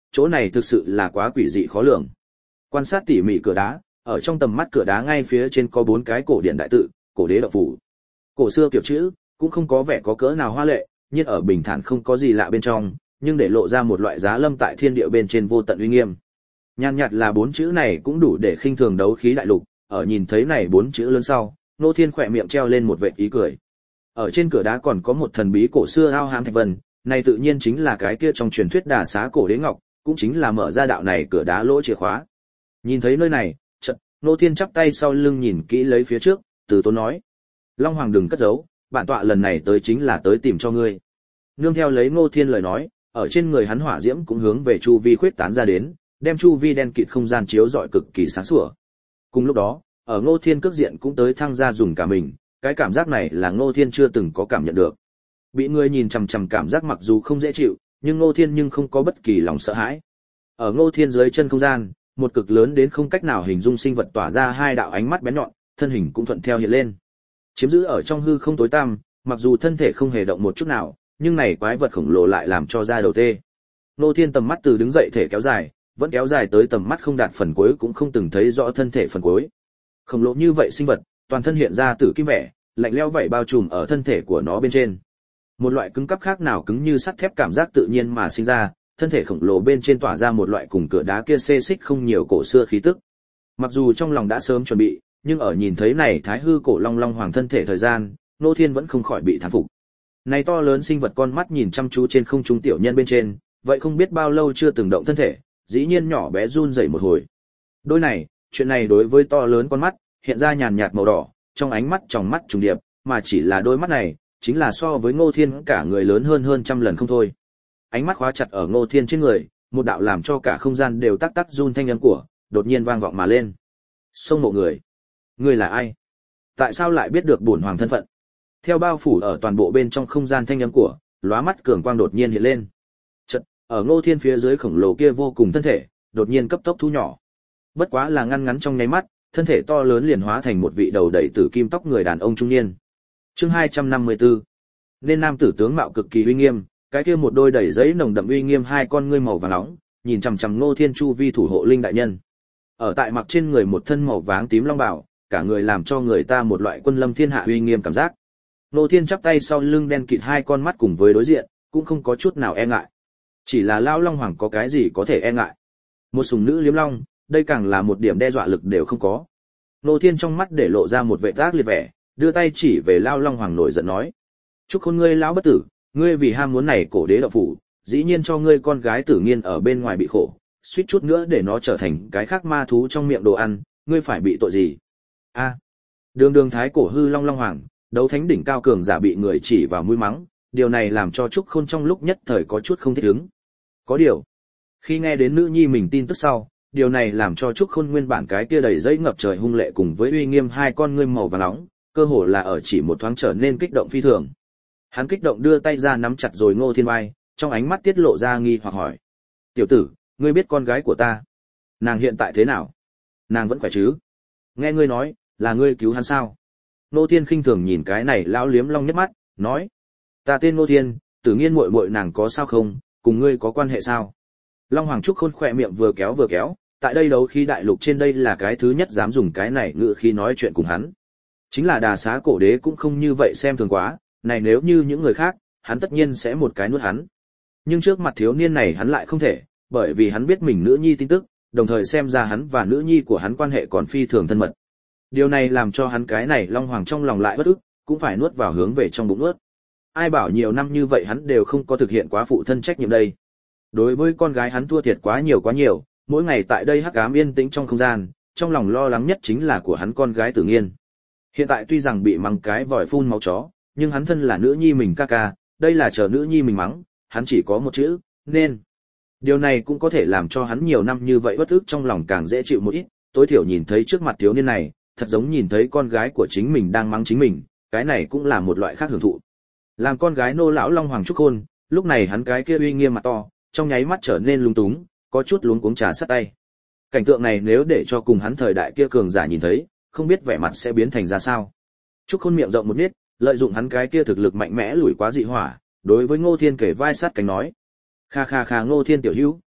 chỗ này thực sự là quá quỷ dị khó lường. Quan sát tỉ mỉ cửa đá, ở trong tầm mắt cửa đá ngay phía trên có 4 cái cổ điển đại tự, cổ đế động phủ. Cổ xưa kiểu chữ, cũng không có vẻ có cỡ nào hoa lệ, nhưng ở bình thản không có gì lạ bên trong, nhưng để lộ ra một loại giá lâm tại thiên địa bên trên vô tận uy nghiêm. Nhàn nhạt là 4 chữ này cũng đủ để khinh thường đấu khí đại lục, ở nhìn thấy này 4 chữ lớn sau, Ngô Thiên khỏe miệng treo lên một vệt ý cười. Ở trên cửa đá còn có một thần bí cổ xưa ao hám thạch vân, này tự nhiên chính là cái kia trong truyền thuyết Đà Xá cổ đế ngọc, cũng chính là mở ra đạo này cửa đá lỗ chìa khóa. Nhìn thấy nơi này, Ngô Thiên chắp tay sau lưng nhìn kỹ lấy phía trước, từ tốn nói: "Long Hoàng đừng cất giấu, bản tọa lần này tới chính là tới tìm cho ngươi." Nương theo lấy Ngô Thiên lời nói, ở trên người hắn hỏa diễm cũng hướng về chu vi khuyết tán ra đến, đem chu vi đen kịt không gian chiếu rọi cực kỳ sáng sủa. Cùng lúc đó, ở Ngô Thiên cước diện cũng tới thăng ra dùng cả mình, cái cảm giác này là Ngô Thiên chưa từng có cảm nhận được. Bị người nhìn chằm chằm cảm giác mặc dù không dễ chịu, nhưng Ngô Thiên nhưng không có bất kỳ lòng sợ hãi. Ở Ngô Thiên dưới chân không gian, một cực lớn đến không cách nào hình dung sinh vật tỏa ra 2 đạo ánh mắt bén nhọn, thân hình cũng thuận theo hiện lên. Chiếm giữ ở trong hư không tối tăm, mặc dù thân thể không hề động một chút nào, nhưng này quái vật khổng lồ lại làm cho da đầu tê. Ngô Thiên tầm mắt từ đứng dậy thể kéo dài, vẫn kéo dài tới tầm mắt không đạt phần cuối cũng không từng thấy rõ thân thể phần cuối. Khổng lồ như vậy sinh vật, toàn thân hiện ra tử kim vẻ, lạnh lẽo vậy bao trùm ở thân thể của nó bên trên. Một loại cứng cáp khác nào cứng như sắt thép cảm giác tự nhiên mà sinh ra, thân thể khổng lồ bên trên tỏa ra một loại cùng cửa đá kia xê xích không nhiều cổ xưa khí tức. Mặc dù trong lòng đã sớm chuẩn bị, nhưng ở nhìn thấy này thái hư cổ long long hoàng thân thể thời gian, Ngô Thiên vẫn không khỏi bị thán phục. Này to lớn sinh vật con mắt nhìn chăm chú trên không trung tiểu nhân bên trên, vậy không biết bao lâu chưa từng động thân thể, dĩ nhiên nhỏ bé run rẩy một hồi. Đôi này, chuyện này đối với to lớn con mắt, hiện ra nhàn nhạt màu đỏ, trong ánh mắt tròng mắt trùng điệp, mà chỉ là đôi mắt này, chính là so với Ngô Thiên cả người lớn hơn trăm lần không thôi. Ánh mắt khóa chặt ở Ngô Thiên trên người, một đạo làm cho cả không gian đều tắc tắc run thanh âm của, đột nhiên vang vọng mà lên. Sông Mộ người, ngươi là ai? Tại sao lại biết được bổn hoàng thân phận? Theo bao phủ ở toàn bộ bên trong không gian thanh âm của, lóa mắt cường quang đột nhiên hiện lên. Chợt, ở Ngô Thiên phía dưới khổng lồ kia vô cùng thân thể, đột nhiên cấp tốc thu nhỏ. Bất quá là ngăn ngắn trong nháy mắt, thân thể to lớn liền hóa thành một vị đầu đầy tử kim tóc người đàn ông trung niên. Chương 254. Nên nam tử tướng mạo cực kỳ uy nghiêm, cái kia một đôi đầy giấy nồng đậm uy nghiêm 2 con ngươi màu vàng nóng, nhìn chằm chằm Ngô Thiên chu vi thủ hộ linh đại nhân. Ở tại mặc trên người một thân màu vàng tím long bào, cả người làm cho người ta một loại quân lâm thiên hạ uy nghiêm cảm giác. Ngô Thiên chắp tay sau lưng đen kịt 2 con mắt cùng với đối diện, cũng không có chút nào e ngại. Chỉ là lão long hoàng có cái gì có thể e ngại? Một sủng nữ liếm long, đây càng là một điểm đe dọa lực đều không có. Ngô Thiên trong mắt để lộ ra một vẻ ác liệt vẻ, đưa tay chỉ về lão long hoàng nổi giận nói: "Chúc khôn ngươi lão bất tử, ngươi vì ham muốn này cổ đế đạo phủ, dĩ nhiên cho ngươi con gái Tử Nghiên ở bên ngoài bị khổ, suýt chút nữa để nó trở thành cái khác ma thú trong miệng đồ ăn, ngươi phải bị tội gì?" A. Đường thái cổ hư long long hoàng, đấu thánh đỉnh cao cường giả bị người chỉ vào mũi mắng, điều này làm cho Trúc Khôn trong lúc nhất thời có chút không thích ứng. Có điều, khi nghe đến nữ nhi mình tin tức sau, điều này làm cho Trúc Khôn nguyên bản cái kia đầy dẫy ngập trời hung lệ cùng với uy nghiêm 2 con ngươi màu vàng nóng, cơ hồ là ở chỉ một thoáng trở nên kích động phi thường. Hắn kích động đưa tay ra nắm chặt rồi Ngô Thiên vai, trong ánh mắt tiết lộ ra nghi hoặc hỏi: "Tiểu tử, ngươi biết con gái của ta? Nàng hiện tại thế nào? Nàng vẫn khỏe chứ? Nghe ngươi nói, là ngươi cứu hắn sao?" Ngô Thiên khinh thường nhìn cái này lão liếm long nhất mắt, nói: "Ta tên Ngô Thiên, Tử Nghiên muội muội nàng có sao không, cùng ngươi có quan hệ sao?" Long Hoàng Trúc Khôn khỏe miệng vừa kéo, tại đây đấu khí đại lục trên đây là cái thứ nhất dám dùng cái này ngữ khi nói chuyện cùng hắn. Chính là Đà Xá cổ đế cũng không như vậy xem thường quá, này nếu như những người khác, hắn tất nhiên sẽ một cái nuốt hắn. Nhưng trước mặt thiếu niên này hắn lại không thể, bởi vì hắn biết mình nữ nhi tin tức, đồng thời xem ra hắn và nữ nhi của hắn quan hệ còn phi thường thân mật. Điều này làm cho hắn cái này Long Hoàng trong lòng lại bất ức, cũng phải nuốt vào hướng về trong bụng nuốt. Ai bảo nhiều năm như vậy hắn đều không có thực hiện quá phụ thân trách nhiệm đây. Đối với con gái hắn thua thiệt quá nhiều, mỗi ngày tại đây hắc ám yên tĩnh trong không gian, trong lòng lo lắng nhất chính là của hắn con gái Tử Nghiên. Hiện tại tuy rằng bị mắng cái vòi phun máu chó, nhưng hắn thân là nữ nhi mình ca ca, đây là chờ nữ nhi mình mắng, hắn chỉ có một chữ, nên. Điều này cũng có thể làm cho hắn nhiều năm như vậy bất ức trong lòng càng dễ chịu một ít, tối thiểu nhìn thấy trước mặt thiếu niên này, thật giống nhìn thấy con gái của chính mình đang mắng chính mình, cái này cũng là một loại khác hưởng thụ. Làm con gái nô lão Long Hoàng Trúc Khôn, lúc này hắn cái kia uy nghiêm mặt to, trong nháy mắt trở nên lung túng, có chút luống cuống trà sắt tay. Cảnh tượng này nếu để cho cùng hắn thời đại kia cường giả nhìn thấy, không biết vẻ mặt sẽ biến thành ra sao. Trúc Khôn miệng rộng một nít, lợi dụng hắn cái kia thực lực mạnh mẽ lùi quá dị hỏa, đối với Ngô Thiên kể vai sát cánh nói: "Kha Ngô Thiên tiểu hữu,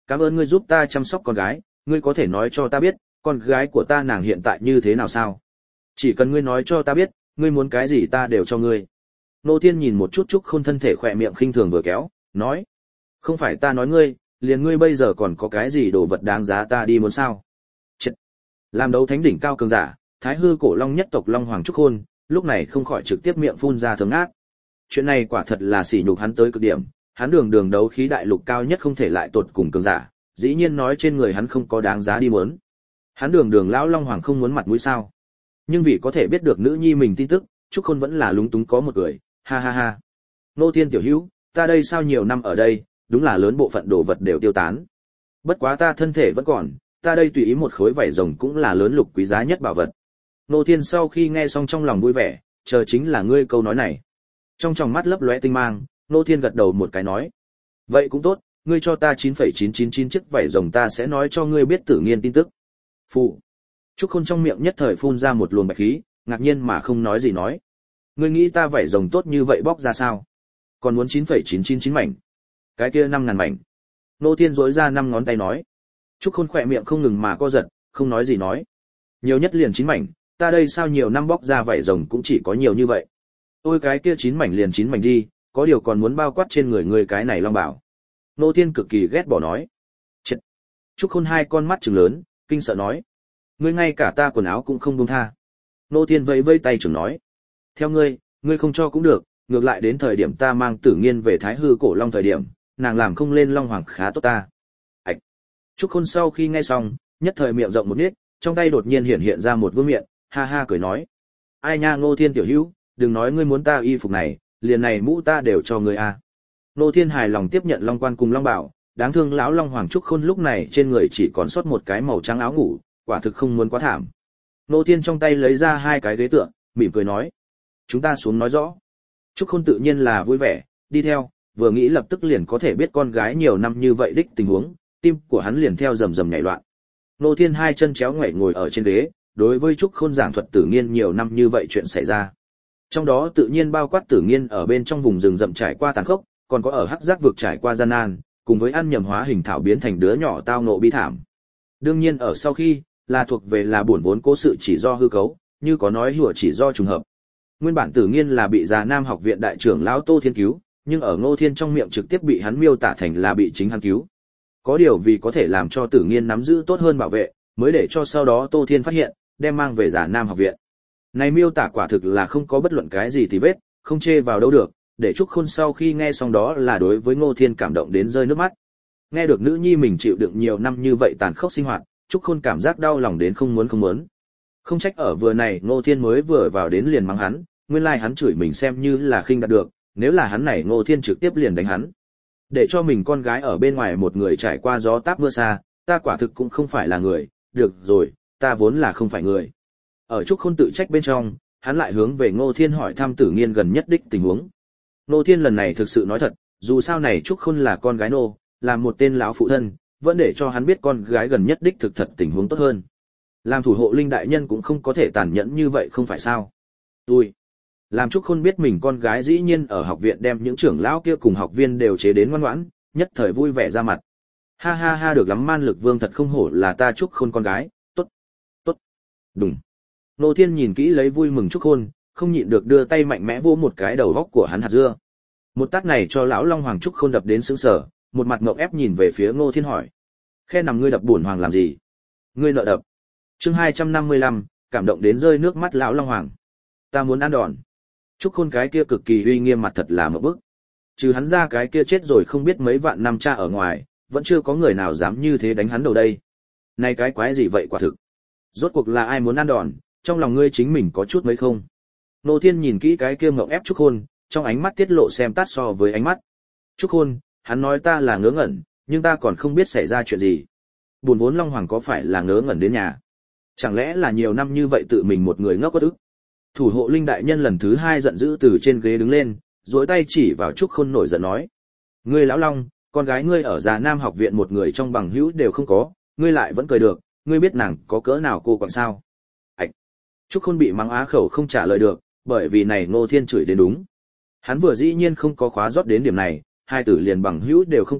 cảm ơn ngươi giúp ta chăm sóc con gái, ngươi có thể nói cho ta biết, con gái của ta nàng hiện tại như thế nào sao? Chỉ cần ngươi nói cho ta biết, ngươi muốn cái gì ta đều cho ngươi. Nô Thiên nhìn một chút Trúc Khôn thân thể khỏe miệng khinh thường vừa kéo, nói: "Không phải ta nói ngươi, liền ngươi bây giờ còn có cái gì đồ vật đáng giá ta đi muốn sao?" Chết. Làm đấu thánh đỉnh cao cường giả, Thái Hư Cổ Long nhất tộc Long Hoàng Trúc Khôn, lúc này không khỏi trực tiếp miệng phun ra thơm ngát. Chuyện này quả thật là sỉ nhục hắn tới cực điểm, hắn đường đấu khí đại lục cao nhất không thể lại tột cùng cường giả, dĩ nhiên nói trên người hắn không có đáng giá đi muốn. Hắn đường lão Long Hoàng không muốn mặt mũi sao? Nhưng vì có thể biết được nữ nhi mình tin tức, Trúc Khôn vẫn là lúng túng có một cười, ha ha ha. Nô Thiên tiểu hữu, ta đây sao nhiều năm ở đây, đúng là lớn bộ phận đồ vật đều tiêu tán. Bất quá ta thân thể vẫn còn, ta đây tùy ý một khối vảy rồng cũng là lớn lục quý giá nhất bảo vật. Nô Thiên sau khi nghe xong trong lòng vui vẻ, chờ chính là ngươi câu nói này. Trong tròng mắt lấp lóe tinh mang, Nô Thiên gật đầu một cái nói: "Vậy cũng tốt, ngươi cho ta 9,999 chiếc vảy rồng ta sẽ nói cho ngươi biết Tử Nghiên tin tức." Phụ. Trúc Khôn trong miệng nhất thời phun ra một luồng bạch khí, ngạc nhiên mà không nói gì nói: "Ngươi nghĩ ta vảy rồng tốt như vậy bóc ra sao? Còn muốn 9,999 mảnh? Cái kia 5.000 mảnh." Nô Thiên duỗi ra 5 ngón tay nói. Trúc Khôn khỏe miệng không ngừng mà co giật, không nói gì nói: "Nhiều nhất liền 9 mảnh, ta đây sao nhiều năm bóc ra vảy rồng cũng chỉ có nhiều như vậy. Ôi cái kia 9 mảnh liền 9 mảnh đi, có điều còn muốn bao quát trên người ngươi cái này long bảo." Nô Thiên cực kỳ ghét bỏ nói. Chết. Trúc Khôn hai con mắt trừng lớn, kinh sợ nói: "Ngươi ngay cả ta quần áo cũng không buông tha." Nô Thiên vẫy vẫy tay trưởng nói: "Theo ngươi, ngươi không cho cũng được, ngược lại đến thời điểm ta mang Tử Nghiên về Thái Hư Cổ Long thời điểm, nàng làm không lên Long Hoàng khá tốt ta." Ảch. Trúc Khôn sau khi nghe xong, nhất thời miệng rộng một nít, trong tay đột nhiên hiện ra một vương miện, ha ha cười nói: "Ai nha Ngô Thiên tiểu hữu, đừng nói ngươi muốn ta y phục này, liền này mũ ta đều cho ngươi a." Ngô Thiên hài lòng tiếp nhận Long Quan cùng Long Bảo, đáng thương lão Long Hoàng Trúc Khôn lúc này trên người chỉ còn sót một cái màu trắng áo ngủ, quả thực không muốn quá thảm. Ngô Thiên trong tay lấy ra hai cái ghế tựa, mỉm cười nói: "Chúng ta xuống nói rõ." Trúc Khôn tự nhiên là vui vẻ, đi theo, vừa nghĩ lập tức liền có thể biết con gái nhiều năm như vậy đích tình huống, tim của hắn liền theo rầm rầm nhảy loạn. Ngô Thiên hai chân chéo ngoảy ngồi ở trên ghế, đối với Trúc Khôn giảng thuật Tử Nghiên nhiều năm như vậy chuyện xảy ra. Trong đó tự nhiên bao quát Tử Nghiên ở bên trong vùng rừng rậm trải qua tàn khốc, còn có ở Hắc Giác vực trải qua gian nan, cùng với ăn nhầm hóa hình thảo biến thành đứa nhỏ tao ngộ bi thảm. Đương nhiên ở sau khi, là thuộc về là buồn vốn cố sự chỉ do hư cấu, như có nói hùa chỉ do trùng hợp. Nguyên bản Tử Nghiên là bị Già Nam học viện đại trưởng lão Tô Thiên cứu, nhưng ở Ngô Thiên trong miệng trực tiếp bị hắn miêu tả thành là bị chính hắn cứu. Có điều vì có thể làm cho Tử Nghiên nắm giữ tốt hơn bảo vệ, mới để cho sau đó Tô Thiên phát hiện, đem mang về Già Nam học viện. Này miêu tả quả thực là không có bất luận cái gì tì vết, không chê vào đâu được, để Trúc Khôn sau khi nghe xong đó là đối với Ngô Thiên cảm động đến rơi nước mắt. Nghe được nữ nhi mình chịu đựng nhiều năm như vậy tàn khốc sinh hoạt, Trúc Khôn cảm giác đau lòng đến không muốn. Không trách ở vừa này Ngô Thiên mới vừa vào đến liền mắng hắn, nguyên lai hắn chửi mình xem như là khinh đạt được, nếu là hắn này Ngô Thiên trực tiếp liền đánh hắn. Để cho mình con gái ở bên ngoài một người trải qua gió táp mưa xa, ta quả thực cũng không phải là người, được rồi, ta vốn là không phải người. Ở Trúc Khôn tự trách bên trong, hắn lại hướng về Ngô Thiên hỏi thăm Tử Nghiên gần nhất đích tình huống. Ngô Thiên lần này thực sự nói thật, dù sao này Trúc Khôn là con gái nô, là một tên lão phụ thân, vẫn để cho hắn biết con gái gần nhất đích thực thật tình huống tốt hơn. Làm thủ hộ linh đại nhân cũng không có thể tàn nhẫn như vậy không phải sao? Làm Trúc Khôn biết mình con gái dĩ nhiên ở học viện đem những trưởng lão kia cùng học viên đều chế đến ngoan ngoãn, nhất thời vui vẻ ra mặt. Ha ha ha, được lắm, Man Lực Vương thật không hổ là ta Trúc Khôn con gái, tốt. Đúng. Ngô Thiên nhìn kỹ lấy vui mừng Trúc Khôn, không nhịn được đưa tay mạnh mẽ vỗ một cái đầu góc của hắn hạt dưa. Một tát này cho lão Long Hoàng Trúc Khôn đập đến sững sờ, một mặt ngộp ép nhìn về phía Ngô Thiên hỏi: "Khe nằm ngươi đập bổn hoàng làm gì? Ngươi nợ đập." Chương 255, cảm động đến rơi nước mắt lão Long Hoàng. "Ta muốn ăn đòn." Trúc Khôn cái kia cực kỳ uy nghiêm mặt thật là một bức. Trừ hắn ra cái kia chết rồi không biết mấy vạn năm cha ở ngoài, vẫn chưa có người nào dám như thế đánh hắn đầu đây. Này cái quái gì vậy quả thực? Rốt cuộc là ai muốn ăn đòn, trong lòng ngươi chính mình có chút mấy không? Ngô Thiên nhìn kỹ cái kia ngậm ép Trúc Khôn, trong ánh mắt tiết lộ xem tát so với ánh mắt. Trúc Khôn, hắn nói ta là ngớ ngẩn, nhưng ta còn không biết xảy ra chuyện gì. Buồn vốn Long Hoàng có phải là ngớ ngẩn đến nhà? Chẳng lẽ là nhiều năm như vậy tự mình một người ngốc uất ức? Thủ hộ linh đại nhân lần thứ hai giận dữ từ trên ghế đứng lên, duỗi tay chỉ vào Trúc Khôn nổi giận nói: "Ngươi lão Long, con gái ngươi ở Già Nam học viện một người trong bằng hữu đều không có, ngươi lại vẫn cười được, ngươi biết nàng có cỡ nào cô quạng sao?" Ảch. Trúc Khôn bị mắng á khẩu không trả lời được, bởi vì này Ngô Thiên chửi đến đúng. Hắn vừa dĩ nhiên không có khóa rót đến điểm này, hai tử liền bằng hữu đều không có,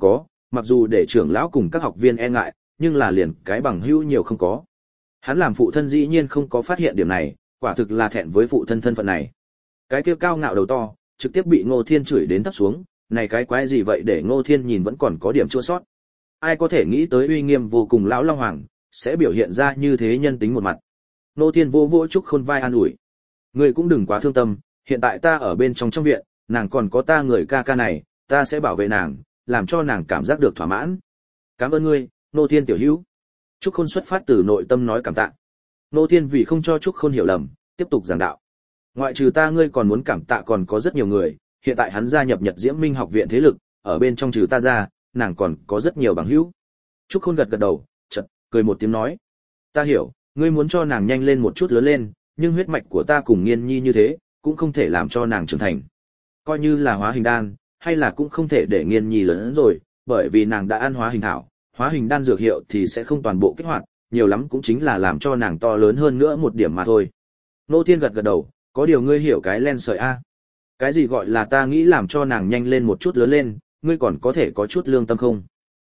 mặc dù để trưởng lão cùng các học viên e ngại, nhưng là liền cái bằng hữu nhiều không có. Hắn làm phụ thân dĩ nhiên không có phát hiện điểm này, quả thực là thẹn với phụ thân thân phận này. Cái kia cao ngạo đầu to, trực tiếp bị Ngô Thiên chửi đến thấp xuống, này cái quái gì vậy để Ngô Thiên nhìn vẫn còn có điểm chua sót. Ai có thể nghĩ tới uy nghiêm vô cùng lão Long Hoàng sẽ biểu hiện ra như thế nhân tính một mặt. Ngô Thiên vô vỗ Trúc Khôn vai an ủi. Ngươi cũng đừng quá thương tâm, hiện tại ta ở bên trong viện, nàng còn có ta người ca ca này, ta sẽ bảo vệ nàng, làm cho nàng cảm giác được thỏa mãn. Cảm ơn ngươi, Ngô Thiên tiểu hữu. Trúc Khôn xuất phát từ nội tâm nói cảm tạ. Ngô Thiên vì không cho Trúc Khôn hiểu lầm, tiếp tục giảng đạo. Ngoại trừ ta ngươi còn muốn cảm tạ còn có rất nhiều người, hiện tại hắn gia nhập Nhật Diễm Minh học viện thế lực, ở bên trong trừ ta ra, nàng còn có rất nhiều bằng hữu. Trúc Khôn gật gật đầu, chợt cười một tiếng nói: "Ta hiểu, ngươi muốn cho nàng nhanh lên một chút lớn lên, nhưng huyết mạch của ta cùng Nghiên Nhi như thế, cũng không thể làm cho nàng trưởng thành. Coi như là hóa hình đan, hay là cũng không thể để Nghiên Nhi lớn rồi, bởi vì nàng đã ăn hóa hình thảo, hóa hình đan dược hiệu thì sẽ không toàn bộ kích hoạt, nhiều lắm cũng chính là làm cho nàng to lớn hơn nữa một điểm mà thôi." Nô Thiên gật gật đầu, có điều ngươi hiểu cái len sợi a? Cái gì gọi là ta nghĩ làm cho nàng nhanh lên một chút lớn lên, ngươi còn có thể có chút lương tâm không?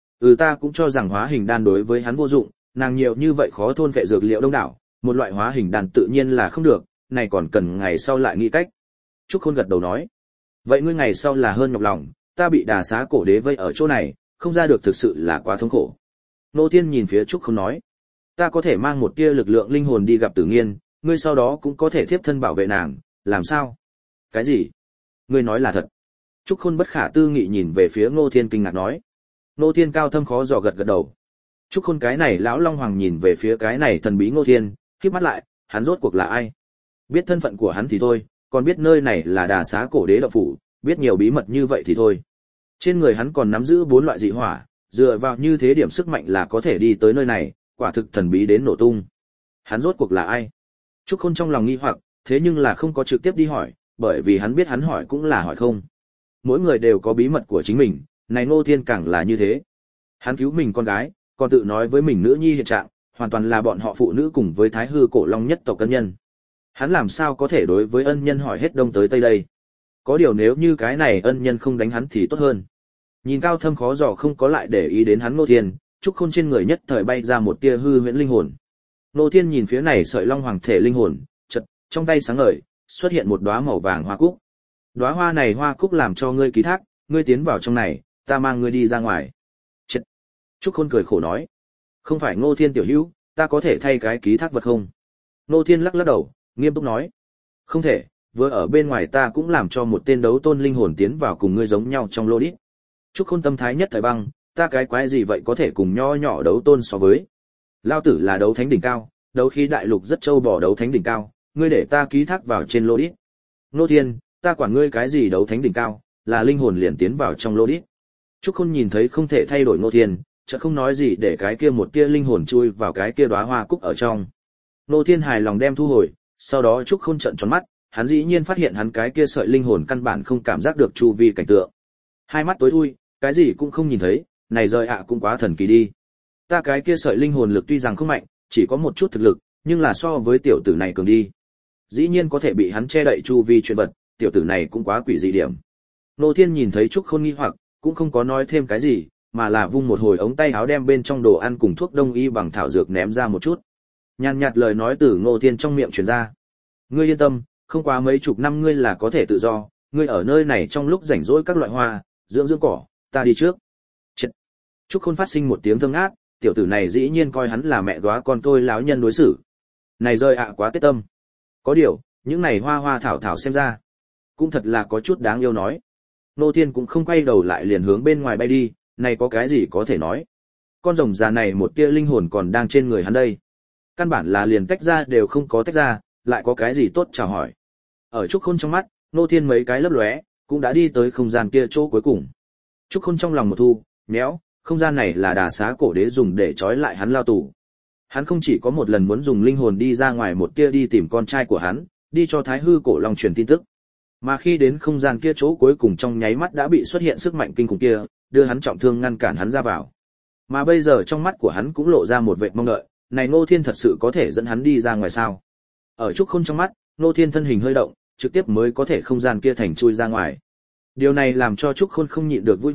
Ta cũng cho rằng hóa hình đan đối với hắn vô dụng, nàng nhiều như vậy khó thôn phệ dược liệu đông đảo, một loại hóa hình đan tự nhiên là không được, này còn cần ngày sau lại nghĩ cách. Trúc Khôn gật đầu nói, vậy ngươi ngày sau là hơn nhọc lòng, ta bị Đà Xá cổ đế vây ở chỗ này, không ra được thực sự là quá thống khổ. Nô Thiên nhìn phía Trúc Khôn nói, ta có thể mang một tia lực lượng linh hồn đi gặp Tử Nghiên, ngươi sau đó cũng có thể tiếp thân bảo vệ nàng, làm sao? Cái gì? Ngươi nói là thật? Trúc Khôn bất khả tư nghị nhìn về phía Ngô Thiên kinh ngạc nói. Ngô Thiên cao thâm khó dò gật gật đầu. Trúc Khôn cái này lão Long Hoàng nhìn về phía cái này thần bí Ngô Thiên, khép mắt lại, hắn rốt cuộc là ai? Biết thân phận của hắn thì thôi, còn biết nơi này là Đà Xá cổ đế động phủ, biết nhiều bí mật như vậy thì thôi. Trên người hắn còn nắm giữ 4 loại dị hỏa, dựa vào như thế điểm sức mạnh là có thể đi tới nơi này, quả thực thần bí đến nổ tung. Hắn rốt cuộc là ai? Trúc Khôn trong lòng nghi hoặc, thế nhưng là không có trực tiếp đi hỏi, bởi vì hắn biết hắn hỏi cũng là hỏi không. Mỗi người đều có bí mật của chính mình, này Ngô Thiên càng là như thế. Hắn cứu mình con gái, còn tự nói với mình nữ nhi hiện trạng, hoàn toàn là bọn họ phụ nữ cùng với Thái Hư cổ long nhất tộc ân nhân. Hắn làm sao có thể đối với ân nhân hỏi hết đông tới tây đây? Có điều nếu như cái này ân nhân không đánh hắn thì tốt hơn. Nhìn cao thâm khó dò không có lại để ý đến hắn Ngô Thiên, Trúc Khôn trên người nhất thời bay ra một tia hư huyễn linh hồn. Ngô Thiên nhìn phía này sợi long hoàng thể linh hồn, chợt trong tay sáng ngời, xuất hiện một đóa màu vàng hoa cúc. Đóa hoa này hoa cúc làm cho ngươi ký thác, ngươi tiến vào trong này, ta mang ngươi đi ra ngoài. Chết. Trúc Khôn cười khổ nói, không phải Ngô Thiên tiểu hữu, ta có thể thay cái ký thác vật không? Ngô Thiên lắc lắc đầu, nghiêm túc nói, không thể, vừa ở bên ngoài ta cũng làm cho một tên đấu tôn linh hồn tiến vào cùng ngươi giống nhau trong lô đít. Trúc Khôn tâm thái nhất thời băng, ta cái quái gì vậy có thể cùng nho nhỏ đấu tôn so với? Lao tử là đấu thánh đỉnh cao, đấu khí đại lục rất châu bò đấu thánh đỉnh cao, ngươi để ta ký thác vào trên lô đít. Ngô Thiên, ta quản ngươi cái gì đấu thánh đỉnh cao, là linh hồn liền tiến vào trong lô đít. Trúc Khôn nhìn thấy không thể thay đổi Ngô Thiên, chợt không nói gì để cái kia một tia linh hồn chui vào cái kia đóa hoa cúc ở trong. Ngô Thiên hài lòng đem thu hồi, sau đó Trúc Khôn trợn tròn mắt, hắn dĩ nhiên phát hiện hắn cái kia sợi linh hồn căn bản không cảm giác được chu vi cảnh tượng. Hai mắt tối thui, cái gì cũng không nhìn thấy, này rời ạ cũng quá thần kỳ đi. Ta cái kia sợi linh hồn lực tuy rằng không mạnh, chỉ có một chút thực lực, nhưng là so với tiểu tử này cường đi. Dĩ nhiên có thể bị hắn che đậy chu vi chuyện vật, tiểu tử này cũng quá quỷ dị điểm. Ngô Thiên nhìn thấy Trúc Khôn nghi hoặc, cũng không có nói thêm cái gì, mà là vung một hồi ống tay áo đem bên trong đồ ăn cùng thuốc đông y bằng thảo dược ném ra một chút. Nhàn nhạt lời nói từ Ngô Thiên trong miệng truyền ra. Ngươi yên tâm, không quá mấy chục năm ngươi là có thể tự do, ngươi ở nơi này trong lúc rảnh rỗi các loại hoa, dưỡng dưỡng cỏ, ta đi trước. Chết. Trúc Khôn phát sinh một tiếng thương ác, tiểu tử này dĩ nhiên coi hắn là mẹ góa con tôi láo nhân đối xử. Này rơi ạ quá tết tâm. Có điều, những này hoa hoa thảo thảo xem ra, cũng thật là có chút đáng yêu nói. Ngô Thiên cũng không quay đầu lại liền hướng bên ngoài bay đi, này có cái gì có thể nói. Con rồng già này một tia linh hồn còn đang trên người hắn đây. Căn bản là liền tách ra đều không có tách ra, lại có cái gì tốt chào hỏi. Ở Trúc Khôn trong mắt, Ngô Thiên mấy cái lấp lóe, cũng đã đi tới không gian kia chỗ cuối cùng. Trúc Khôn trong lòng một thu, méo, không gian này là Đà Xá cổ đế dùng để trói lại hắn lao tù. Hắn không chỉ có một lần muốn dùng linh hồn đi ra ngoài một tia đi tìm con trai của hắn, đi cho Thái Hư cổ long truyền tin tức. Mà khi đến không gian kia chỗ cuối cùng trong nháy mắt đã bị xuất hiện sức mạnh kinh khủng kia, đưa hắn trọng thương ngăn cản hắn ra vào. Mà bây giờ trong mắt của hắn cũng lộ ra một vệt mong đợi, này Ngô Thiên thật sự có thể dẫn hắn đi ra ngoài sao? Ở Trúc Khôn trong mắt, Ngô Thiên thân hình hơi động, trực tiếp mới có thể không gian kia thành chui ra ngoài. Điều này làm cho Trúc Khôn không nhịn được vui vẻ,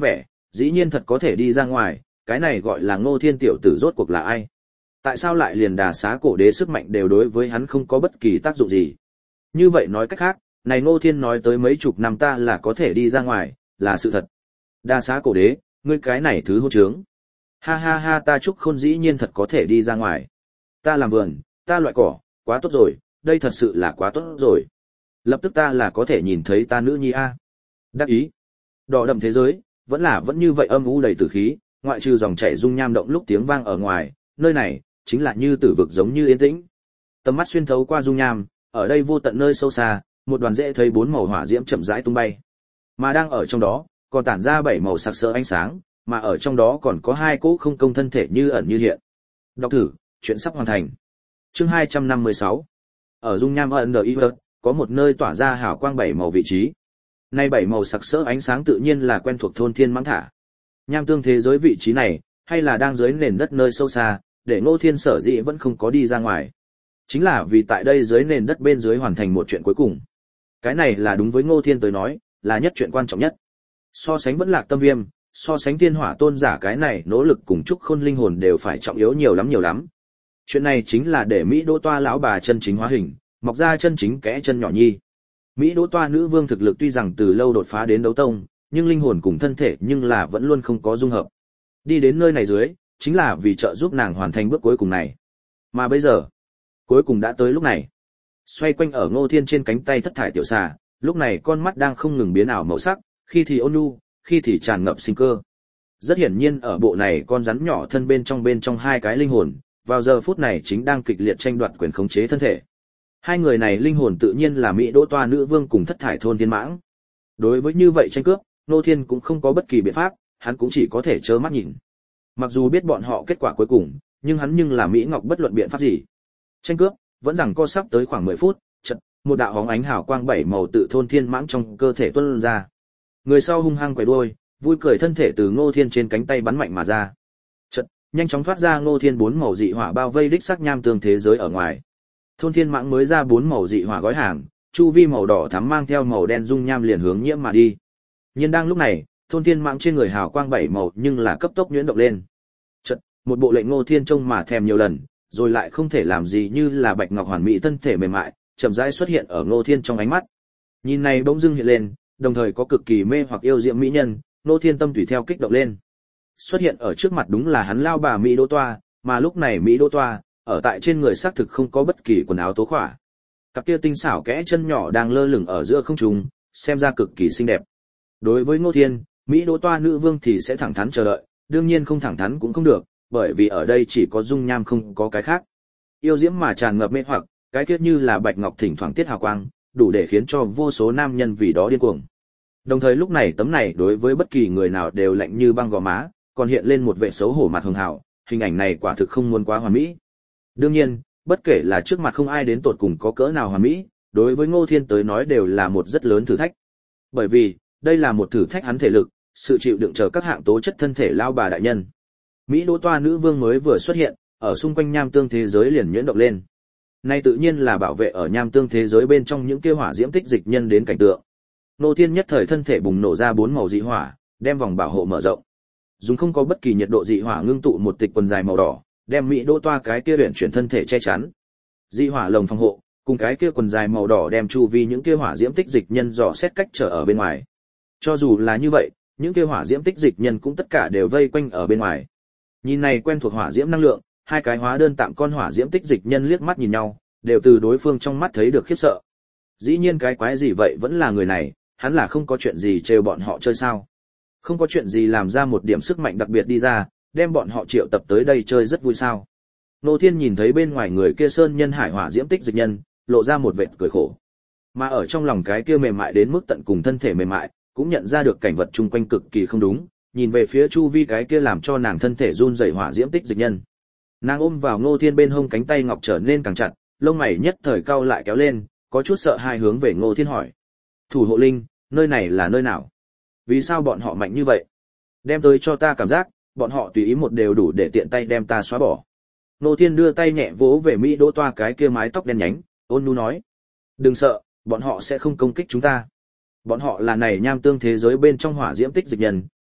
dĩ nhiên thật có thể đi ra ngoài, cái này gọi là Ngô Thiên tiểu tử rốt cuộc là ai? Tại sao lại liền Đà Xá Cổ Đế sức mạnh đều đối với hắn không có bất kỳ tác dụng gì? Như vậy nói cách khác, này Ngô Thiên nói tới mấy chục năm ta là có thể đi ra ngoài, là sự thật. Đà Xá Cổ Đế, ngươi cái này thứ hỗn trướng. Ha ha ha, ta Trúc Khôn dĩ nhiên thật có thể đi ra ngoài. Ta làm vườn, ta loại cỏ, quá tốt rồi, đây thật sự là quá tốt rồi. Lập tức ta là có thể nhìn thấy ta nữ nhi a. Đắc ý. Đỏ đậm thế giới, vẫn như vậy âm u đầy tử khí, ngoại trừ dòng chảy dung nham động lúc tiếng vang ở ngoài, nơi này chính là như tử vực giống như yên tĩnh. Tầm mắt xuyên thấu qua dung nham, ở đây vô tận nơi sâu xa, một đoàn dễ thấy bốn màu hỏa diễm chậm rãi tung bay. Mà đang ở trong đó, còn tản ra bảy màu sặc sỡ ánh sáng, mà ở trong đó còn có hai cỗ không công thân thể như ẩn như hiện. Đọc thử, chuyện sắp hoàn thành. Chương 256. Ở dung nham Underiver, có một nơi tỏa ra hào quang bảy màu vị trí. Nay bảy màu sặc sỡ ánh sáng tự nhiên là quen thuộc thôn Thiên Mãng Thả. Nham tương thế giới vị trí này, hay là đang dưới nền đất nơi sâu xa, để Ngô Thiên sở dĩ vẫn không có đi ra ngoài. Chính là vì tại đây dưới nền đất bên dưới hoàn thành một chuyện cuối cùng. Cái này là đúng với Ngô Thiên tới nói, là nhất chuyện quan trọng nhất. So sánh Vẫn Lạc Tâm Viêm, so sánh Thiên Hỏa Tôn giả cái này nỗ lực cùng Trúc Khôn linh hồn đều phải trọng yếu nhiều lắm. Chuyện này chính là để Mỹ Đỗ Toa lão bà chân chính hóa hình, mọc ra chân chính kẽ chân nhỏ nhi. Mỹ Đỗ Toa nữ vương thực lực tuy rằng từ lâu đột phá đến đấu tông, nhưng linh hồn cùng thân thể nhưng là vẫn luôn không có dung hợp. Đi đến nơi này dưới, chính là vì trợ giúp nàng hoàn thành bước cuối cùng này. Mà bây giờ, cuối cùng đã tới lúc này. Xoay quanh ở Ngô Thiên trên cánh tay thất thải tiểu xà, lúc này con mắt đang không ngừng biến ảo màu sắc, khi thì ôn nhu, khi thì tràn ngập sinh cơ. Rất hiển nhiên ở bộ này con rắn nhỏ thân bên trong hai cái linh hồn, vào giờ phút này chính đang kịch liệt tranh đoạt quyền khống chế thân thể. Hai người này linh hồn tự nhiên là Mỹ Đỗ Toa nữ vương cùng thất thải thôn Thiên Mãng. Đối với như vậy tranh cướp, Ngô Thiên cũng không có bất kỳ biện pháp, hắn cũng chỉ có thể trơ mắt nhìn. Mặc dù biết bọn họ kết quả cuối cùng, nhưng hắn nhưng là Mỹ Ngọc bất luận biện pháp gì. Tranh cướp vẫn rằng co sắp tới khoảng 10 phút, chợt một đạo hóng ánh hào quang bảy màu tự thôn Thiên Mãng trong cơ thể tuôn ra. Người sau hung hăng quay đuôi, vui cười thân thể từ Ngô Thiên trên cánh tay bắn mạnh mà ra. Chợt nhanh chóng thoát ra Ngô Thiên bốn màu dị hỏa bao vây đích sắc nham tương thế giới ở ngoài. Thôn Thiên Mãng mới ra bốn màu dị hỏa gói hàng, chu vi màu đỏ thắm mang theo màu đen dung nham liền hướng nhiễm mà đi. Nhưng đang lúc này, Thôn Thiên Mãng trên người hào quang bảy màu nhưng là cấp tốc nhuyễn động lên. Chợt, một bộ lệnh Ngô Thiên trông mà thèm nhiều lần, rồi lại không thể làm gì như là bạch ngọc hoàn mỹ thân thể mềm mại, chậm rãi xuất hiện ở Ngô Thiên trong ánh mắt. Nhìn này bỗng dưng hiện lên, đồng thời có cực kỳ mê hoặc yêu diệm mỹ nhân, Ngô Thiên tâm tùy theo kích động lên. Xuất hiện ở trước mặt đúng là hắn lao bà Mỹ Đỗ Toa, mà lúc này Mỹ Đỗ Toa, ở tại trên người xác thực không có bất kỳ quần áo tố khỏa. Cặp kia tinh xảo kẽ chân nhỏ đang lơ lửng ở giữa không trung, xem ra cực kỳ xinh đẹp. Đối với Ngô Thiên, Mỹ Đỗ Toa nữ vương thì sẽ thẳng thắn chờ đợi, đương nhiên không thẳng thắn cũng không được, bởi vì ở đây chỉ có dung nham không có cái khác. Yêu diễm mà tràn ngập mê hoặc, cái kia như là bạch ngọc thỉnh thoảng tiết hào quang, đủ để khiến cho vô số nam nhân vì đó điên cuồng. Đồng thời lúc này tấm này đối với bất kỳ người nào đều lạnh như băng gò má, còn hiện lên một vẻ xấu hổ mặt hường hảo, hình ảnh này quả thực không muốn quá hoàn mỹ. Đương nhiên, bất kể là trước mặt không ai đến tột cùng có cỡ nào hoàn mỹ, đối với Ngô Thiên tới nói đều là một rất lớn thử thách. Bởi vì, đây là một thử thách hắn thể lực, sự chịu đựng chờ các hạng tố chất thân thể lao bà đại nhân. Mỹ Đỗ Toa nữ vương mới vừa xuất hiện, ở xung quanh nham tương thế giới liền nhuyễn động lên. Nay tự nhiên là bảo vệ ở nham tương thế giới bên trong những kia hỏa diễm tích dịch nhân đến cảnh tượng. Ngô Thiên nhất thời thân thể bùng nổ ra bốn màu dị hỏa, đem vòng bảo hộ mở rộng. Dùng không có bất kỳ nhiệt độ dị hỏa ngưng tụ một tịch quần dài màu đỏ, đem Mỹ Đỗ Toa cái kia luyện chuyển thân thể che chắn. Dị hỏa lồng phòng hộ, cùng cái kia quần dài màu đỏ đem chu vi những kia hỏa diễm tích dịch nhân dò xét cách trở ở bên ngoài. Cho dù là như vậy, những kia hỏa diễm tích dịch nhân cũng tất cả đều vây quanh ở bên ngoài. Nhìn này quen thuộc hỏa diễm năng lượng, hai cái hóa đơn tạm con hỏa diễm tích dịch nhân liếc mắt nhìn nhau, đều từ đối phương trong mắt thấy được khiếp sợ. Dĩ nhiên cái quái gì vậy vẫn là người này, hắn là không có chuyện gì trêu bọn họ chơi sao? Không có chuyện gì làm ra một điểm sức mạnh đặc biệt đi ra, đem bọn họ triệu tập tới đây chơi rất vui sao? Ngô Thiên nhìn thấy bên ngoài người kia sơn nhân hải hỏa diễm tích dịch nhân, lộ ra một vệt cười khổ. Mà ở trong lòng cái kia mềm mại đến mức tận cùng thân thể mềm mại, cũng nhận ra được cảnh vật chung quanh cực kỳ không đúng, nhìn về phía chu vi cái kia làm cho nàng thân thể run rẩy hỏa diễm tích dịch nhân. Nàng ôm vào Ngô Thiên bên hông cánh tay ngọc trở nên càng chặt, lông mày nhất thời cau lại kéo lên, có chút sợ hãi hướng về Ngô Thiên hỏi: "Thủ hộ linh, nơi này là nơi nào? Vì sao bọn họ mạnh như vậy? Đem tới cho ta cảm giác, bọn họ tùy ý một đều đủ để tiện tay đem ta xóa bỏ." Ngô Thiên đưa tay nhẹ vỗ về Mỹ Đỗ Toa cái kia mái tóc đen nhánh, ôn nhu nói: "Đừng sợ, bọn họ sẽ không công kích chúng ta. Bọn họ là này nham tương thế giới bên trong hỏa diễm tích dịch nhân,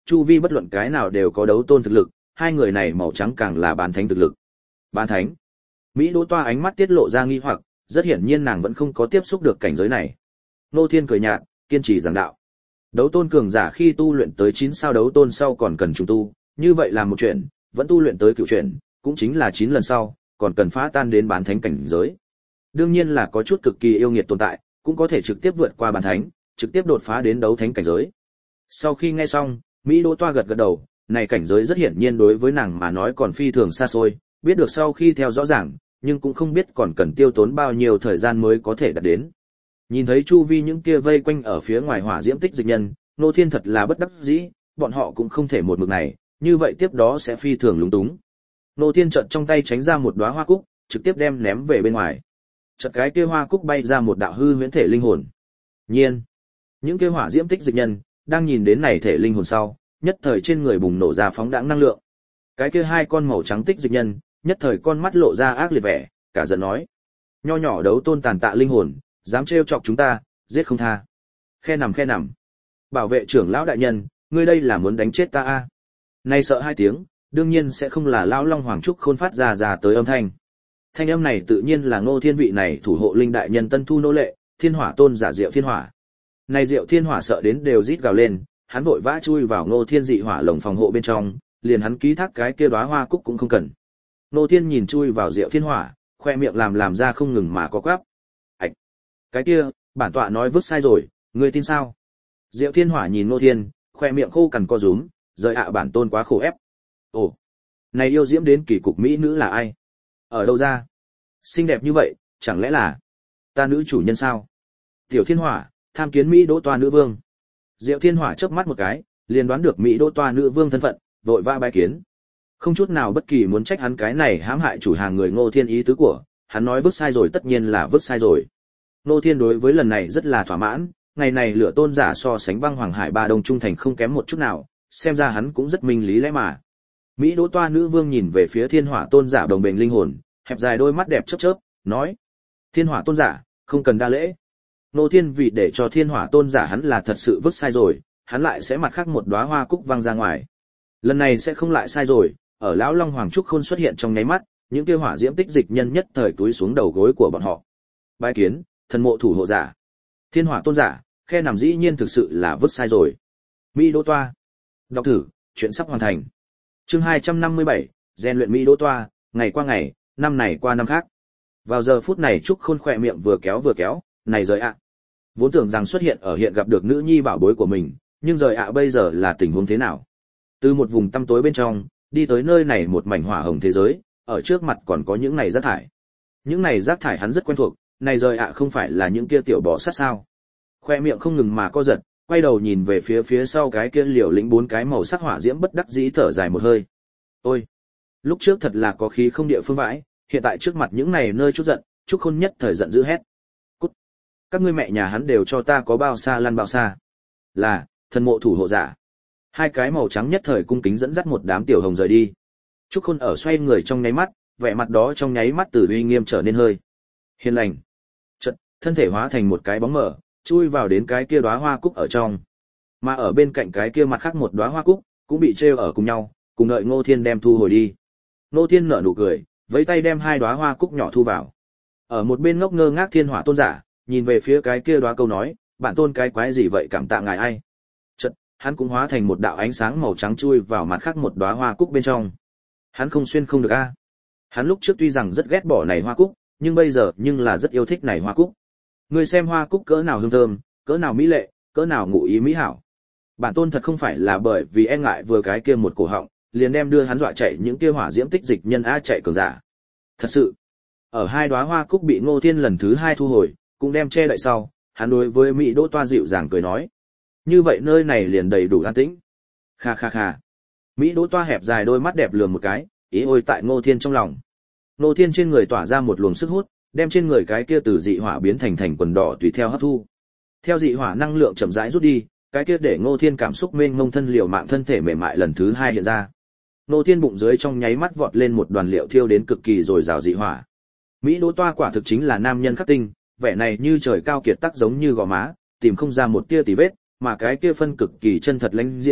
chu vi bất luận cái nào đều có đấu tôn thực lực, hai người này màu trắng càng là bán thánh thực lực. Bán thánh? Mỹ Đỗ Toa ánh mắt tiết lộ ra nghi hoặc, rất hiển nhiên nàng vẫn không có tiếp xúc được cảnh giới này. Ngô Thiên cười nhạt, kiên trì giảng đạo. Đấu tôn cường giả khi tu luyện tới 9 sao đấu tôn sau còn cần trùng tu, như vậy là một chuyện, vẫn tu luyện tới cửu chuyển, cũng chính là 9 lần sau, còn cần phá tan đến bán thánh cảnh giới. Đương nhiên là có chút cực kỳ yêu nghiệt tồn tại, cũng có thể trực tiếp vượt qua bán thánh, trực tiếp đột phá đến đấu thánh cảnh giới. Sau khi nghe xong, Mỹ Đỗ Toa gật gật đầu, này cảnh giới rất hiển nhiên đối với nàng mà nói còn phi thường xa xôi, biết được sau khi theo rõ ràng, nhưng cũng không biết còn cần tiêu tốn bao nhiêu thời gian mới có thể đạt đến. Nhìn thấy chu vi những kia vây quanh ở phía ngoài hỏa diễm tích dịch nhân, Ngô Thiên thật là bất đắc dĩ, bọn họ cũng không thể một mực này, như vậy tiếp đó sẽ phi thường lúng túng. Ngô Thiên chợt trong tay tránh ra một đóa hoa cúc, trực tiếp đem ném về bên ngoài. Chợt cái kia hoa cúc bay ra một đạo hư huyễn thể linh hồn. Nhiên, những kia hỏa diễm tích dịch nhân đang nhìn đến này thể linh hồn sau, nhất thời trên người bùng nổ ra phóng đãng năng lượng. Cái kia hai con màu trắng tích dịch nhân, nhất thời con mắt lộ ra ác liệt vẻ, cả giận nói: "Nho nhỏ đấu tôn tàn tạ linh hồn, dám trêu chọc chúng ta, giết không tha." Khe nằm. Bảo vệ trưởng lão đại nhân, ngươi đây là muốn đánh chết ta a? Này sợ hai tiếng, đương nhiên sẽ không là lão Long Hoàng Trúc Khôn phát ra tới âm thanh. Thanh âm này tự nhiên là Ngô Thiên vị này thủ hộ linh đại nhân tân thu nô lệ, Thiên Hỏa Tôn giả Diệu Thiên Hỏa. Này Diệu Thiên Hỏa sợ đến đều rít gào lên, hắn vội vã chui vào Ngô Thiên dị hỏa lồng phòng hộ bên trong, liền hắn ký thác cái kia đóa hoa cúc cũng không cần. Ngô Thiên nhìn chui vào Diệu Thiên Hỏa, khoe miệng làm ra không ngừng mà có quắp. Ảch! Cái kia, bản tọa nói vứt sai rồi, ngươi tin sao? Diệu Thiên Hỏa nhìn Ngô Thiên, khoe miệng khô cằn co rúm, rời ạ bản tôn quá khổ ép. Ồ! Này yêu diễm đến kỳ cục mỹ nữ là ai? Ở đâu ra? Xinh đẹp như vậy, chẳng lẽ là ta nữ chủ nhân sao? Tiểu Thiên Hỏa, tham kiến Mỹ Đỗ Toa nữ vương. Diệu Thiên Hỏa chớp mắt một cái, liền đoán được Mỹ Đỗ Toa nữ vương thân phận, vội vã bái kiến. Không chút nào bất kỳ muốn trách hắn cái này hãm hại chủ hàng người Ngô Thiên ý tứ của, hắn nói vứt sai rồi tất nhiên là vứt sai rồi. Ngô Thiên đối với lần này rất là thỏa mãn, ngày này lửa tôn giả so sánh băng hoàng hải ba đông trung thành không kém một chút nào, xem ra hắn cũng rất minh lý lẽ mà. Mỹ Đỗ Toa nữ vương nhìn về phía Thiên Hỏa tôn giả đồng bền linh hồn, hẹp dài đôi mắt đẹp chớp chớp, nói: "Thiên Hỏa tôn giả, không cần đa lễ." Ngô Thiên vì để cho Thiên Hỏa tôn giả hắn là thật sự vứt sai rồi, hắn lại sẽ mặt khác một đóa hoa cúc văng ra ngoài. Lần này sẽ không lại sai rồi, ở lão Long Hoàng Trúc Khôn xuất hiện trong nháy mắt, những kia hỏa diễm tích dịch nhân nhất thời túi xuống đầu gối của bọn họ. Bái kiến, thần mộ thủ hộ giả. Thiên Hỏa tôn giả, khe nằm dĩ nhiên thực sự là vứt sai rồi. Mỹ Đỗ Toa. Đọc thử, chuyện sắp hoàn thành. Chương 257, rèn luyện Mỹ Đỗ Toa, ngày qua ngày, năm này qua năm khác. Vào giờ phút này Trúc Khôn khỏe miệng vừa kéo, này rời ạ. Vốn tưởng rằng xuất hiện ở hiện gặp được nữ nhi bảo bối của mình, nhưng rời ạ bây giờ là tình huống thế nào? Từ một vùng tăm tối bên trong, đi tới nơi này một mảnh hỏa hồng thế giới, ở trước mặt còn có những này rác thải. Những này rác thải hắn rất quen thuộc, này rời ạ không phải là những kia tiểu bò sát sao? Khoe miệng không ngừng mà co giật, quay đầu nhìn về phía sau cái kia liều lĩnh bốn cái màu sắc hỏa diễm bất đắc dĩ thở dài một hơi. Ôi, lúc trước thật là có khí không địa phương vãi, hiện tại trước mặt những này nơi chút giận, Trúc Khôn nhất thời giận dữ hét. Cút! Các ngươi mẹ nhà hắn đều cho ta có bao xa lăn bao xa. Là, thần mộ thủ hộ giả. Hai cái màu trắng nhất thời cung kính dẫn dắt một đám tiểu hồng rời đi. Trúc Khôn ở xoay người trong nháy mắt, vẻ mặt đó trong nháy mắt từ uy nghiêm trở nên hơi hiền lành. Chợt, thân thể hóa thành một cái bóng mờ, chui vào đến cái kia đóa hoa cúc ở trong. Mà ở bên cạnh cái kia mặt khác một đóa hoa cúc, cũng bị treo ở cùng nhau, cùng đợi Ngô Thiên đem thu hồi đi. Ngô Thiên nở nụ cười, vẫy tay đem hai đóa hoa cúc nhỏ thu vào. Ở một bên ngốc ngơ ngác Thiên Hỏa tôn giả, nhìn về phía cái kia đóa câu nói, bản tôn cái quái gì vậy cảm tạ ngài ai. Chợt, hắn cũng hóa thành một đạo ánh sáng màu trắng chui vào mặt khác một đóa hoa cúc bên trong. Hắn không xuyên không được a. Hắn lúc trước tuy rằng rất ghét bỏ này hoa cúc, nhưng bây giờ nhưng là rất yêu thích này hoa cúc. Người xem hoa cúc cỡ nào hương thơm, cỡ nào mỹ lệ, cỡ nào ngụ ý mỹ hảo. Bản tôn thật không phải là bởi vì e ngại vừa cái kia một cổ họng, liền đem đưa hắn dọa chạy những kia hỏa diễm tích dịch nhân a chạy cường giả. Thật sự, ở hai đóa hoa cúc bị Ngô Thiên lần thứ hai thu hồi, cũng đem che đậy sau, hắn đối với Mỹ Đỗ Toa dịu dàng cười nói: "Như vậy nơi này liền đầy đủ an tĩnh." Kha kha kha. Mỹ Đỗ Toa hẹp dài đôi mắt đẹp lườm một cái, ý ôi tại Ngô Thiên trong lòng. Ngô Thiên trên người tỏa ra một luồng sức hút, đem trên người cái kia từ dị hỏa biến thành quần đỏ tùy theo hấp thu. Theo dị hỏa năng lượng chậm rãi rút đi, cái kia để Ngô Thiên cảm xúc mênh mông thân liều mạng thân thể mềm mại lần thứ hai hiện ra. Ngô Thiên bụng dưới trong nháy mắt vọt lên một đoàn liệu thiêu đến cực kỳ dồi dào dị hỏa. Mỹ Đỗ Toa quả thực chính là nam nhân khắc tinh, vẻ này như trời cao kiệt tác giống như gò má, tìm không ra một tia tì vết, mà cái kia phân cực kỳ chân thật lãnh diễm,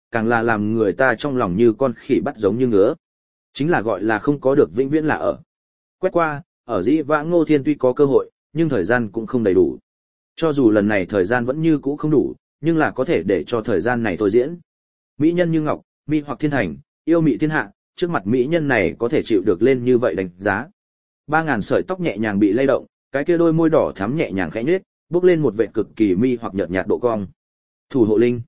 càng là làm người ta trong lòng như con khỉ bắt giống như ngứa. Chính là gọi là không có được vĩnh viễn là ở. Quét qua, ở dĩ vãng Ngô Thiên tuy có cơ hội, nhưng thời gian cũng không đầy đủ. Cho dù lần này thời gian vẫn như cũ không đủ, nhưng là có thể để cho thời gian này thôi diễn. Mỹ nhân như ngọc, mi hoặc thiên thành, yêu mị thiên hạ, trước mặt mỹ nhân này có thể chịu được lên như vậy đánh giá. 3.000 sợi tóc nhẹ nhàng bị lay động, cái kia đôi môi đỏ thắm nhẹ nhàng khẽ nhếch, bốc lên một vệt cực kỳ mi hoặc nhợt nhạt độ cong. Thủ hộ linh.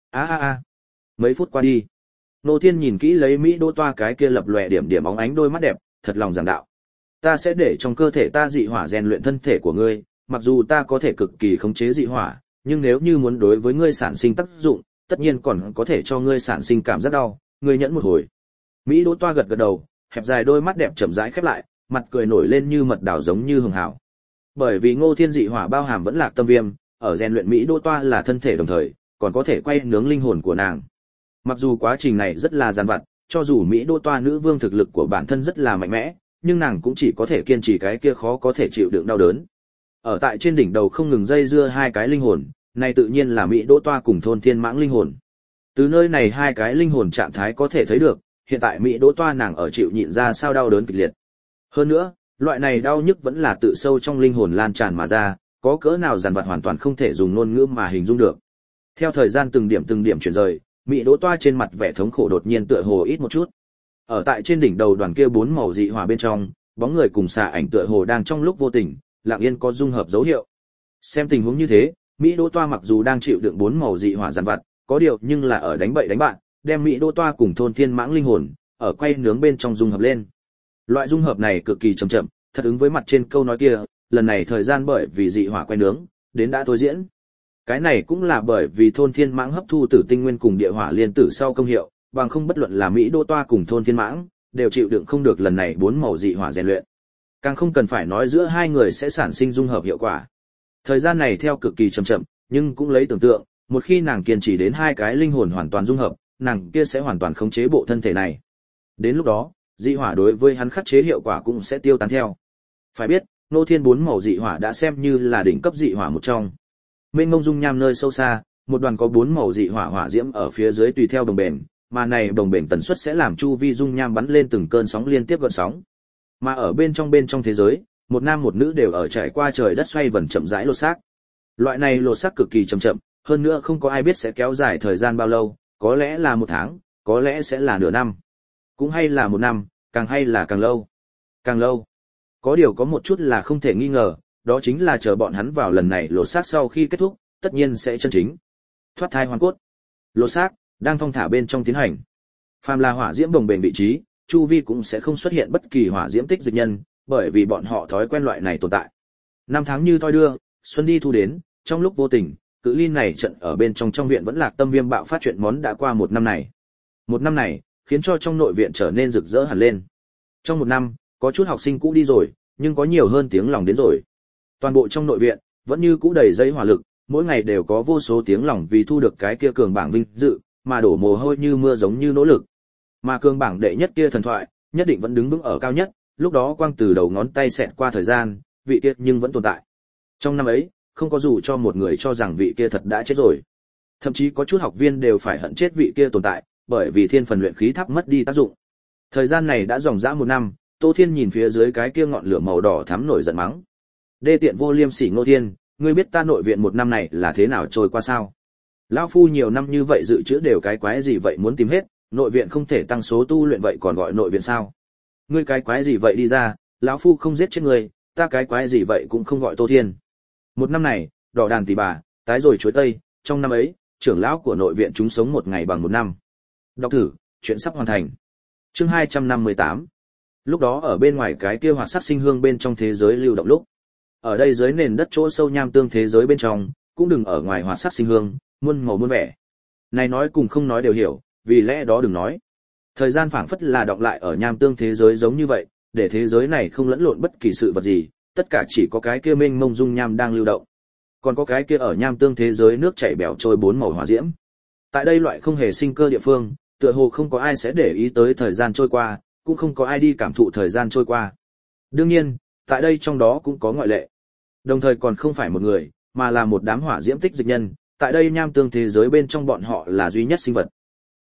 Mấy phút qua đi, Ngô Thiên nhìn kỹ lấy Mỹ Đỗ Toa cái kia lập lòe điểm điểm óng ánh đôi mắt đẹp, thật lòng giảng đạo. Ta sẽ để trong cơ thể ta dị hỏa rèn luyện thân thể của ngươi, mặc dù ta có thể cực kỳ khống chế dị hỏa, nhưng nếu như muốn đối với ngươi sản sinh tác dụng, tất nhiên còn có thể cho ngươi sản sinh cảm giác đau, ngươi nhẫn một hồi. Mỹ Đỗ Toa gật gật đầu, hẹp dài đôi mắt đẹp chậm rãi khép lại, mặt cười nổi lên như mật đào giống như hường hảo. Bởi vì Ngô Thiên dị hỏa bao hàm vẫn lạc tâm viêm, ở rèn luyện Mỹ Đỗ Toa là thân thể đồng thời, còn có thể quay nướng linh hồn của nàng. Mặc dù quá trình này rất là gian vặt, cho dù Mỹ Đỗ Toa nữ vương thực lực của bản thân rất là mạnh mẽ, nhưng nàng cũng chỉ có thể kiên trì cái kia khó có thể chịu đựng đau đớn. Ở tại trên đỉnh đầu không ngừng dây dưa hai cái linh hồn, này tự nhiên là Mỹ Đỗ Toa cùng Thôn Thiên Mãng linh hồn. Từ nơi này hai cái linh hồn trạng thái có thể thấy được, hiện tại Mỹ Đỗ Toa nàng ở chịu nhịn ra sao đau đớn kịch liệt. Hơn nữa, loại này đau nhức vẫn là tự sâu trong linh hồn lan tràn mà ra, có cỡ nào dằn vặt hoàn toàn không thể dùng ngôn ngữ mà hình dung được. Theo thời gian từng điểm chuyển rời, Mỹ Đỗ Toa trên mặt vẻ thống khổ đột nhiên tựa hồ ít một chút. Ở tại trên đỉnh đầu đoàn kia bốn màu dị hỏa bên trong, bóng người cùng xà ảnh tựa hồ đang trong lúc vô tình, lặng yên có dung hợp dấu hiệu. Xem tình huống như thế, Mỹ Đỗ Toa mặc dù đang chịu đựng bốn màu dị hỏa dằn vặt, có điều nhưng là ở đánh bậy đánh bạn, đem Mỹ Đỗ Toa cùng Thôn Thiên Mãng linh hồn ở quay nướng bên trong dung hợp lên. Loại dung hợp này cực kỳ chậm chậm, thật ứng với mặt trên câu nói kia, lần này thời gian bởi vì dị hỏa quay nướng, đến đã thôi diễn. Cái này cũng là bởi vì Thôn Thiên Mãng hấp thu tử tinh nguyên cùng địa hỏa liên tử sau công hiệu, bằng không bất luận là Mỹ Đỗ Toa cùng Thôn Thiên Mãng, đều chịu đựng không được lần này bốn màu dị hỏa rèn luyện. Càng không cần phải nói giữa hai người sẽ sản sinh dung hợp hiệu quả. Thời gian này theo cực kỳ chậm chậm, nhưng cũng lấy tưởng tượng, một khi nàng kiên trì đến hai cái linh hồn hoàn toàn dung hợp, nàng kia sẽ hoàn toàn khống chế bộ thân thể này. Đến lúc đó, dị hỏa đối với hắn khắc chế hiệu quả cũng sẽ tiêu tán theo. Phải biết, Ngô Thiên bốn màu dị hỏa đã xem như là đỉnh cấp dị hỏa một trong. Mênh mông dung nham nơi sâu xa, một đoàn có bốn màu dị hỏa hỏa diễm ở phía dưới tùy theo đồng bền, mà này đồng bền tần suất sẽ làm chu vi dung nham bắn lên từng cơn sóng liên tiếp gợn sóng. Mà ở bên trong thế giới, một nam một nữ đều ở trải qua trời đất xoay vần chậm rãi lột xác. Loại này lột xác cực kỳ chậm chậm, hơn nữa không có ai biết sẽ kéo dài thời gian bao lâu, có lẽ là 1 tháng, có lẽ sẽ là nửa năm, cũng hay là 1 năm, càng hay là càng lâu. Càng lâu. Có điều có một chút là không thể nghi ngờ, đó chính là chờ bọn hắn vào lần này lột xác sau khi kết thúc, tất nhiên sẽ chân chính thoát thai hoàn cốt. Lột xác đang thong thả bên trong tiến hành. Phàm là hỏa diễm đồng bền vị trí, chu vi cũng sẽ không xuất hiện bất kỳ hỏa diễm tích dịch nhân, bởi vì bọn họ thói quen loại này tồn tại. 5 tháng như thoi đưa, xuân đi thu đến, trong lúc vô tình, cự ly này trận ở bên trong viện vẫn lạc tâm viêm bạo phát chuyện món đã qua 1 năm này. 1 năm này, khiến cho trong nội viện trở nên rực rỡ hẳn lên. Trong 1 năm, có chút học sinh cũ đi rồi, nhưng có nhiều hơn tiếng lòng đến rồi. Toàn bộ trong nội viện, vẫn như cũ đầy dây hỏa lực, mỗi ngày đều có vô số tiếng lòng vì thu được cái kia cường bảng vinh dự, mà đổ mồ hôi như mưa giống như nỗ lực. Mà cường bảng đệ nhất kia thần thoại, nhất định vẫn đứng vững ở cao nhất, lúc đó quang từ đầu ngón tay xẹt qua thời gian, vị kia nhưng vẫn tồn tại. Trong năm ấy, không có dù cho một người cho rằng vị kia thật đã chết rồi. Thậm chí có chút học viên đều phải hận chết vị kia tồn tại, bởi vì thiên phần luyện khí tháp mất đi tác dụng. Thời gian này đã dòng dã 1 năm, Tô Thiên nhìn phía dưới cái kia ngọn lửa màu đỏ thắm nổi giận mắng. Đê tiện vô liêm sỉ Ngô Thiên, ngươi biết ta nội viện 1 năm này là thế nào trôi qua sao? Lão phu nhiều năm như vậy dự trữ đều cái quái gì vậy muốn tìm hết, nội viện không thể tăng số tu luyện vậy còn gọi nội viện sao? Ngươi cái quái gì vậy đi ra, lão phu không giết chết ngươi, ta cái quái gì vậy cũng không gọi Tô Thiên. 1 năm này, đỏ đàn tỷ bà, tái rồi chuối tây, trong năm ấy, trưởng lão của nội viện chúng sống 1 ngày bằng 1 năm. Đọc thử, chuyện sắp hoàn thành. Chương 258. Lúc đó ở bên ngoài cái kia hoạt sắc sinh hương bên trong thế giới lưu động lúc. Ở đây dưới nền đất chỗ sâu nham tương thế giới bên trong, cũng đừng ở ngoài hoạt sắc sinh hương, muôn màu muôn vẻ. Này nói cùng không nói đều hiểu, vì lẽ đó đừng nói. Thời gian phảng phất là đọng lại ở nham tương thế giới giống như vậy, để thế giới này không lẫn lộn bất kỳ sự vật gì, tất cả chỉ có cái kia mênh mông dung nham đang lưu động. Còn có cái kia ở nham tương thế giới nước chảy bèo trôi 4 màu hỏa diễm. Tại đây loại không hề sinh cơ địa phương, tựa hồ không có ai sẽ để ý tới thời gian trôi qua, cũng không có ai đi cảm thụ thời gian trôi qua. Đương nhiên, tại đây trong đó cũng có ngoại lệ. Đồng thời còn không phải một người, mà là một đám hỏa diễm tích dịch nhân, tại đây nham tương thế giới bên trong bọn họ là duy nhất sinh vật.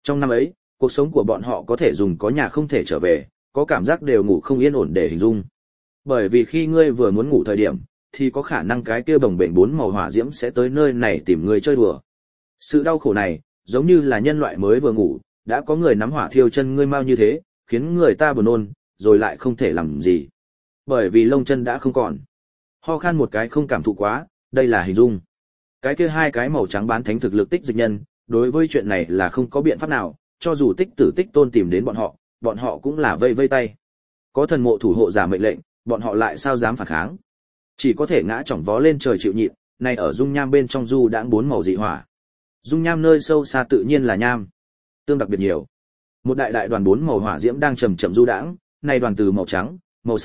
Trong năm ấy, cuộc sống của bọn họ có thể dùng có nhà không thể trở về, có cảm giác đều ngủ không yên ổn để hình dung. Bởi vì khi ngươi vừa muốn ngủ thời điểm, thì có khả năng cái kia bồng bềnh 4 màu hỏa diễm sẽ tới nơi này tìm ngươi chơi đùa. Sự đau khổ này, giống như là nhân loại mới vừa ngủ, đã có người nắm hỏa thiêu chân ngươi mau như thế, khiến người ta buồn nôn, rồi lại không thể làm gì. Bởi vì lông chân đã không còn. Ho khan một cái không cảm thụ quá, đây là hình dung. Cái kia hai cái màu trắng bán thánh thực lực tích dịch nhân, đối với chuyện này là không có biện pháp nào, cho dù tích tử tích tôn tìm đến bọn họ cũng là vây vây tay. Có thần mộ thủ hộ giả mệnh lệnh, bọn họ lại sao dám phản kháng. Chỉ có thể ngã chỏng vó lên trời chịu nhịn, này ở dung nham bên trong du đãng 4 màu dị hỏa. Dung nham nơi sâu xa tự nhiên là nham, tương đặc biệt nhiều. Một đại đoàn 4 màu hỏa diễm đang chậm chậm du đãng, này đoàn từ màu trắng,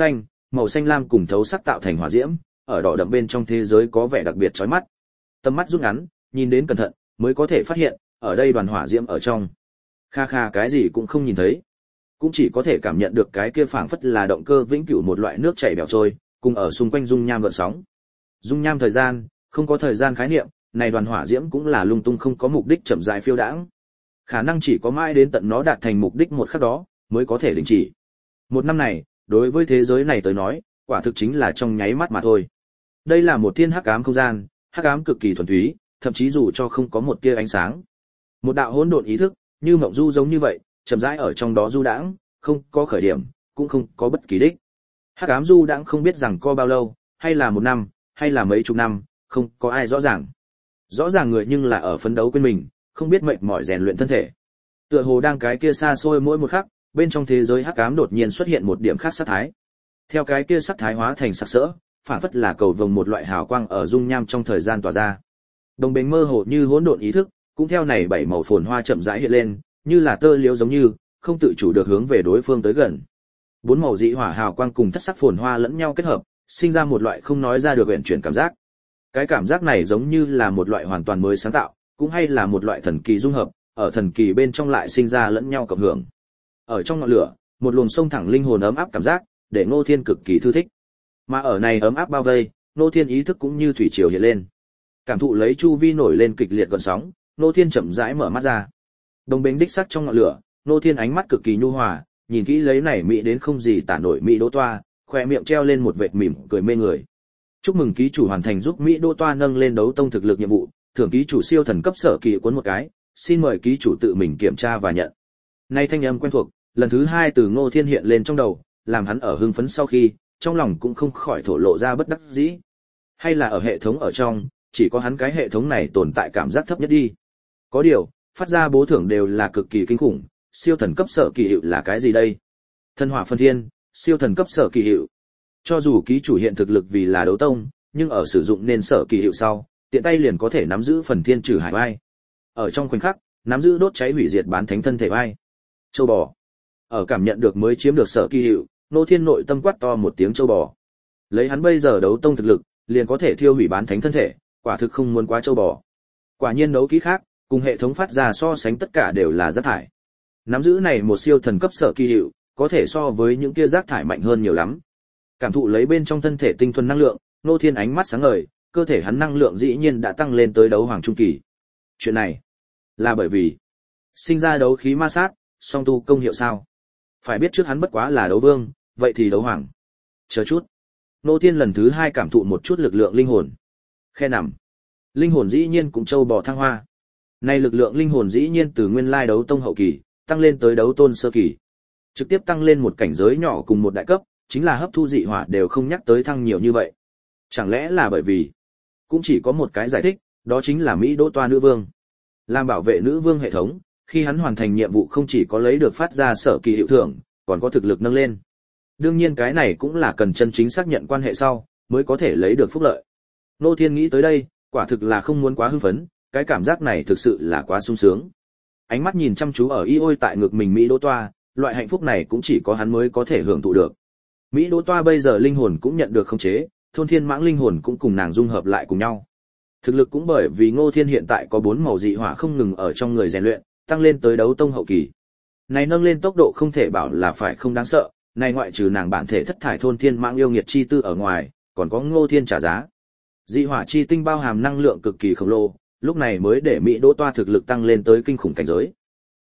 màu xanh lam cùng thấu sắc tạo thành hỏa diễm, ở đỏ đậm bên trong thế giới có vẻ đặc biệt chói mắt. Tầm mắt rút ngắn, nhìn đến cẩn thận, mới có thể phát hiện, ở đây đoàn hỏa diễm ở trong. Kha kha cái gì cũng không nhìn thấy, cũng chỉ có thể cảm nhận được cái kia phảng phất là động cơ vĩnh cửu một loại nước chảy bèo trôi, cùng ở xung quanh dung nham gợn sóng. Dung nham thời gian, không có thời gian khái niệm, này đoàn hỏa diễm cũng là lung tung không có mục đích chậm rãi phiêu đãng. Khả năng chỉ có mãi đến tận nó đạt thành mục đích một khắc đó, mới có thể đình chỉ. Một năm này, đối với thế giới này tới nói, quả thực chính là trong nháy mắt mà thôi. Đây là một thiên hắc ám không gian, hắc ám cực kỳ thuần túy, thậm chí dù cho không có một tia ánh sáng. Một đạo hỗn độn ý thức, như mộng du giống như vậy, chậm rãi ở trong đó du đãng, không có khởi điểm, cũng không có bất kỳ đích. Hắc ám du đãng không biết rằng có bao lâu, hay là một năm, hay là mấy chục năm, không có ai rõ ràng. Rõ ràng người nhưng là ở phấn đấu quên mình, không biết mệt mỏi rèn luyện thân thể. Tựa hồ đang cái kia xa xôi mỗi một khắc, bên trong thế giới hắc ám đột nhiên xuất hiện một điểm khác sắc thái. Theo cái kia sắc thái hóa thành sắc sỡ, phản phất là cầu vồng một loại hào quang ở dung nham trong thời gian tỏa ra. Đồng bền mơ hồ như hỗn độn ý thức, cũng theo này 7 màu phồn hoa chậm rãi hiện lên, như là tơ liễu giống như, không tự chủ được hướng về đối phương tới gần. 4 màu dị hỏa hào quang cùng thất sắc phồn hoa lẫn nhau kết hợp, sinh ra một loại không nói ra được uyển chuyển cảm giác. Cái cảm giác này giống như là một loại hoàn toàn mới sáng tạo, cũng hay là một loại thần kỳ dung hợp, ở thần kỳ bên trong lại sinh ra lẫn nhau cộng hưởng. Ở trong ngọn lửa, một luồng sông thẳng linh hồn ấm áp cảm giác, để Ngô Thiên cực kỳ thư thích. Mà ở này ấm áp bao vây, Ngô Thiên ý thức cũng như thủy triều hiện lên. Cảm thụ lấy chu vi nổi lên kịch liệt gợn sóng, Ngô Thiên chậm rãi mở mắt ra. Đồng bền đích sắc trong ngọn lửa, Ngô Thiên ánh mắt cực kỳ nhu hòa, nhìn kỹ lấy này mỹ đến không gì tả nổi mỹ Đỗ Toa, khóe miệng treo lên một vệt mỉm cười mê người. Chúc mừng ký chủ hoàn thành giúp Mỹ Đỗ Toa nâng lên đấu tông thực lực nhiệm vụ, thưởng ký chủ siêu thần cấp sở kỳ cuốn một cái, xin mời ký chủ tự mình kiểm tra và nhận. Nay thanh âm quen thuộc, lần thứ 2 từ Ngô Thiên hiện lên trong đầu, làm hắn ở hưng phấn sau khi, trong lòng cũng không khỏi thổ lộ ra bất đắc dĩ. Hay là ở hệ thống ở trong, chỉ có hắn cái hệ thống này tồn tại cảm giác thấp nhất đi. Có điều, phát ra bố thưởng đều là cực kỳ kinh khủng, siêu thần cấp sở kỳ hiệu là cái gì đây? Thần hỏa phân thiên, siêu thần cấp sở kỳ hiệu. Cho dù ký chủ hiện thực lực vì là đấu tông, nhưng ở sử dụng nên sở kỳ hiệu sau, tiện tay liền có thể nắm giữ phần thiên trừ hải vai. Ở trong khoảnh khắc, nắm giữ đốt cháy hủy diệt bán thánh thân thể vai. Châu bò. Ở cảm nhận được mới chiếm được sở kỳ hiệu, Ngô Thiên nội tâm quát to một tiếng châu bò. Lấy hắn bây giờ đấu tông thực lực, liền có thể thiêu hủy bán thánh thân thể, quả thực không muốn quá châu bò. Quả nhiên đấu kỹ khác, cùng hệ thống phát ra so sánh tất cả đều là rác thải. Nắm giữ này một siêu thần cấp sở kỳ hiệu, có thể so với những kia rác thải mạnh hơn nhiều lắm. Cảm thụ lấy bên trong thân thể tinh thuần năng lượng, Ngô Thiên ánh mắt sáng ngời, cơ thể hắn năng lượng dĩ nhiên đã tăng lên tới đấu hoàng trung kỳ. Chuyện này là bởi vì sinh ra đấu khí ma sát, song tu công hiệu sao? Phải biết trước hắn bất quá là đấu vương, vậy thì đấu hoàng. Chờ chút. Ngô Thiên lần thứ 2 cảm thụ một chút lực lượng linh hồn. Khe nằm. Linh hồn dĩ nhiên cũng châu bò thăng hoa. Này lực lượng linh hồn dĩ nhiên từ nguyên lai đấu tông hậu kỳ, tăng lên tới đấu tôn sơ kỳ. Trực tiếp tăng lên một cảnh giới nhỏ cùng một đại cấp, chính là hấp thu dị hỏa đều không nhắc tới thăng nhiều như vậy. Chẳng lẽ là bởi vì, cũng chỉ có một cái giải thích, đó chính là Mỹ Đỗ Toa nữ vương. Làm bảo vệ nữ vương hệ thống, khi hắn hoàn thành nhiệm vụ không chỉ có lấy được phát ra sở kỳ hiệu thưởng, còn có thực lực nâng lên. Đương nhiên cái này cũng là cần chân chính xác nhận quan hệ sau, mới có thể lấy được phúc lợi. Ngô Thiên nghĩ tới đây, quả thực là không muốn quá hưng phấn, cái cảm giác này thực sự là quá sung sướng. Ánh mắt nhìn chăm chú ở y ôi tại ngực mình Mỹ Đỗ Toa, loại hạnh phúc này cũng chỉ có hắn mới có thể hưởng thụ được. Mỹ Đỗ Toa bây giờ linh hồn cũng nhận được khống chế, thôn thiên mãng linh hồn cũng cùng nàng dung hợp lại cùng nhau. Thực lực cũng bởi vì Ngô Thiên hiện tại có 4 màu dị hỏa không ngừng ở trong người rèn luyện, tăng lên tới đấu tông hậu kỳ. Này nâng lên tốc độ không thể bảo là phải không đáng sợ, này ngoại trừ nàng bản thể thất thải thôn thiên mãng yêu nghiệt chi tư ở ngoài, còn có Ngô Thiên trả giá. Dị hỏa chi tinh bao hàm năng lượng cực kỳ khổng lồ, lúc này mới để Mỹ Đỗ Toa thực lực tăng lên tới kinh khủng cảnh giới.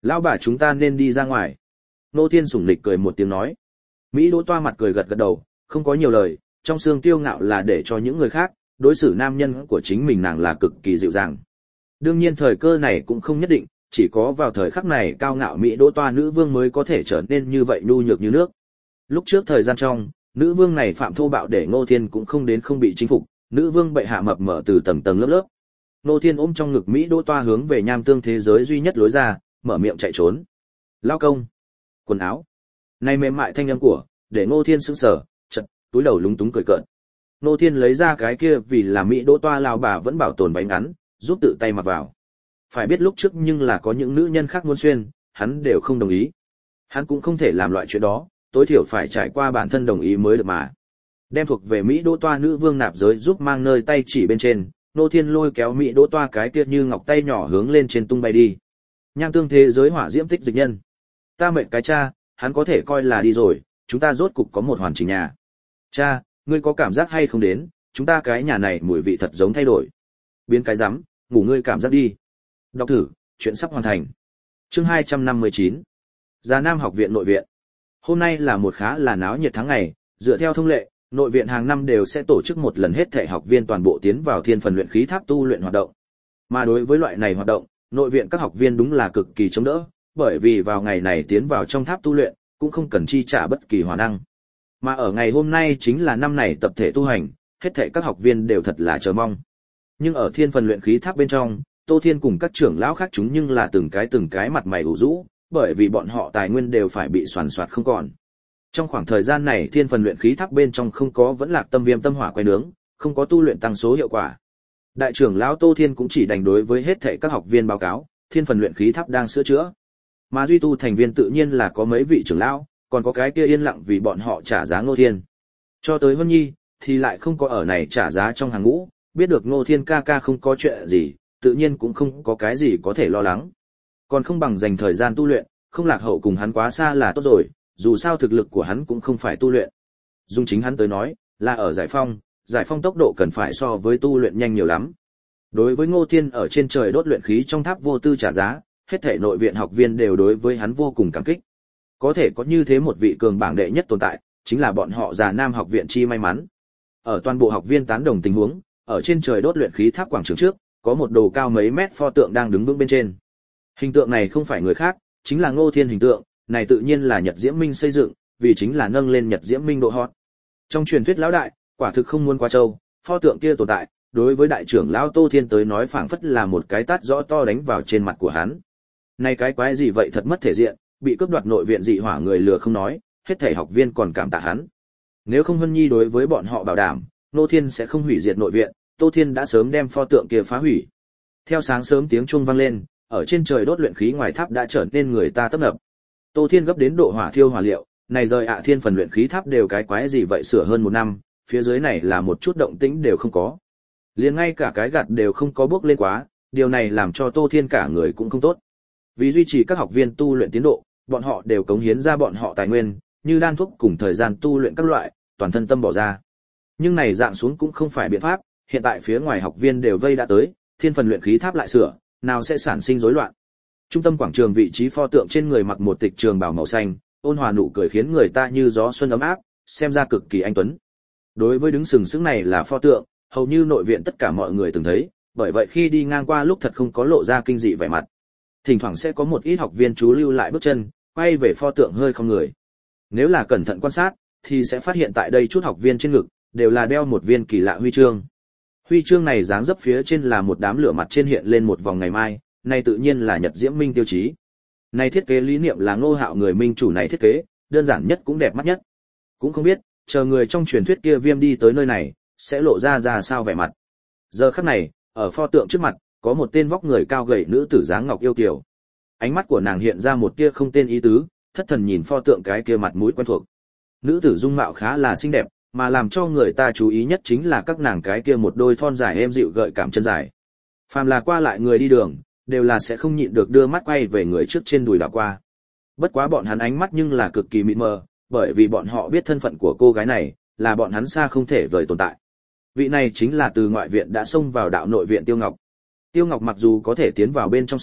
Lão bà chúng ta nên đi ra ngoài. Ngô Thiên sủng lịch cười một tiếng nói. Mỹ Đỗ Toa mặt cười gật gật đầu, không có nhiều lời, trong xương kiêu ngạo là để cho những người khác, đối xử nam nhân của chính mình nàng là cực kỳ dịu dàng. Đương nhiên thời cơ này cũng không nhất định, chỉ có vào thời khắc này cao ngạo Mỹ Đỗ Toa nữ vương mới có thể trở nên như vậy nhu nhược như nước. Lúc trước thời gian trong, nữ vương này phạm thô bạo để Ngô Thiên cũng không đến không bị chinh phục, nữ vương bệ hạ mập mờ từ tầng tầng lớp lớp. Ngô Thiên ôm trong ngực Mỹ Đỗ Toa hướng về nham tương thế giới duy nhất lối ra, mở miệng chạy trốn. Lao công, quần áo. Này mềm mại thanh âm của, để Ngô Thiên sững sờ, chợt túi đầu lúng túng cười cợt. Ngô Thiên lấy ra cái kia vì là Mỹ Đỗ Toa lao bà vẫn bảo tồn váy ngắn, giúp tự tay mặc vào. Phải biết lúc trước nhưng là có những nữ nhân khác muốn xuyên, hắn đều không đồng ý. Hắn cũng không thể làm loại chuyện đó, tối thiểu phải trải qua bản thân đồng ý mới được mà. Đem thuộc về Mỹ Đỗ Toa nữ vương nạp giới giúp mang nơi tay chỉ bên trên, Ngô Thiên lôi kéo Mỹ Đỗ Toa cái kia như ngọc tay nhỏ hướng lên trên tung bay đi. Nham tương thế giới hỏa diễm tích dịch nhân. Ta mệnh cái cha, hắn có thể coi là đi rồi, chúng ta rốt cục có một hoàn chỉnh nhà. Cha, ngươi có cảm giác hay không đến, chúng ta cái nhà này mùi vị thật giống thay đổi. Biến cái rắm, ngủ ngươi cảm giác đi. Đọc thử, chuyện sắp hoàn thành. Chương 259. Già Nam học viện nội viện. Hôm nay là một khá là náo nhiệt tháng ngày, dựa theo thông lệ, nội viện hàng năm đều sẽ tổ chức một lần hết thảy học viên toàn bộ tiến vào thiên phần luyện khí tháp tu luyện hoạt động. Mà đối với loại này hoạt động, nội viện các học viên đúng là cực kỳ chống đỡ, bởi vì vào ngày này tiến vào trong tháp tu luyện, cũng không cần chi trả bất kỳ hỏa năng. Mà ở ngày hôm nay chính là năm này tập thể tu hành, hết thảy các học viên đều thật là chờ mong. Nhưng ở thiên phần luyện khí tháp bên trong, Tô Thiên cùng các trưởng lão khác chúng nhưng là từng cái mặt mày ủ rũ, bởi vì bọn họ tài nguyên đều phải bị soàn soạt không còn. Trong khoảng thời gian này thiên phần luyện khí tháp bên trong không có vẫn lạc tâm viêm tâm hỏa quay nướng, không có tu luyện tăng số hiệu quả. Đại trưởng lão Tô Thiên cũng chỉ đành đối với hết thảy các học viên báo cáo, thiên phần luyện khí tháp đang sửa chữa. Mà duy tu thành viên tự nhiên là có mấy vị trưởng lão, còn có cái kia yên lặng vì bọn họ trả giá Ngô Thiên. Cho tới Vân Nhi thì lại không có ở này trả giá trong hàng ngũ, biết được Ngô Thiên ca ca không có chuyện gì, tự nhiên cũng không có cái gì có thể lo lắng. Còn không bằng dành thời gian tu luyện, không lạc hậu cùng hắn quá xa là tốt rồi, dù sao thực lực của hắn cũng không phải tu luyện. Dung chính hắn tới nói, là ở giải phong tốc độ cần phải so với tu luyện nhanh nhiều lắm. Đối với Ngô Thiên ở trên trời đốt luyện khí trong tháp vô tư trả giá, hết thảy nội viện học viên đều đối với hắn vô cùng cảm kích. Có thể có như thế một vị cường bảng đệ nhất tồn tại, chính là bọn họ Già Nam học viện chi may mắn. Ở toàn bộ học viên tán đồng tình huống, ở trên trời đốt luyện khí tháp quảng trường trước, có một đồ cao mấy mét pho tượng đang đứng vững bên trên. Hình tượng này không phải người khác, chính là Ngô Thiên hình tượng, này tự nhiên là Nhật Diễm Minh xây dựng, vì chính là nâng lên Nhật Diễm Minh độ hot. Trong truyền thuyết lão đại, quả thực không muốn qua châu, pho tượng kia tồn tại, đối với đại trưởng lão Tô Thiên tới nói phảng phất là một cái tát rõ to đánh vào trên mặt của hắn. Này cái quái gì vậy, thật mất thể diện, bị cướp đoạt nội viện dị hỏa người lừa không nói, hết thảy học viên còn cảm tạ hắn. Nếu không Hân Nhi đối với bọn họ bảo đảm, Ngô Thiên sẽ không hủy diệt nội viện, Tô Thiên đã sớm đem pho tượng kia phá hủy. Theo sáng sớm tiếng chuông vang lên, ở trên trời đốt luyện khí ngoài tháp đã trở nên người ta tấp nập. Tô Thiên gấp đến độ hỏa thiêu hỏa liệu, này rời thiên phần luyện khí tháp đều cái quái gì vậy, sửa hơn một năm, phía dưới này là một chút động tĩnh đều không có. Liền ngay cả cái gạt đều không có bước lên quá, điều này làm cho Tô Thiên cả người cũng không tốt. Vì duy trì các học viên tu luyện tiến độ, bọn họ đều cống hiến ra bọn họ tài nguyên, như đan thuốc cùng thời gian tu luyện các loại, toàn thân tâm bỏ ra. Nhưng này dạng xuống cũng không phải biện pháp, hiện tại phía ngoài học viên đều vây đã tới, thiên phần luyện khí tháp lại sửa, nào sẽ sản sinh rối loạn. Trung tâm quảng trường vị trí pho tượng trên người mặc một tịch trường bào màu xanh, ôn hòa nụ cười khiến người ta như gió xuân ấm áp, xem ra cực kỳ anh tuấn. Đối với đứng sừng sững này là pho tượng, hầu như nội viện tất cả mọi người từng thấy, bởi vậy khi đi ngang qua lúc thật không có lộ ra kinh dị vẻ mặt. Thỉnh thoảng sẽ có một ít học viên chú lưu lại bước chân, quay về pho tượng hơi không người. Nếu là cẩn thận quan sát, thì sẽ phát hiện tại đây chút học viên trên ngực đều là đeo một viên kỳ lạ huy chương. Huy chương này dáng dấp phía trên là một đám lửa mặt trên hiện lên một vòng ngày mai, này tự nhiên là Nhật Diễm Minh tiêu chí. Này thiết kế lý niệm là Ngô Hạo người minh chủ này thiết kế, đơn giản nhất cũng đẹp mắt nhất. Cũng không biết, chờ người trong truyền thuyết kia Viêm đi tới nơi này, sẽ lộ ra sao vẻ mặt. Giờ khắc này, ở pho tượng trước mặt, có một tên vóc người cao gầy nữ tử dáng ngọc yêu kiều. Ánh mắt của nàng hiện ra một tia không tên ý tứ, thất thần nhìn pho tượng cái kia mặt mũi quen thuộc. Nữ tử dung mạo khá là xinh đẹp, mà làm cho người ta chú ý nhất chính là các nàng cái kia một đôi thon dài êm dịu gợi cảm chân dài. Phàm là qua lại người đi đường, đều là sẽ không nhịn được đưa mắt quay về người trước trên đùi đảo qua. Bất quá bọn hắn ánh mắt nhưng là cực kỳ mịt mờ, bởi vì bọn họ biết thân phận của cô gái này, là bọn hắn xa không thể vời tồn tại. Vị này chính là từ ngoại viện đã xông vào đạo nội viện Tiêu Ngọc. Tiêu Ngọc mặc dù có thể tiến vào bên trong sân,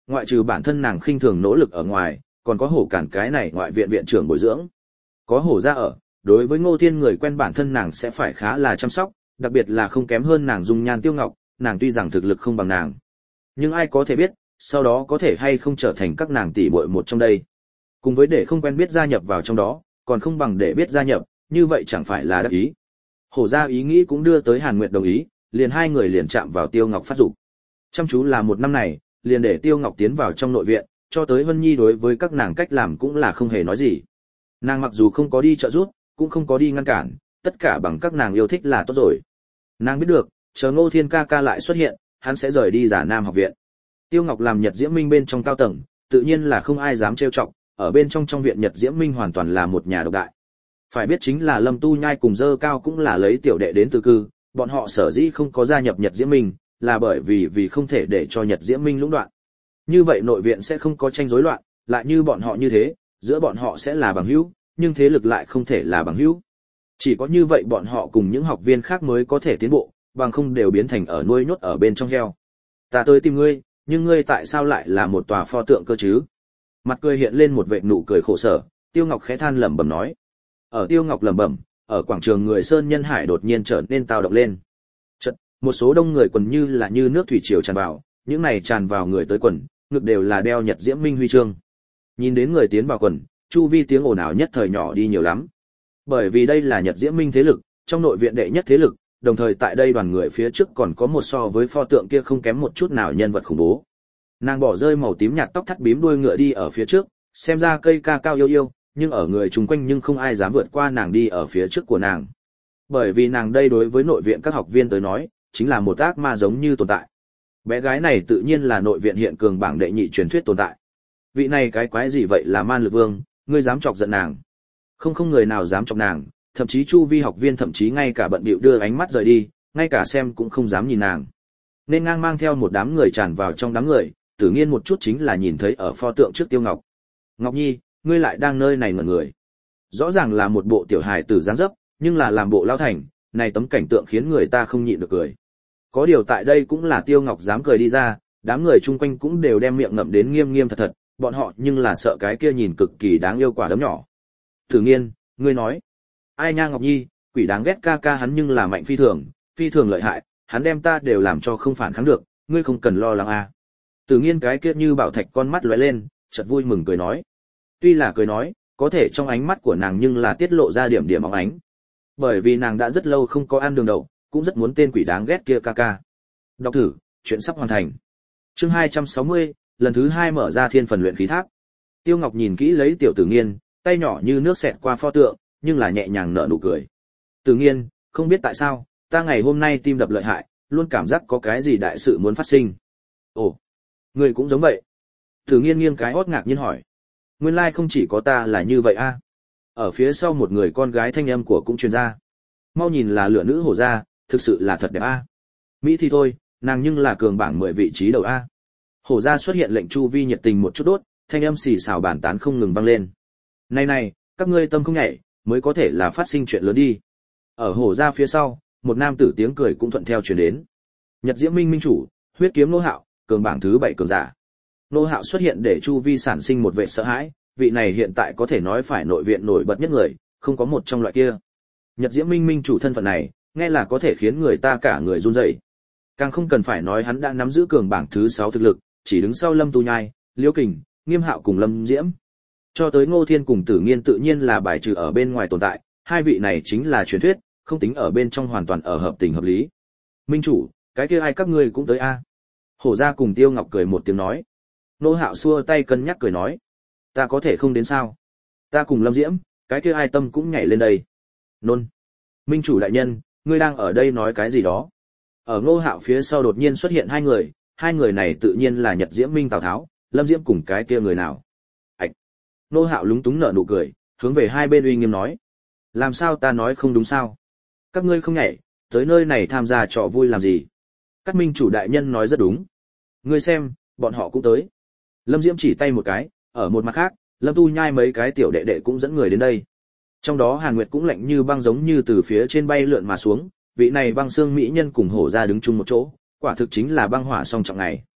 ngoại trừ bản thân nàng khinh thường nỗ lực ở ngoài, còn có Hổ Cản cái này ngoại viện viện trưởng bồi dưỡng. Có Hổ gia ở, đối với Ngô Thiên người quen bản thân nàng sẽ phải khá là chăm sóc, đặc biệt là không kém hơn nàng dung nhan Tiêu Ngọc, nàng tuy rằng thực lực không bằng nàng, nhưng ai có thể biết, sau đó có thể hay không trở thành các nàng tỷ muội một trong đây. Cùng với để không quen biết gia nhập vào trong đó, còn không bằng để biết gia nhập, như vậy chẳng phải là đắc ý. Hổ gia ý nghĩ cũng đưa tới Hàn Nguyệt đồng ý, liền hai người liền chạm vào Tiêu Ngọc phát dục. Chăm chú là một năm này, liền để Tiêu Ngọc tiến vào trong nội viện, cho tới Vân Nhi đối với các nàng cách làm cũng là không hề nói gì. Nàng mặc dù không có đi trợ giúp, cũng không có đi ngăn cản, tất cả bằng các nàng yêu thích là tốt rồi. Nàng biết được, chờ Ngô Thiên ca ca lại xuất hiện, hắn sẽ rời đi Giả Nam học viện. Tiêu Ngọc làm Nhật Diễm Minh bên trong cao tầng, tự nhiên là không ai dám trêu chọc, ở bên trong viện Nhật Diễm Minh hoàn toàn là một nhà độc đại. Phải biết chính là Lâm Tu Nhai cùng Dơ Cao cũng là lấy tiểu đệ đến từ cư, bọn họ sở dĩ không có gia nhập Nhật Diễm Minh, là bởi vì không thể để cho Nhật Diễm Minh lũng đoạn. Như vậy nội viện sẽ không có tranh rối loạn, lại như bọn họ như thế, giữa bọn họ sẽ là bằng hữu, nhưng thế lực lại không thể là bằng hữu. Chỉ có như vậy bọn họ cùng những học viên khác mới có thể tiến bộ, bằng không đều biến thành ở nuôi nhốt ở bên trong heo. Ta tới tìm ngươi, nhưng ngươi tại sao lại là một tòa pho tượng cơ chứ? Mặt cười hiện lên một vệt nụ cười khổ sở, Tiêu Ngọc khẽ than lẩm bẩm nói. Ở Tiêu Ngọc lẩm bẩm, ở quảng trường người Sơn Nhân Hải đột nhiên trở nên tao động lên. Chợt, một số đông người quần như là như nước thủy triều tràn vào, những này tràn vào người tới quần, ngực đều là đeo Nhật Diễm Minh huy chương. Nhìn đến người tiến vào quần, chu vi tiếng ồn ào nhất thời nhỏ đi nhiều lắm. Bởi vì đây là Nhật Diễm Minh thế lực, trong nội viện đệ nhất thế lực, đồng thời tại đây đoàn người phía trước còn có một so với pho tượng kia không kém một chút nào nhân vật khủng bố. Nàng bỏ rơi màu tím nhạt tóc thắt bím đuôi ngựa đi ở phía trước, xem ra cây ca cao yêu yêu, nhưng ở người chung quanh nhưng không ai dám vượt qua nàng đi ở phía trước của nàng. Bởi vì nàng đây đối với nội viện các học viên tới nói, chính là một ác ma giống như tồn tại. Bé gái này tự nhiên là nội viện hiện cường bảng đệ nhị truyền thuyết tồn tại. Vị này cái quái gì vậy là Man Lực Vương, ngươi dám chọc giận nàng? Không người nào dám chọc nàng, thậm chí chu vi học viên thậm chí ngay cả bận bịu đưa ánh mắt rời đi, ngay cả xem cũng không dám nhìn nàng. Nên ngang mang theo một đám người tràn vào trong đám người, Tử Nghiên một chút chính là nhìn thấy ở pho tượng trước Tiêu Ngọc. Ngọc Nhi, ngươi lại đang nơi này ngẩn người. Rõ ràng là một bộ tiểu hài tử dáng dấp, nhưng là làm bộ lao thành, này tấm cảnh tượng khiến người ta không nhịn được cười. Có điều tại đây cũng là Tiêu Ngọc dám cười đi ra, đám người chung quanh cũng đều đem miệng ngậm đến nghiêm nghiêm thật thật, bọn họ nhưng là sợ cái kia nhìn cực kỳ đáng yêu quả đấm nhỏ. Tử Nghiên, ngươi nói, ai nha Ngọc Nhi, quỷ đáng ghét ca ca hắn nhưng là mạnh phi thường lợi hại, hắn đem ta đều làm cho không phản kháng được, ngươi không cần lo lắng à. Tử Nghiên cái kia như bảo thạch con mắt lóe lên, chợt vui mừng cười nói. Tuy là cười nói, có thể trong ánh mắt của nàng nhưng là tiết lộ ra điểm điểm óng ánh. Bởi vì nàng đã rất lâu không có ăn đường đậu, cũng rất muốn tên quỷ đáng ghét kia ca ca. Đọc thử, chuyện sắp hoàn thành. Chương 260, lần thứ 2 mở ra thiên phần luyện khí tháp. Tiêu Ngọc nhìn kỹ lấy tiểu Tử Nghiên, tay nhỏ như nước xẹt qua pho tượng, nhưng là nhẹ nhàng nở nụ cười. Tử Nghiên, không biết tại sao, ta ngày hôm nay tim đập lợi hại, luôn cảm giác có cái gì đại sự muốn phát sinh. Ồ, ngươi cũng giống vậy. Tử Nghiên nghiêng cái hót ngạc nhiên hỏi. Nguyên lai không chỉ có ta là như vậy a. Ở phía sau một người con gái thanh âm của cũng truyền ra. Mau nhìn là lửa nữ hổ ra, thực sự là thật đẹp a. Mỹ thì thôi, nàng nhưng là cường bảng 10 vị trí đầu a. Hổ ra xuất hiện lệnh chu vi nhiệt tình một chút đốt, thanh âm xì xào bàn tán không ngừng vang lên. Này, các ngươi tâm không nhảy, mới có thể là phát sinh chuyện lớn đi. Ở hổ ra phía sau, một nam tử tiếng cười cũng thuận theo truyền đến. Nhật Diễm Minh minh chủ, huyết kiếm Nô Hạo, cường bảng thứ 7 cường giả. Nô Hạo xuất hiện để chu vi sản sinh một vẻ sợ hãi, vị này hiện tại có thể nói phải nội viện nổi bật nhất người, không có một trong loại kia. Nhật Diễm Minh minh chủ thân phận này, nghe là có thể khiến người ta cả người run rẩy. Càng không cần phải nói hắn đã nắm giữ cường bảng thứ 6 thực lực, chỉ đứng sau Lâm Tu Nhai, Liễu Kình, Nghiêm Hạo cùng Lâm Diễm. Cho tới Ngô Thiên cùng Tử Nghiên tự nhiên là bài trừ ở bên ngoài tồn tại, hai vị này chính là truyền thuyết, không tính ở bên trong hoàn toàn ở hợp tình hợp lý. Minh chủ, cái kia ai các ngươi cũng tới a. Hổ gia cùng Tiêu Ngọc cười một tiếng nói. Nô Hạo xua tay cân nhắc cười nói, ta có thể không đến sao? Ta cùng Lâm Diễm, cái kia ai tâm cũng nhảy lên đây. Nôn. Minh chủ đại nhân, ngươi đang ở đây nói cái gì đó? Ở Nô Hạo phía sau đột nhiên xuất hiện hai người này tự nhiên là Nhật Diễm Minh Tào Tháo, Lâm Diễm cùng cái kia người nào? Ảch. Nô Hạo lúng túng nở nụ cười, hướng về hai bên uy nghiêm nói, làm sao ta nói không đúng sao? Các ngươi không nhảy, tới nơi này tham gia trò vui làm gì? Các minh chủ đại nhân nói rất đúng. Ngươi xem, bọn họ cũng tới. Lâm Diễm chỉ tay một cái, ở một mặt khác, Lâm Tu Nhai mấy cái tiểu đệ đệ cũng dẫn người đến đây. Trong đó Hàn Nguyệt cũng lạnh như băng giống như từ phía trên bay lượn mà xuống, vị này băng xương mỹ nhân cùng hổ ra đứng chung một chỗ, quả thực chính là băng hỏa song trọng ngày.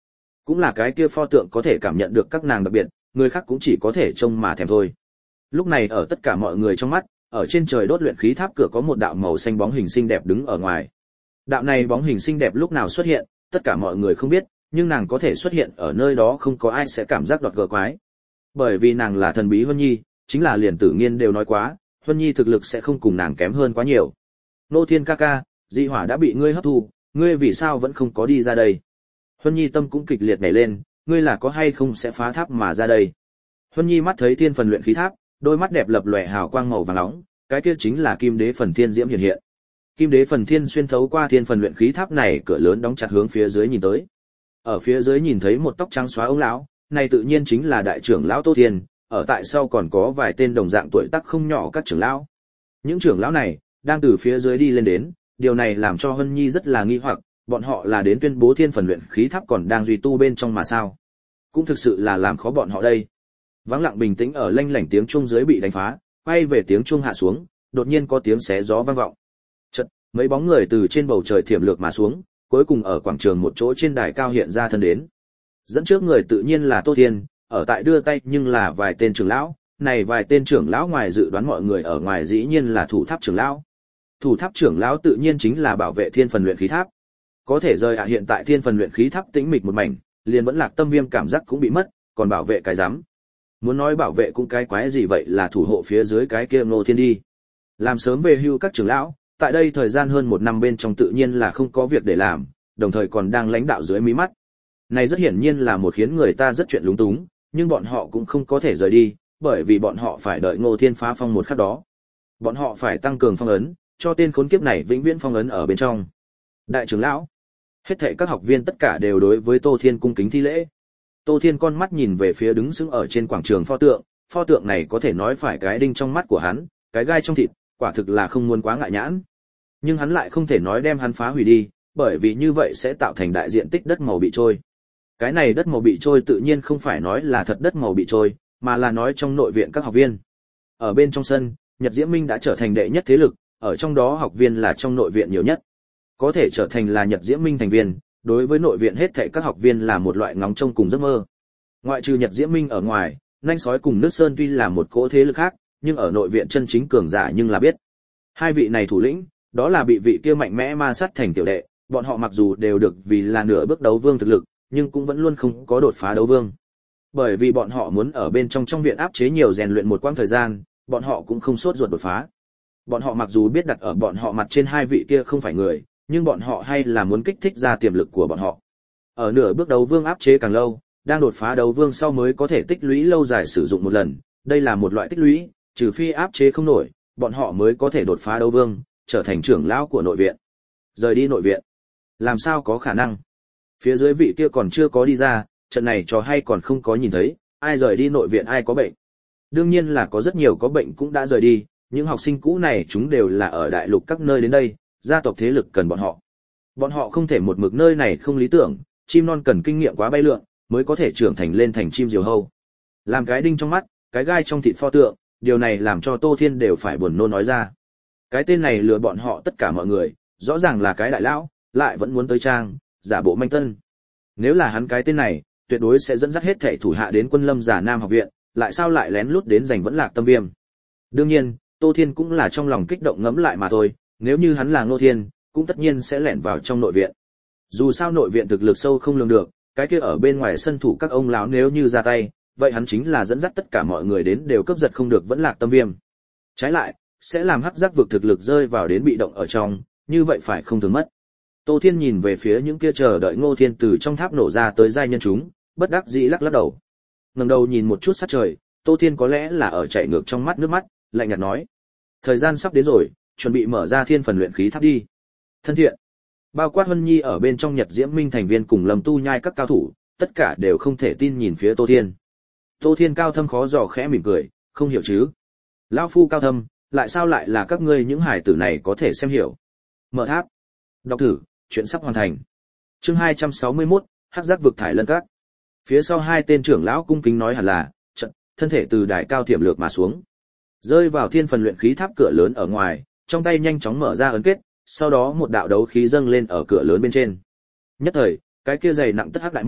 Cũng là cái kia pho tượng có thể cảm nhận được các nàng đặc biệt, người khác cũng chỉ có thể trông mà thèm thôi. Lúc này ở tất cả mọi người trong mắt, ở trên trời đốt luyện khí tháp cửa có một đạo màu xanh bóng hình xinh đẹp đứng ở ngoài. Đạo này bóng hình xinh đẹp lúc nào xuất hiện, tất cả mọi người không biết, nhưng nàng có thể xuất hiện ở nơi đó không có ai sẽ cảm giác đọt gờ quái. Bởi vì nàng là thần bí Huân Nhi, chính là liền Tử Nghiên đều nói quá, Huân Nhi thực lực sẽ không cùng nàng kém hơn quá nhiều. Nô Thiên ca ca, dị hỏa đã bị ngươi hấp thu, ngươi vì sao vẫn không có đi ra đây? Huân Nhi tâm cũng kịch liệt nhảy lên, ngươi là có hay không sẽ phá tháp mà ra đây? Huân Nhi mắt thấy thiên phần luyện khí tháp, đôi mắt đẹp lập lòe hào quang màu vàng nóng, cái kia chính là Kim Đế phần thiên diễm hiện hiện. Kim Đế phần thiên xuyên thấu qua thiên phần luyện khí tháp này, cửa lớn đóng chặt hướng phía dưới nhìn tới. Ở phía dưới nhìn thấy một tóc trắng xóa ông lão, này tự nhiên chính là đại trưởng lão Tô Thiên, ở tại sau còn có vài tên đồng dạng tuổi tác không nhỏ các trưởng lão. Những trưởng lão này đang từ phía dưới đi lên đến, điều này làm cho Huân Nhi rất là nghi hoặc, bọn họ là đến tuyên bố thiên phần luyện khí tháp còn đang duy tu bên trong mà sao? Cũng thực sự là làm khó bọn họ đây. Vắng lặng bình tĩnh ở lanh lảnh tiếng chuông dưới bị đánh phá, quay về tiếng chuông hạ xuống, đột nhiên có tiếng xé gió vang vọng. Chợt, mấy bóng người từ trên bầu trời thiểm lược mà xuống, cuối cùng ở quảng trường một chỗ trên đài cao hiện ra thân đến. Dẫn trước người tự nhiên là Tô Thiên, ở tại đưa tay nhưng là vài tên trưởng lão, này vài tên trưởng lão ngoài dự đoán mọi người ở ngoài dĩ nhiên là thủ tháp trưởng lão. Thủ tháp trưởng lão tự nhiên chính là bảo vệ thiên phần luyện khí tháp. Có thể rời hiện tại thiên phần luyện khí tháp tĩnh mịch một mảnh, liền vẫn Lạc Tâm Viêm cảm giác cũng bị mất, còn bảo vệ cái rắm. Muốn nói bảo vệ cũng cái quái gì vậy, là thủ hộ phía dưới cái kia Ngô Thiên đi. Làm sớm về hưu các trưởng lão, tại đây thời gian hơn 1 năm bên trong tự nhiên là không có việc để làm, đồng thời còn đang lãnh đạo dưới mí mắt. Này rất hiển nhiên là một khiến người ta rất chuyện lúng túng, nhưng bọn họ cũng không có thể rời đi, bởi vì bọn họ phải đợi Ngô Thiên phá phong một khắc đó. Bọn họ phải tăng cường phong ấn, cho tên khốn kiếp này vĩnh viễn phong ấn ở bên trong. Đại trưởng lão, hết thảy các học viên tất cả đều đối với Tô Thiên cung kính thi lễ. Tô Thiên con mắt nhìn về phía đứng sững ở trên quảng trường pho tượng này có thể nói phải cái đinh trong mắt của hắn, cái gai trong thịt, quả thực là không muốn quá ngại nhãn. Nhưng hắn lại không thể nói đem hắn phá hủy đi, bởi vì như vậy sẽ tạo thành đại diện tích đất màu bị trôi. Cái này đất màu bị trôi tự nhiên không phải nói là thật đất màu bị trôi, mà là nói trong nội viện các học viên. Ở bên trong sân, Nhật Diễm Minh đã trở thành đệ nhất thế lực, ở trong đó học viên là trong nội viện nhiều nhất. Có thể trở thành là Nhật Diễm Minh thành viên, đối với nội viện hết thảy các học viên là một loại ngóng trông cùng giấc mơ. Ngoại trừ Nhật Diễm Minh ở ngoài, Nanh Sói cùng Nước Sơn tuy là một cỗ thế lực khác, nhưng ở nội viện chân chính cường giả nhưng là biết. Hai vị này thủ lĩnh, đó là bị vị kia mạnh mẽ ma sát thành tiểu đệ, bọn họ mặc dù đều được vì là nửa bước đấu vương thực lực, nhưng cũng vẫn luôn không có đột phá đấu vương. Bởi vì bọn họ muốn ở bên trong viện áp chế nhiều rèn luyện một quãng thời gian, bọn họ cũng không sốt ruột đột phá. Bọn họ mặc dù biết đặt ở bọn họ mặt trên hai vị kia không phải người, nhưng bọn họ hay là muốn kích thích ra tiềm lực của bọn họ. Ở nửa bước đấu vương áp chế càng lâu, đang đột phá đấu vương sau mới có thể tích lũy lâu dài sử dụng một lần, đây là một loại tích lũy, trừ phi áp chế không nổi, bọn họ mới có thể đột phá đấu vương, trở thành trưởng lão của nội viện. Rời đi nội viện, làm sao có khả năng? Phía dưới vị kia còn chưa có đi ra, trận này trò hay còn không có nhìn thấy, ai rời đi nội viện ai có bệnh. Đương nhiên là có rất nhiều có bệnh cũng đã rời đi, những học sinh cũ này chúng đều là ở đại lục các nơi đến đây, gia tộc thế lực cần bọn họ. Bọn họ không thể một mực nơi này không lý tưởng, chim non cần kinh nghiệm quá bay lượn, mới có thể trưởng thành lên thành chim diều hâu. Làm cái đinh trong mắt, cái gai trong thịt pho tượng, điều này làm cho Tô Thiên đều phải buồn nôn nói ra. Cái tên này lừa bọn họ tất cả mọi người, rõ ràng là cái đại lão, lại vẫn muốn tới trang, giả bộ manh tân. Nếu là hắn cái tên này, tuyệt đối sẽ dẫn dắt hết thảy thủ hạ đến Quân Lâm Giả Nam học viện, lại sao lại lén lút đến giành vẫn Lạc Tâm Viêm. Đương nhiên, Tô Thiên cũng là trong lòng kích động ngẫm lại mà thôi, nếu như hắn là Ngô Thiên, cũng tất nhiên sẽ lẻn vào trong nội viện. Dù sao nội viện thực lực sâu không lường được, cái kia ở bên ngoài sân thủ các ông lão nếu như ra tay, vậy hắn chính là dẫn dắt tất cả mọi người đến đều cướp giật không được vẫn Lạc Tâm Viêm. Trái lại, sẽ làm hắc giác vực thực lực rơi vào đến bị động ở trong, như vậy phải không thường mất. Tô Thiên nhìn về phía những kia chờ đợi Ngô Thiên từ trong tháp nổ ra tới giai nhân chúng, bất đắc dĩ lắc lắc đầu. Ngẩng đầu nhìn một chút sát trời, Tô Thiên có lẽ là ở chạy ngược trong mắt nước mắt, lạnh nhạt nói: "Thời gian sắp đến rồi, chuẩn bị mở ra thiên phần luyện khí tháp đi." Thân thiện. Bao quát Vân Nhi ở bên trong Nhật Diễm Minh thành viên cùng Lâm Tu Nhai các cao thủ, tất cả đều không thể tin nhìn phía Tô Thiên. Tô Thiên cao thâm khó dò khẽ mỉm cười, không hiểu chứ? Lão phu cao thâm, lại sao lại là các ngươi những hải tử này có thể xem hiểu? Mở tháp. Đọc thử, chuyện sắp hoàn thành. Chương 261, Hắc Giác vực thải lân các. Phía sau hai tên trưởng lão cung kính nói hẳn là, trận, thân thể từ đài cao tiềm lược mà xuống, rơi vào thiên phần luyện khí tháp cửa lớn ở ngoài, trong tay nhanh chóng mở ra ấn kết, sau đó một đạo đấu khí dâng lên ở cửa lớn bên trên. Nhất thời, cái kia dày nặng tất hắc đại môn,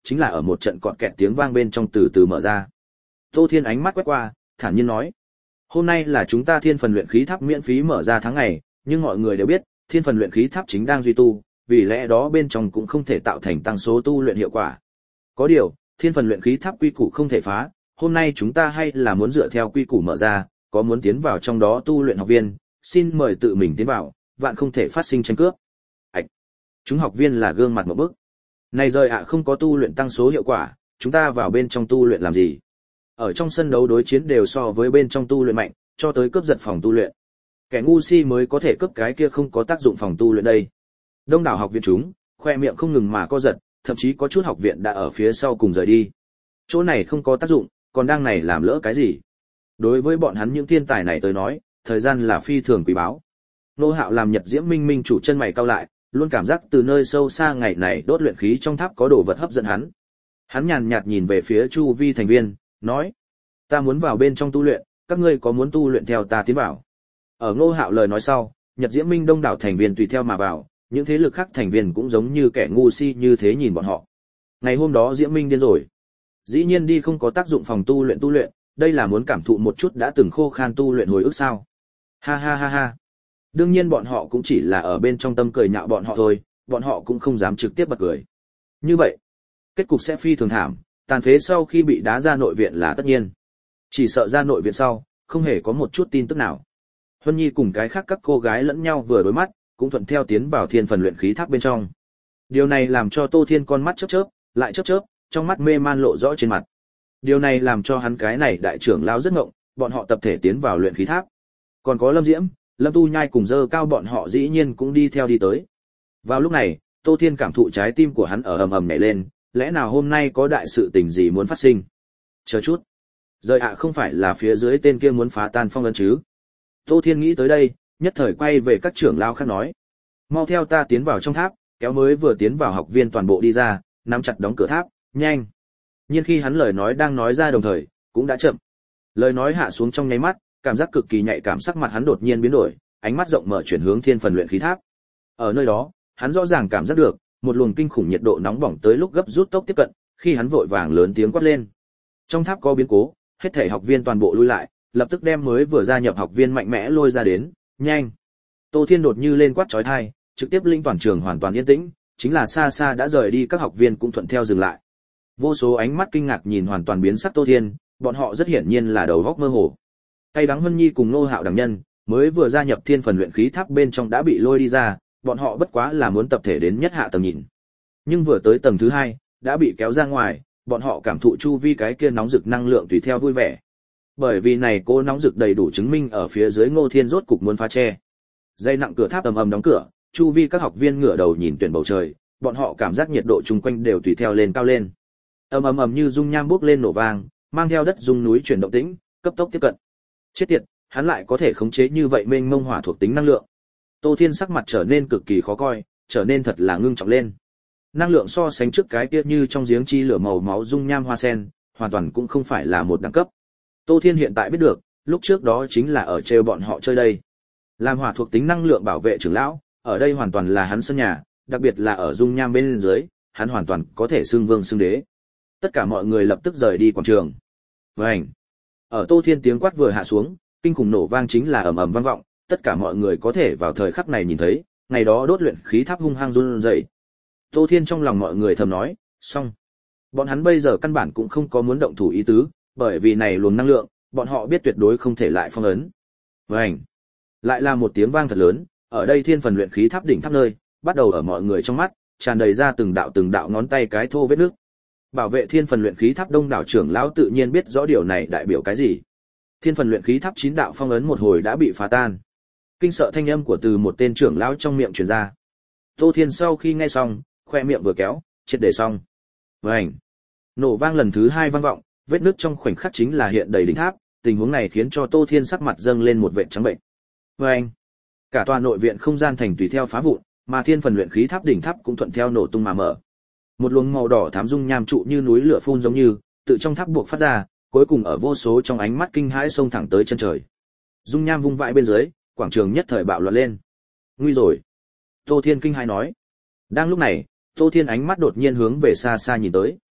chính là ở một trận cọt kẹt tiếng vang bên trong từ từ mở ra. Tô Thiên ánh mắt quét qua, thản nhiên nói: "Hôm nay là chúng ta Thiên Phần luyện khí tháp miễn phí mở ra tháng ngày, nhưng mọi người đều biết, Thiên Phần luyện khí tháp chính đang duy tu, vì lẽ đó bên trong cũng không thể tạo thành tăng số tu luyện hiệu quả. Có điều, Thiên Phần luyện khí tháp quy củ không thể phá, hôm nay chúng ta hay là muốn dựa theo quy củ mở ra, có muốn tiến vào trong đó tu luyện học viên, xin mời tự mình tiến vào, vạn không thể phát sinh tranh cướp." Ảch! Chúng học viên là gương mặt một bức. Này rời không có tu luyện tăng số hiệu quả, chúng ta vào bên trong tu luyện làm gì? Ở trong sân đấu đối chiến đều so với bên trong tu luyện mạnh, cho tới cướp giật phòng tu luyện. Kẻ ngu si mới có thể cướp cái kia không có tác dụng phòng tu luyện đây. Đông đảo học viên chúng, khoe miệng không ngừng mà co giật, thậm chí có chút học viện đã ở phía sau cùng rời đi. Chỗ này không có tác dụng, còn đang này làm lỡ cái gì? Đối với bọn hắn những thiên tài này tới nói, thời gian là phi thường quý báu. Nô Hạo làm Nhật Diễm Minh Minh chủ chân mày cau lại, luôn cảm giác từ nơi sâu xa ngày này đốt luyện khí trong tháp có đồ vật hấp dẫn hắn. Hắn nhàn nhạt nhìn về phía chu vi thành viên, nói: "Ta muốn vào bên trong tu luyện, các ngươi có muốn tu luyện theo ta tiến vào?" Ở Ngô Hạo lời nói sau, Nhật Diễm Minh đông đảo thành viên tùy theo mà vào, những thế lực khác thành viên cũng giống như kẻ ngu si như thế nhìn bọn họ. Ngày hôm đó Diễm Minh điên rồi. Dĩ nhiên đi không có tác dụng phòng tu luyện, đây là muốn cảm thụ một chút đã từng khô khan tu luyện hồi ức sao? Ha ha ha ha. Đương nhiên bọn họ cũng chỉ là ở bên trong tâm cười nhạo bọn họ thôi, bọn họ cũng không dám trực tiếp bật cười. Như vậy, kết cục sẽ phi thường thảm, tàn phế sau khi bị đá ra nội viện là tất nhiên. Chỉ sợ ra nội viện sau, không hề có một chút tin tức nào. Huân Nhi cùng cái khác các cô gái lẫn nhau vừa đối mắt, cũng thuận theo tiến vào Thiên Phần luyện khí tháp bên trong. Điều này làm cho Tô Thiên con mắt chớp chớp, lại chớp chớp, trong mắt mê man lộ rõ trên mặt. Điều này làm cho hắn cái này đại trưởng lão rất ngộng, bọn họ tập thể tiến vào luyện khí tháp. Còn có Lâm Diễm, Lâm Tu Nhai cùng Dơ Cao bọn họ dĩ nhiên cũng đi theo đi tới. Vào lúc này, Tô Thiên cảm thụ trái tim của hắn ở ầm ầm nhảy lên, lẽ nào hôm nay có đại sự tình gì muốn phát sinh? Chờ chút. Rời không phải là phía dưới tên kia muốn phá tan phong ấn chứ? Tô Thiên nghĩ tới đây, nhất thời quay về các trưởng lão khác nói: "Mau theo ta tiến vào trong tháp." Kéo mới vừa tiến vào học viên toàn bộ đi ra, nắm chặt đóng cửa tháp, nhanh. Nhưng khi hắn lời nói đang nói ra đồng thời, cũng đã chậm. Lời nói hạ xuống trong nháy mắt, cảm giác cực kỳ nhạy cảm, sắc mặt hắn đột nhiên biến đổi, ánh mắt rộng mở chuyển hướng Thiên Phần luyện khí tháp. Ở nơi đó, hắn rõ ràng cảm giác được một luồng kinh khủng nhiệt độ nóng bỏng tới lúc gấp rút tốc tiếp cận, khi hắn vội vàng lớn tiếng quát lên. Trong tháp có biến cố, hết thảy học viên toàn bộ lui lại, lập tức đem mới vừa gia nhập học viên mạnh mẽ lôi ra đến, nhanh. Tô Thiên đột như lên quát chói tai, trực tiếp linh toàn trường hoàn toàn yên tĩnh, chính là xa xa đã rời đi các học viên cũng thuận theo dừng lại. Vô số ánh mắt kinh ngạc nhìn hoàn toàn biến sắc Tô Thiên, bọn họ rất hiển nhiên là đầu óc mơ hồ. Cay đắng Hân Nhi cùng Nô Hạo đẳng nhân, mới vừa gia nhập Thiên Phần luyện khí tháp bên trong đã bị lôi đi ra, bọn họ bất quá là muốn tập thể đến nhất hạ tầng nhìn. Nhưng vừa tới tầng thứ 2, đã bị kéo ra ngoài, bọn họ cảm thụ chu vi cái kia nóng rực năng lượng tùy theo vui vẻ. Bởi vì này cô nóng rực đầy đủ chứng minh ở phía dưới Ngô Thiên rốt cục muốn phá che. Dây nặng cửa tháp ầm ầm đóng cửa, chu vi các học viên ngửa đầu nhìn tuyển bầu trời, bọn họ cảm giác nhiệt độ chung quanh đều tùy theo lên cao lên. Ầm ầm ầm như dung nham bốc lên nổ vang, mang theo đất rung núi chuyển động tĩnh, cấp tốc tiếp cận. Chết tiệt, hắn lại có thể khống chế như vậy mênh mông hỏa thuộc tính năng lượng. Tô Thiên sắc mặt trở nên cực kỳ khó coi, trở nên thật là ngưng trọng lên. Năng lượng so sánh trước cái kia như trong giếng chi lửa màu máu dung nham hoa sen, hoàn toàn cũng không phải là một đẳng cấp. Tô Thiên hiện tại biết được, lúc trước đó chính là ở trêu bọn họ chơi đây. Làm hỏa thuộc tính năng lượng bảo vệ trưởng lão, ở đây hoàn toàn là hắn sân nhà, đặc biệt là ở dung nham bên dưới, hắn hoàn toàn có thể xưng vương xưng đế. Tất cả mọi người lập tức rời đi quảng trường. Vành. Ở Tô Thiên tiếng quát vừa hạ xuống, kinh khủng nổ vang chính là ầm ầm vang vọng, tất cả mọi người có thể vào thời khắc này nhìn thấy, ngày đó đốt luyện khí tháp hung hăng run rẩy. Tô Thiên trong lòng mọi người thầm nói, xong. Bọn hắn bây giờ căn bản cũng không có muốn động thủ ý tứ, bởi vì này luồng năng lượng, bọn họ biết tuyệt đối không thể lại phong ấn. Vành. Lại là một tiếng vang thật lớn, ở đây Thiên Phần luyện khí tháp đỉnh tháp nơi, bắt đầu ở mọi người trong mắt, tràn đầy ra từng đạo ngón tay cái thô vết nước. Bảo vệ Thiên Phần luyện khí tháp đông đảo trưởng lão tự nhiên biết rõ điều này đại biểu cái gì. Thiên Phần luyện khí tháp 9 đạo phong ấn một hồi đã bị phá tan. Kinh sợ thanh âm của từ một tên trưởng lão trong miệng truyền ra. Tô Thiên sau khi nghe xong, khoe miệng vừa kéo, triệt để xong. Vành. Nổ vang lần thứ 2 vang vọng, vết nứt trong khoảnh khắc chính là hiện đầy đỉnh tháp, tình huống này khiến cho Tô Thiên sắc mặt dâng lên một vệt trắng bệnh. Vành. Cả tòa nội viện không gian thành tùy theo phá vụn, mà Thiên Phần luyện khí tháp đỉnh tháp cũng thuận theo nổ tung mà mở. Một luồng màu đỏ thắm dung nham trụ như núi lửa phun giống như tự trong tháp buộc phát ra, cuối cùng ở vô số trong ánh mắt kinh hãi xông thẳng tới chân trời. Dung nham vung vãi bên dưới, quảng trường nhất thời bạo loạn lên. Nguy rồi! Tô Thiên kinh hãi nói. Đang lúc này, Tô Thiên ánh mắt đột nhiên hướng về xa xa nhìn tới.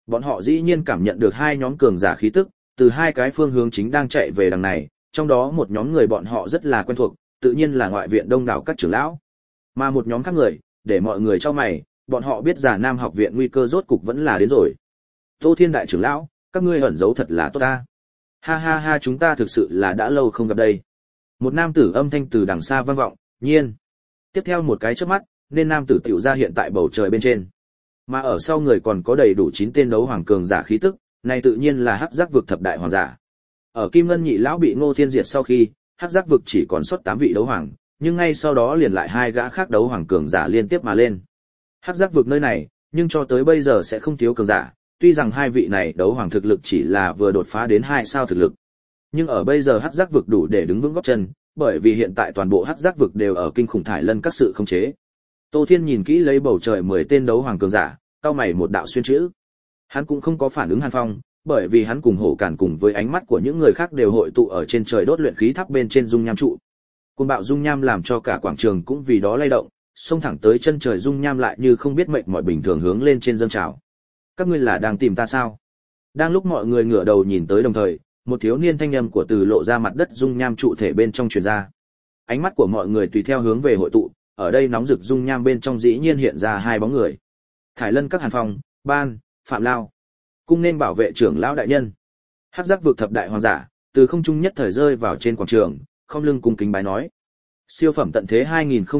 Bọn họ dĩ nhiên cảm nhận được hai nhóm cường giả khí tức, từ hai cái phương hướng chính đang chạy về đằng này, trong đó một nhóm người bọn họ rất là quen thuộc, tự nhiên là ngoại viện đông đảo các trưởng lão. Mà một nhóm khác người, để mọi người cho mày, bọn họ biết Già Nam học viện nguy cơ rốt cục vẫn là đến rồi. Tô Thiên đại trưởng lão, các ngươi ẩn giấu thật là tốt ta. Ha ha ha, chúng ta thực sự là đã lâu không gặp đây. Một nam tử âm thanh từ đằng xa vang vọng, nhiên. Tiếp theo một cái chớp mắt, nên nam tử tiểu ra hiện tại bầu trời bên trên. Mà ở sau người còn có đầy đủ 9 tên đấu hoàng cường giả khí tức, này tự nhiên là Hắc Giác vực thập đại hoàng giả. Ở Kim Ngân Nhị lão bị Ngô Thiên diệt sau khi, Hắc Giác vực chỉ còn sót 8 vị đấu hoàng, nhưng ngay sau đó liền lại hai gã khác đấu hoàng cường giả liên tiếp mà lên. Hắc Giác vực nơi này, nhưng cho tới bây giờ sẽ không thiếu cường giả, tuy rằng hai vị này đấu hoàng thực lực chỉ là vừa đột phá đến 2 sao thực lực. Nhưng ở bây giờ Hắc Giác vực đủ để đứng vững gót chân, bởi vì hiện tại toàn bộ Hắc Giác vực đều ở kinh khủng thải lân các sự khống chế. Tô Thiên nhìn kỹ lấy bầu trời 10 tên đấu hoàng cường giả, cau mày một đạo xuyên chữ. Hắn cũng không có phản ứng Hàn Phong, bởi vì hắn cùng Hổ Cản cùng với ánh mắt của những người khác đều hội tụ ở trên trời đốt luyện khí tháp bên trên dung nham trụ. Cơn bạo dung nham làm cho cả quảng trường cũng vì đó lay động, xông thẳng tới chân trời dung nham lại như không biết mệt mỏi bình thường hướng lên trên dâng trào. Các ngươi là đang tìm ta sao? Đang lúc mọi người ngửa đầu nhìn tới đồng thời, một thiếu niên thanh âm của từ lộ ra mặt đất dung nham trụ thể bên trong truyền ra. Ánh mắt của mọi người tùy theo hướng về hội tụ, ở đây nóng rực dung nham bên trong dĩ nhiên hiện ra hai bóng người. Thải Lân các Hàn Phong, Ban, Phạm Lao. Cung nên bảo vệ trưởng lão đại nhân. Hắc Giác vực thập đại hoàng giả, từ không trung nhất thời rơi vào trên quảng trường, không lưng cung kính bái nói. Siêu phẩm tận thế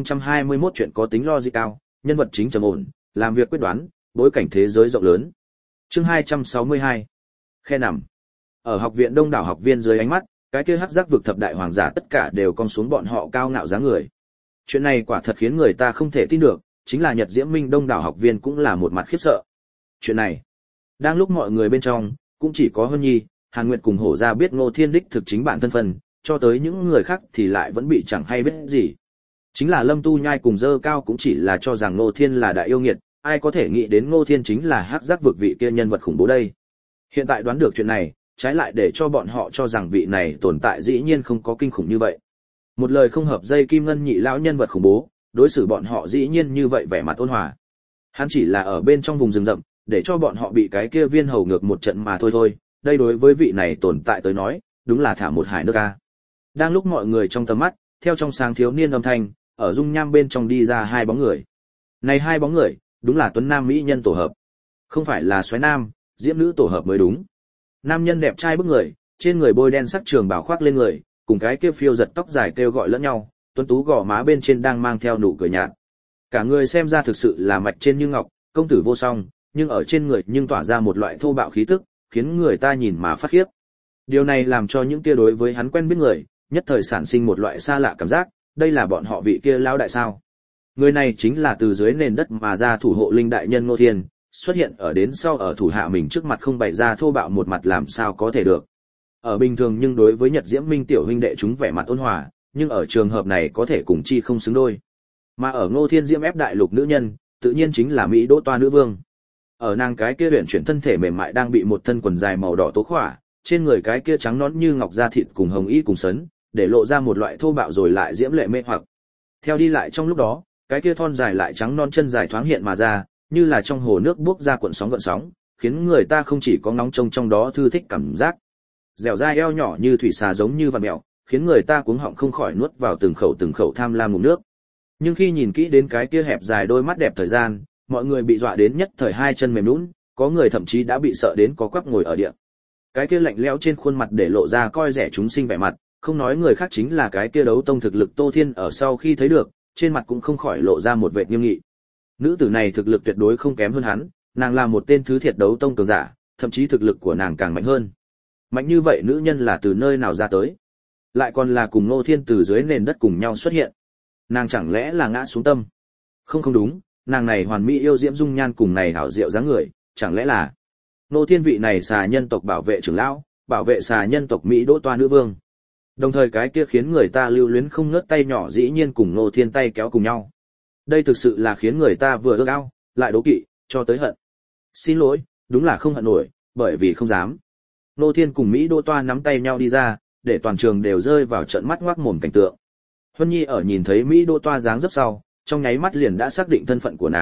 2021 chuyện có tính logic cao, nhân vật chính trầm ổn, làm việc quyết đoán, bối cảnh thế giới rộng lớn. Chương 262. Khe nằm. Ở học viện đông đảo học viên dưới ánh mắt, cái kia Hắc Giác vực thập đại hoàng giả tất cả đều cong xuống bọn họ cao ngạo dáng người. Chuyện này quả thật khiến người ta không thể tin được, chính là Nhật Diễm Minh đông đảo học viên cũng là một mặt khiếp sợ. Chuyện này, đang lúc mọi người bên trong, cũng chỉ có Hân Nhi, Hàn Nguyệt cùng Hổ Gia biết Ngô Thiên đích thực chính bản thân phần, cho tới những người khác thì lại vẫn bị chẳng hay biết gì. Chính là Lâm Tu Nhai cùng Dơ Cao cũng chỉ là cho rằng Ngô Thiên là đại yêu nghiệt, ai có thể nghĩ đến Ngô Thiên chính là Hắc Giác vực vị kia nhân vật khủng bố đây. Hiện tại đoán được chuyện này, trái lại để cho bọn họ cho rằng vị này tồn tại dĩ nhiên không có kinh khủng như vậy. Một lời không hợp dây Kim Ngân Nhị lão nhân vật khủng bố, đối xử bọn họ dĩ nhiên như vậy vẻ mặt ôn hòa. Hắn chỉ là ở bên trong vùng rừng rậm, để cho bọn họ bị cái kia viên hầu ngược một trận mà thôi, đây đối với vị này tồn tại tới nói, đúng là thả một hải nước a. Đang lúc mọi người trong tầm mắt, theo trong sáng thiếu niên âm thanh, ở dung nham bên trong đi ra hai bóng người. Này hai bóng người, đúng là tuấn nam mỹ nhân tổ hợp. Không phải là soái nam, diễm nữ tổ hợp mới đúng. Nam nhân đẹp trai bức người, trên người bôi đen sắc trường bào khoác lên người, cùng cái kia phiêu giật tóc dài kêu gọi lẫn nhau, tuấn tú gò má bên trên đang mang theo nụ cười nhạt. Cả người xem ra thực sự là mạch trên như ngọc, công tử vô song, nhưng ở trên người nhưng tỏa ra một loại thô bạo khí tức, khiến người ta nhìn mà phát khiếp. Điều này làm cho những kia đối với hắn quen biết người, nhất thời sản sinh một loại xa lạ cảm giác, đây là bọn họ vị kia lão đại sao? Người này chính là từ dưới nền đất mà ra thủ hộ linh đại nhân Ngô Thiên, xuất hiện ở đến sau ở thủ hạ mình trước mặt không bày ra thô bạo một mặt làm sao có thể được. Ở bình thường nhưng đối với Nhật Diễm Minh tiểu huynh đệ chúng vẻ mặt ôn hòa, nhưng ở trường hợp này có thể cùng chi không xứng đôi. Mà ở Ngô Thiên Diễm ép đại lục nữ nhân, tự nhiên chính là Mỹ Đỗ Toa nữ vương. Ở nàng cái kia luyện chuyển thân thể mềm mại đang bị một thân quần dài màu đỏ tố khỏa, trên người cái kia trắng nõn như ngọc da thịt cùng hồng y cùng sấn, để lộ ra một loại thô bạo rồi lại diễm lệ mê hoặc. Theo đi lại trong lúc đó, cái kia thon dài lại trắng non chân dài thoáng hiện mà ra, như là trong hồ nước buốc ra cuộn sóng gợn sóng, khiến người ta không chỉ có nóng trông trong đó thư thích cảm giác. Dẻo dai eo nhỏ như thủy xà giống như vằn mèo, khiến người ta cuống họng không khỏi nuốt vào từng khẩu tham lam ngụm nước. Nhưng khi nhìn kỹ đến cái kia hẹp dài đôi mắt đẹp thời gian, mọi người bị dọa đến nhất thời hai chân mềm nhũn, có người thậm chí đã bị sợ đến có quắp ngồi ở địa. Cái kia lạnh lẽo trên khuôn mặt để lộ ra coi rẻ chúng sinh vẻ mặt, không nói người khác chính là cái kia đấu tông thực lực Tô Thiên ở sau khi thấy được, trên mặt cũng không khỏi lộ ra một vẻ nghiêm nghị. Nữ tử này thực lực tuyệt đối không kém hơn hắn, nàng là một tên thứ thiệt đấu tông cường giả, thậm chí thực lực của nàng càng mạnh hơn. Mạnh như vậy nữ nhân là từ nơi nào ra tới? Lại còn là cùng Ngô Thiên từ dưới nền đất cùng nhau xuất hiện. Nàng chẳng lẽ là ngã xuống tâm? Không đúng, nàng này hoàn mỹ yêu diễm dung nhan cùng này hảo diệu dáng người, chẳng lẽ là Ngô Thiên vị này xà nhân tộc bảo vệ trưởng lão, bảo vệ xà nhân tộc Mỹ Đỗ Toa nữ vương. Đồng thời cái kia khiến người ta lưu luyến không ngớt tay nhỏ dĩ nhiên cùng Ngô Thiên tay kéo cùng nhau. Đây thực sự là khiến người ta vừa ước ao, lại đố kỵ, cho tới hận. Xin lỗi, đúng là không hận nổi, bởi vì không dám. Ngô Thiên cùng Mỹ Đỗ Toa nắm tay nhau đi ra, để toàn trường đều rơi vào trận mắt ngoác mồm cảnh tượng. Huân Nhi ở nhìn thấy Mỹ Đỗ Toa dáng dấp sau, trong nháy mắt liền đã xác định thân phận của nàng,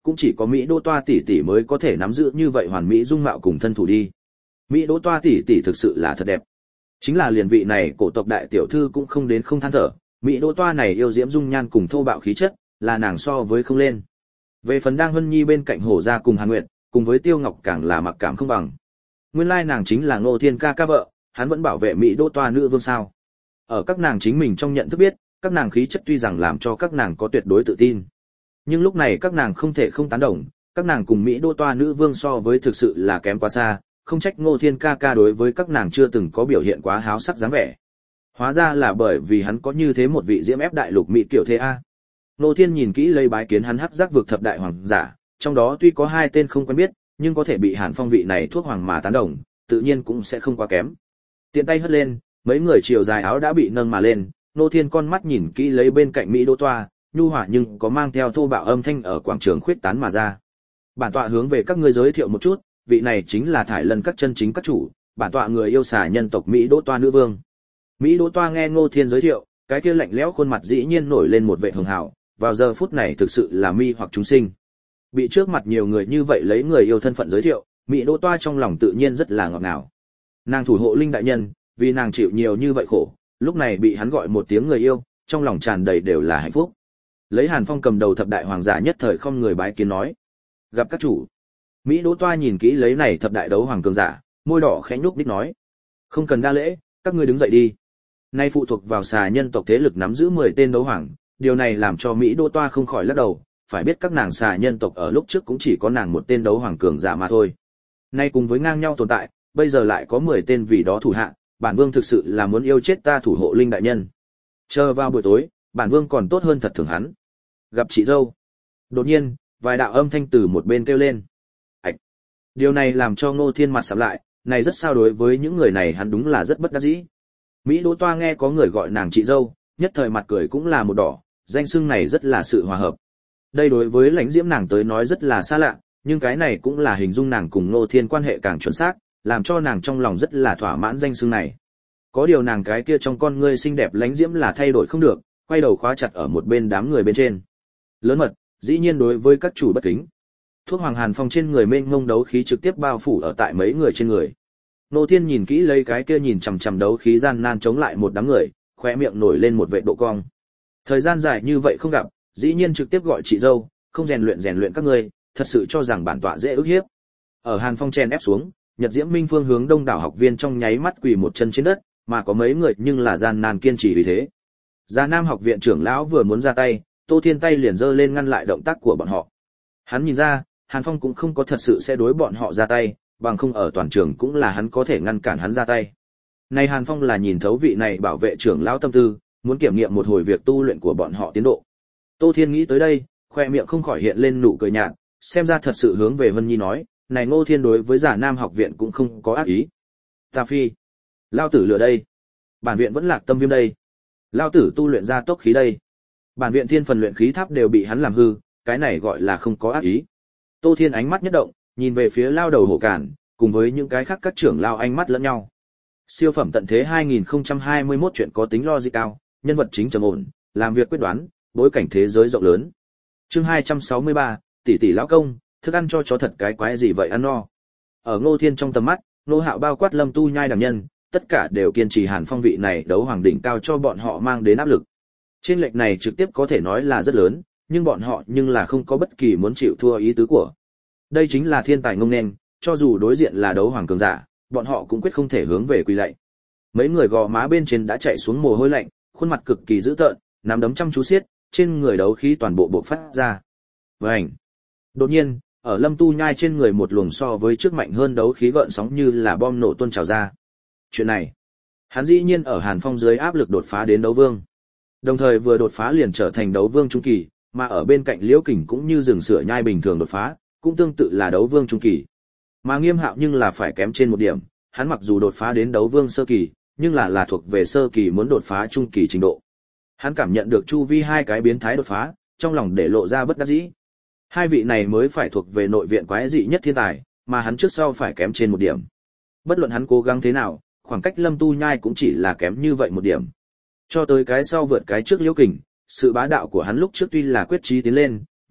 cũng chỉ có Mỹ Đỗ Toa tỷ tỷ mới có thể nắm giữ như vậy hoàn mỹ dung mạo cùng thân thủ đi. Mỹ Đỗ Toa tỷ tỷ thực sự là thật đẹp. Chính là liền vị này cổ tộc đại tiểu thư cũng không đến không than thở, Mỹ Đỗ Toa này yêu diễm dung nhan cùng thô bạo khí chất, là nàng so với không lên. Về phần Đang Hân Nhi bên cạnh Hổ Gia cùng Hàn Nguyệt, cùng với Tiêu Ngọc càng là mặc cảm không bằng. Nguyên lai nàng chính là Ngô Thiên ca ca vợ, hắn vẫn bảo vệ Mỹ Đỗ Toa nữ vương sao? Ở các nàng chính mình trong nhận thức biết, các nàng khí chất tuy rằng làm cho các nàng có tuyệt đối tự tin, nhưng lúc này các nàng không thể không tán đồng, các nàng cùng Mỹ Đỗ Toa nữ vương so với thực sự là kém quá xa, không trách Ngô Thiên ca ca đối với các nàng chưa từng có biểu hiện quá háo sắc dáng vẻ. Hóa ra là bởi vì hắn có như thế một vị diễm ép đại lục Mỹ tiểu thế a. Ngô Thiên nhìn kỹ lấy bái kiến hắn hắc giác vực thập đại hoàng giả, trong đó tuy có 2 tên không quen biết, nhưng có thể bị Hàn Phong vị này thuốc hoàng mà tán đồng, tự nhiên cũng sẽ không quá kém. Tiện tay hất lên, mấy người chiều dài áo đã bị nâng mà lên, Ngô Thiên con mắt nhìn kỹ lấy bên cạnh Mỹ Đỗ Toa, nhu hòa nhưng có mang theo thô bạo âm thanh ở quảng trường khuyết tán mà ra. Bản tọa hướng về các ngươi giới thiệu một chút, vị này chính là Thải Lân các chân chính các chủ, bản tọa người yêu xà nhân tộc Mỹ Đỗ Toa nữ vương. Mỹ Đỗ Toa nghe Ngô Thiên giới thiệu, cái kia lạnh lẽo khuôn mặt dĩ nhiên nổi lên một vẻ hường hào, vào giờ phút này thực sự là mi hoặc chúng sinh. Bị trước mặt nhiều người như vậy lấy người yêu thân phận giới thiệu, Mỹ Đỗ Toa trong lòng tự nhiên rất là ngọt ngào. Nàng thủ hộ linh đại nhân, vì nàng chịu nhiều như vậy khổ, lúc này bị hắn gọi một tiếng người yêu, trong lòng tràn đầy đều là hạnh phúc. Lấy Hàn Phong cầm đầu thập đại hoàng giả nhất thời không người bái kiến nói: "Gặp các chủ." Mỹ Đỗ Toa nhìn kỹ lấy này thập đại đấu hoàng cường giả, môi đỏ khẽ nhúc nhích nói: "Không cần đa lễ, các ngươi đứng dậy đi." Nay phụ thuộc vào xà nhân tộc thế lực nắm giữ 10 tên đấu hoàng, điều này làm cho Mỹ Đỗ Toa không khỏi lắc đầu, phải biết các nàng xà nhân tộc ở lúc trước cũng chỉ có nàng một tên đấu hoàng cường giả mà thôi. Nay cùng với ngang nhau tồn tại, bây giờ lại có 10 tên vì đó thủ hạ, bản vương thực sự là muốn yêu chết ta thủ hộ linh đại nhân. Chờ vào buổi tối, bản vương còn tốt hơn thật thưởng hắn. Gặp chị dâu. Đột nhiên, vài đạo âm thanh từ một bên kêu lên. Ảch. Điều này làm cho Ngô Thiên mặt sạm lại, này rất sao đối với những người này hắn đúng là rất bất đắc dĩ. Mỹ Đỗ Toa nghe có người gọi nàng chị dâu, nhất thời mặt cười cũng là một đỏ, danh xưng này rất là sự hòa hợp. Đây đối với Lãnh Diễm nàng tới nói rất là xa lạ, nhưng cái này cũng là hình dung nàng cùng Ngô Thiên quan hệ càng chuẩn xác, làm cho nàng trong lòng rất là thỏa mãn danh xưng này. Có điều nàng cái kia trong con ngươi xinh đẹp Lãnh Diễm là thay đổi không được, quay đầu khóa chặt ở một bên đám người bên trên. Lớn mật, dĩ nhiên đối với các chủ bất kính. Thuốc hoàng Hàn Phong trên người mênh mông đấu khí trực tiếp bao phủ ở tại mấy người trên người. Ngô Thiên nhìn kỹ lấy cái kia nhìn chằm chằm đấu khí gian nan chống lại một đám người, khóe miệng nổi lên một vệt độ cong. Thời gian dài như vậy không gặp, dĩ nhiên trực tiếp gọi chị dâu, không rèn luyện các ngươi, thật sự cho rằng bản tọa dễ ức hiếp. Ở Hàn Phong chen ép xuống, Nhật Diễm Minh Phương hướng đông đảo học viên trong nháy mắt quỳ một chân trên đất, mà có mấy người nhưng là gian nan kiên trì vì thế. Già Nam học viện trưởng lão vừa muốn ra tay, Tô Thiên tay liền giơ lên ngăn lại động tác của bọn họ. Hắn nhìn ra, Hàn Phong cũng không có thật sự sẽ đối bọn họ ra tay, bằng không ở toàn trường cũng là hắn có thể ngăn cản hắn ra tay. Nay Hàn Phong là nhìn thấu vị này bảo vệ trưởng lão tâm tư, muốn kiểm nghiệm một hồi việc tu luyện của bọn họ tiến độ. Tô Thiên nghĩ tới đây, khoe miệng không khỏi hiện lên nụ cười nhạt, xem ra thật sự hướng về Vân Nhi nói, này Ngô Thiên đối với Già Nam học viện cũng không có ác ý. Ta phi, lao tử lừa đây, bản viện vẫn lạc tâm viêm đây, lao tử tu luyện ra tốc khí đây, bản viện thiên phần luyện khí tháp đều bị hắn làm hư, cái này gọi là không có ác ý. Tô Thiên ánh mắt nhất động, nhìn về phía lao đầu hổ cản, cùng với những cái khác các trưởng lao ánh mắt lẫn nhau. Siêu phẩm tận thế 2021 chuyện có tính logic cao, nhân vật chính trầm ổn, làm việc quyết đoán, bối cảnh thế giới rộng lớn. Chương 263, tỷ tỷ lão công, thức ăn cho chó thật cái quái gì vậy ăn no. Ở Ngô Thiên trong tầm mắt, Nô Hạo bao quát Lâm Tu Nhai đảm nhân, tất cả đều kiên trì Hàn Phong vị này đấu hoàng đỉnh cao cho bọn họ mang đến áp lực. Trên lệch này trực tiếp có thể nói là rất lớn, nhưng bọn họ nhưng là không có bất kỳ muốn chịu thua ý tứ của. Đây chính là thiên tài ngông nên, cho dù đối diện là đấu hoàng cường giả, bọn họ cũng quyết không thể hướng về quỳ lạy. Mấy người gò má bên trên đã chảy xuống mồ hôi lạnh, khuôn mặt cực kỳ dữ tợn, nắm đấm chăm chú siết, trên người đấu khí toàn bộ bộc phát ra. Vành. Đột nhiên, ở Lâm Tu Nhai trên người một luồng so với trước mạnh hơn đấu khí gợn sóng như là bom nổ tuôn trào ra. Chuyện này, hắn dĩ nhiên ở Hàn Phong dưới áp lực đột phá đến đấu vương. Đồng thời vừa đột phá liền trở thành đấu vương trung kỳ, mà ở bên cạnh Liễu Kình cũng như rừng sửa nhai bình thường đột phá, cũng tương tự là đấu vương trung kỳ. Mà Nghiêm Hạo nhưng là phải kém trên một điểm, hắn mặc dù đột phá đến đấu vương sơ kỳ, nhưng là thuộc về sơ kỳ muốn đột phá trung kỳ trình độ. Hắn cảm nhận được chu vi hai cái biến thái đột phá, trong lòng để lộ ra bất đắc dĩ. Hai vị này mới phải thuộc về nội viện quái dị nhất thiên tài, mà hắn trước sau phải kém trên một điểm. Bất luận hắn cố gắng thế nào, khoảng cách Lâm Tu Nhai cũng chỉ là kém như vậy một điểm. Cho tới cái sau vượt cái trước Liễu Kình, sự bá đạo của hắn lúc trước tuy là quyết chí tiến lên,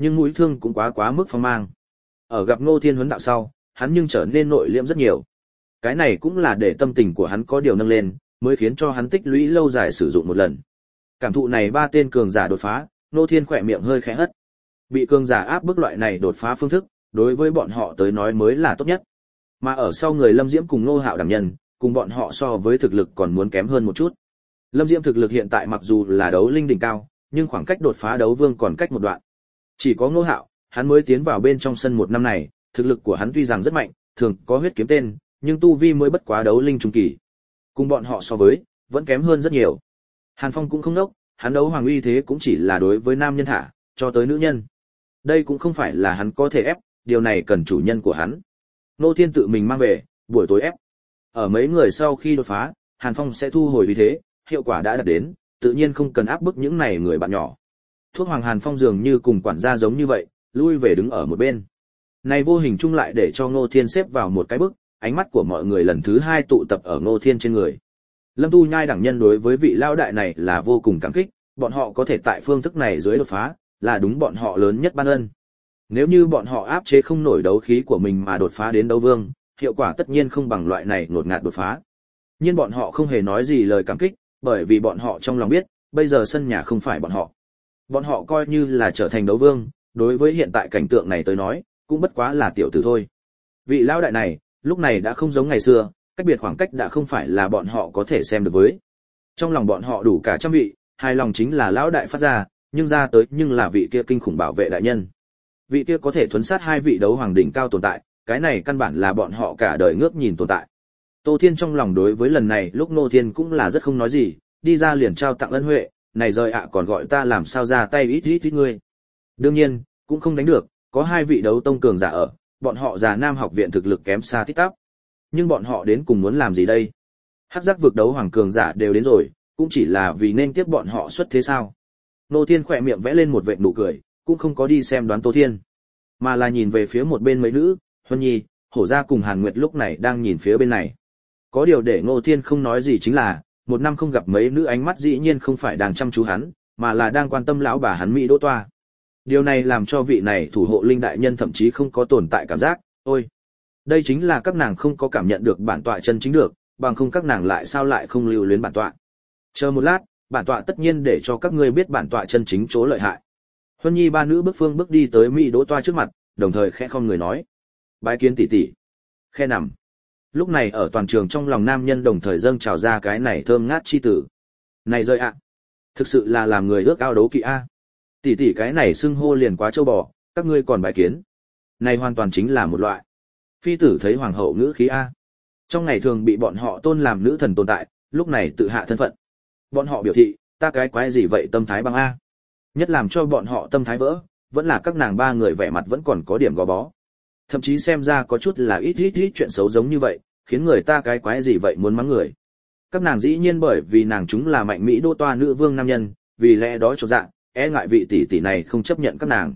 nhưng mũi thương cũng quá mức phong mang. Ở gặp Ngô Thiên huấn đạo sau, hắn nhưng trở nên nội liễm rất nhiều. Cái này cũng là để tâm tình của hắn có điều nâng lên, mới khiến cho hắn tích lũy lâu dài sử dụng một lần. Cảm thụ này ba tên cường giả đột phá, Ngô Thiên khỏe miệng hơi khẽ hất. Bị cường giả áp bức loại này đột phá phương thức, đối với bọn họ tới nói mới là tốt nhất. Mà ở sau người Lâm Diễm cùng Ngô Hạo đảm nhân, cùng bọn họ so với thực lực còn muốn kém hơn một chút. Lâm Diễm thực lực hiện tại mặc dù là đấu linh đỉnh cao, nhưng khoảng cách đột phá đấu vương còn cách một đoạn. Chỉ có Ngô Hạo, hắn mới tiến vào bên trong sân một năm này, thực lực của hắn tuy rằng rất mạnh, thường có huyết kiếm tên, nhưng tu vi mới bất quá đấu linh trung kỳ. Cùng bọn họ so với, vẫn kém hơn rất nhiều. Hàn Phong cũng không nốc, hắn đấu hoàng uy thế cũng chỉ là đối với nam nhân thả, cho tới nữ nhân. Đây cũng không phải là hắn có thể ép, điều này cần chủ nhân của hắn. Ngô Thiên tự mình mang về, buổi tối ép. Ở mấy người sau khi đột phá, Hàn Phong sẽ thu hồi uy thế, hiệu quả đã đạt đến, tự nhiên không cần áp bức những này người bạn nhỏ. Thuốc Hoàng Hàn Phong dường như cùng quản gia giống như vậy, lui về đứng ở một bên. Này vô hình chung lại để cho Ngô Thiên xếp vào một cái bức, ánh mắt của mọi người lần thứ hai tụ tập ở Ngô Thiên trên người. Lâm Tu Nhai đẳng nhân đối với vị lao đại này là vô cùng cảm kích, bọn họ có thể tại phương thức này dưới đột phá, là đúng bọn họ lớn nhất ban ân. Nếu như bọn họ áp chế không nổi đấu khí của mình mà đột phá đến đấu vương, hiệu quả tất nhiên không bằng loại này ngột ngạt đột phá. Nhưng bọn họ không hề nói gì lời cảm kích, bởi vì bọn họ trong lòng biết, bây giờ sân nhà không phải bọn họ. Bọn họ coi như là trở thành đấu vương, đối với hiện tại cảnh tượng này tới nói, cũng bất quá là tiểu tử thôi. Vị lão đại này, lúc này đã không giống ngày xưa, cách biệt khoảng cách đã không phải là bọn họ có thể xem được với. Trong lòng bọn họ đủ cả trăm vị, hài lòng chính là lão đại phát ra, nhưng ra tới nhưng là vị kia kinh khủng bảo vệ đại nhân. Vị kia có thể thuấn sát hai vị đấu hoàng đỉnh cao tồn tại, cái này căn bản là bọn họ cả đời ngước nhìn tồn tại. Tô Thiên trong lòng đối với lần này lúc Ngô Thiên cũng là rất không nói gì, đi ra liền trao tặng ân huệ, này rời ạ còn gọi ta làm sao ra tay ít ngươi. Đương nhiên, cũng không đánh được, có hai vị đấu tông cường giả ở, bọn họ già Nam học viện thực lực kém xa tít tắp. Nhưng bọn họ đến cùng muốn làm gì đây? Hắc giác vực đấu hoàng cường giả đều đến rồi, cũng chỉ là vì nên tiếp bọn họ xuất thế sao? Ngô Thiên khỏe miệng vẽ lên một vệt nụ cười, cũng không có đi xem đoán Tô Thiên, mà là nhìn về phía một bên mấy nữ, Huân Nhi, Hổ Gia cùng Hàn Nguyệt lúc này đang nhìn phía bên này. Có điều để Ngô Thiên không nói gì chính là, một năm không gặp mấy nữ ánh mắt dĩ nhiên không phải đang chăm chú hắn, mà là đang quan tâm lão bà hắn Mỹ Đỗ Toa. Điều này làm cho vị này thủ hộ linh đại nhân thậm chí không có tồn tại cảm giác, ôi, đây chính là các nàng không có cảm nhận được bản tọa chân chính được, bằng không các nàng lại sao lại không lưu luyến bản tọa. Chờ một lát, bản tọa tất nhiên để cho các ngươi biết bản tọa chân chính chỗ lợi hại. Huân Nhi ba nữ bước đi tới Mỹ Đỗ Toa trước mặt, đồng thời khẽ không người nói: "Bái kiến tỷ tỷ." Khe nằm. Lúc này ở toàn trường trong lòng nam nhân đồng thời dâng trào ra cái này thơm ngát chi tử. Này rơi ạ, thực sự là làm người ước ao đấu kỵ a. Tỷ tỷ cái này xưng hô liền quá trâu bò, các ngươi còn bái kiến. Này hoàn toàn chính là một loại. Phi tử thấy hoàng hậu ngữ khí a. Trong ngày thường bị bọn họ tôn làm nữ thần tồn tại, lúc này tự hạ thân phận. Bọn họ biểu thị, ta cái quái gì vậy tâm thái băng a. Nhất làm cho bọn họ tâm thái vỡ, vẫn là các nàng ba người vẻ mặt vẫn còn có điểm gò bó. Thậm chí xem ra có chút là ít chuyện xấu giống như vậy, khiến người ta cái quái gì vậy muốn mắng người. Các nàng dĩ nhiên bởi vì nàng chúng là mạnh Mỹ Đỗ Toa nữ vương nam nhân, vì lẽ đó chột dạ, e ngại vị tỷ tỷ này không chấp nhận các nàng.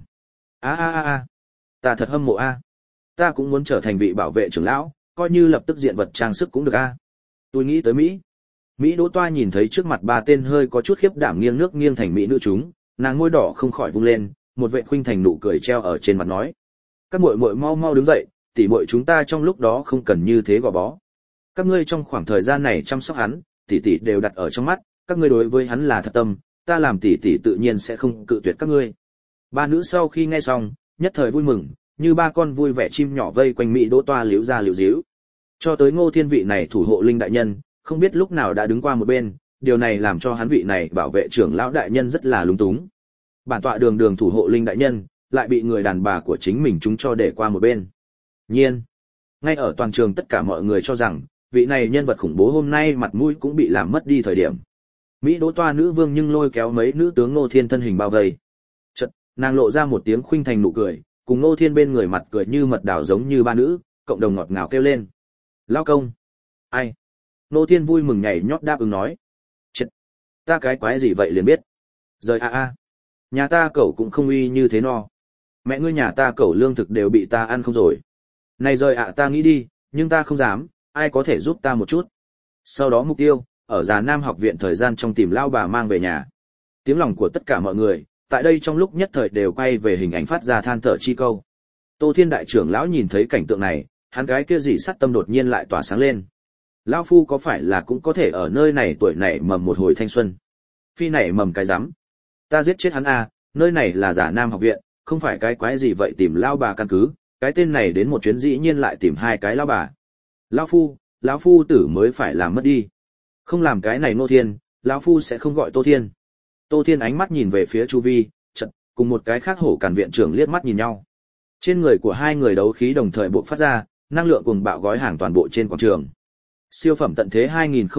Ta thật hâm mộ a. Ta cũng muốn trở thành vị bảo vệ trưởng lão, coi như lập tức diện vật trang sức cũng được a. Tôi nghĩ tới Mỹ. Mỹ Đỗ Toa nhìn thấy trước mặt ba tên hơi có chút khiếp đảm nghiêng nước nghiêng thành mỹ nữ chúng, nàng môi đỏ không khỏi vung lên, một vệ khuynh thành nụ cười treo ở trên mặt nói: "Các muội muội mau mau đứng dậy, tỷ muội chúng ta trong lúc đó không cần như thế gò bó. Các ngươi trong khoảng thời gian này chăm sóc hắn, tỷ tỷ đều đặt ở trong mắt, các ngươi đối với hắn là thật tâm, ta làm tỷ tỷ tự nhiên sẽ không cự tuyệt các ngươi." Ba nữ sau khi nghe xong, nhất thời vui mừng, như ba con vui vẻ chim nhỏ vây quanh Mỹ Đỗ Toa liếu ra liếu díu. Cho tới Ngô Thiên vị này thủ hộ linh đại nhân, không biết lúc nào đã đứng qua một bên, điều này làm cho hắn vị này bảo vệ trưởng lão đại nhân rất là lúng túng. Bản tọa đường thủ hộ linh đại nhân, lại bị người đàn bà của chính mình chúng cho để qua một bên. Nhiên, ngay ở toàn trường tất cả mọi người cho rằng, vị này nhân vật khủng bố hôm nay mặt mũi cũng bị làm mất đi thời điểm. Mỹ Đỗ Toa nữ vương nhưng lôi kéo mấy nữ tướng Ngô Thiên thân hình bao vây. Chợt, nàng lộ ra một tiếng khuynh thành nụ cười, cùng Ngô Thiên bên người mặt cười như mật đào giống như ba nữ, cộng đồng ngọt ngào kêu lên: "Lao công!" "Ai?" Ngô Thiên vui mừng nhảy nhót đáp ứng nói: "Chết, ta cái quái gì vậy liền biết. Rời nhà ta cẩu cũng không uy như thế no. Mẹ ngươi nhà ta cẩu lương thực đều bị ta ăn không rồi. Này rời ta nghĩ đi, nhưng ta không dám, ai có thể giúp ta một chút." Sau đó mục tiêu, ở già Nam học viện thời gian trong tìm lao bà mang về nhà. Tiếng lòng của tất cả mọi người, tại đây trong lúc nhất thời đều quay về hình ảnh phát ra than thở chi câu. Tô Thiên đại trưởng lão nhìn thấy cảnh tượng này, hắn cái kia dị sắt tâm đột nhiên lại tỏa sáng lên. Lão phu có phải là cũng có thể ở nơi này tuổi nảy mầm một hồi thanh xuân? Phi nảy mầm cái rắm. Ta giết chết hắn à, nơi này là Giả Nam học viện, không phải cái quái gì vậy tìm lão bà căn cứ, cái tên này đến một chuyến dĩ nhiên lại tìm hai cái lão bà. Lão phu tử mới phải làm mất đi. Không làm cái này Ngô Thiên, lão phu sẽ không gọi Tô Thiên. Tô Thiên ánh mắt nhìn về phía chu vi, chợt cùng một cái khác hổ càn viện trưởng liếc mắt nhìn nhau. Trên người của hai người đấu khí đồng thời bộc phát ra, năng lượng cuồng bạo gói hàng toàn bộ trên quảng trường. Siêu phẩm tận thế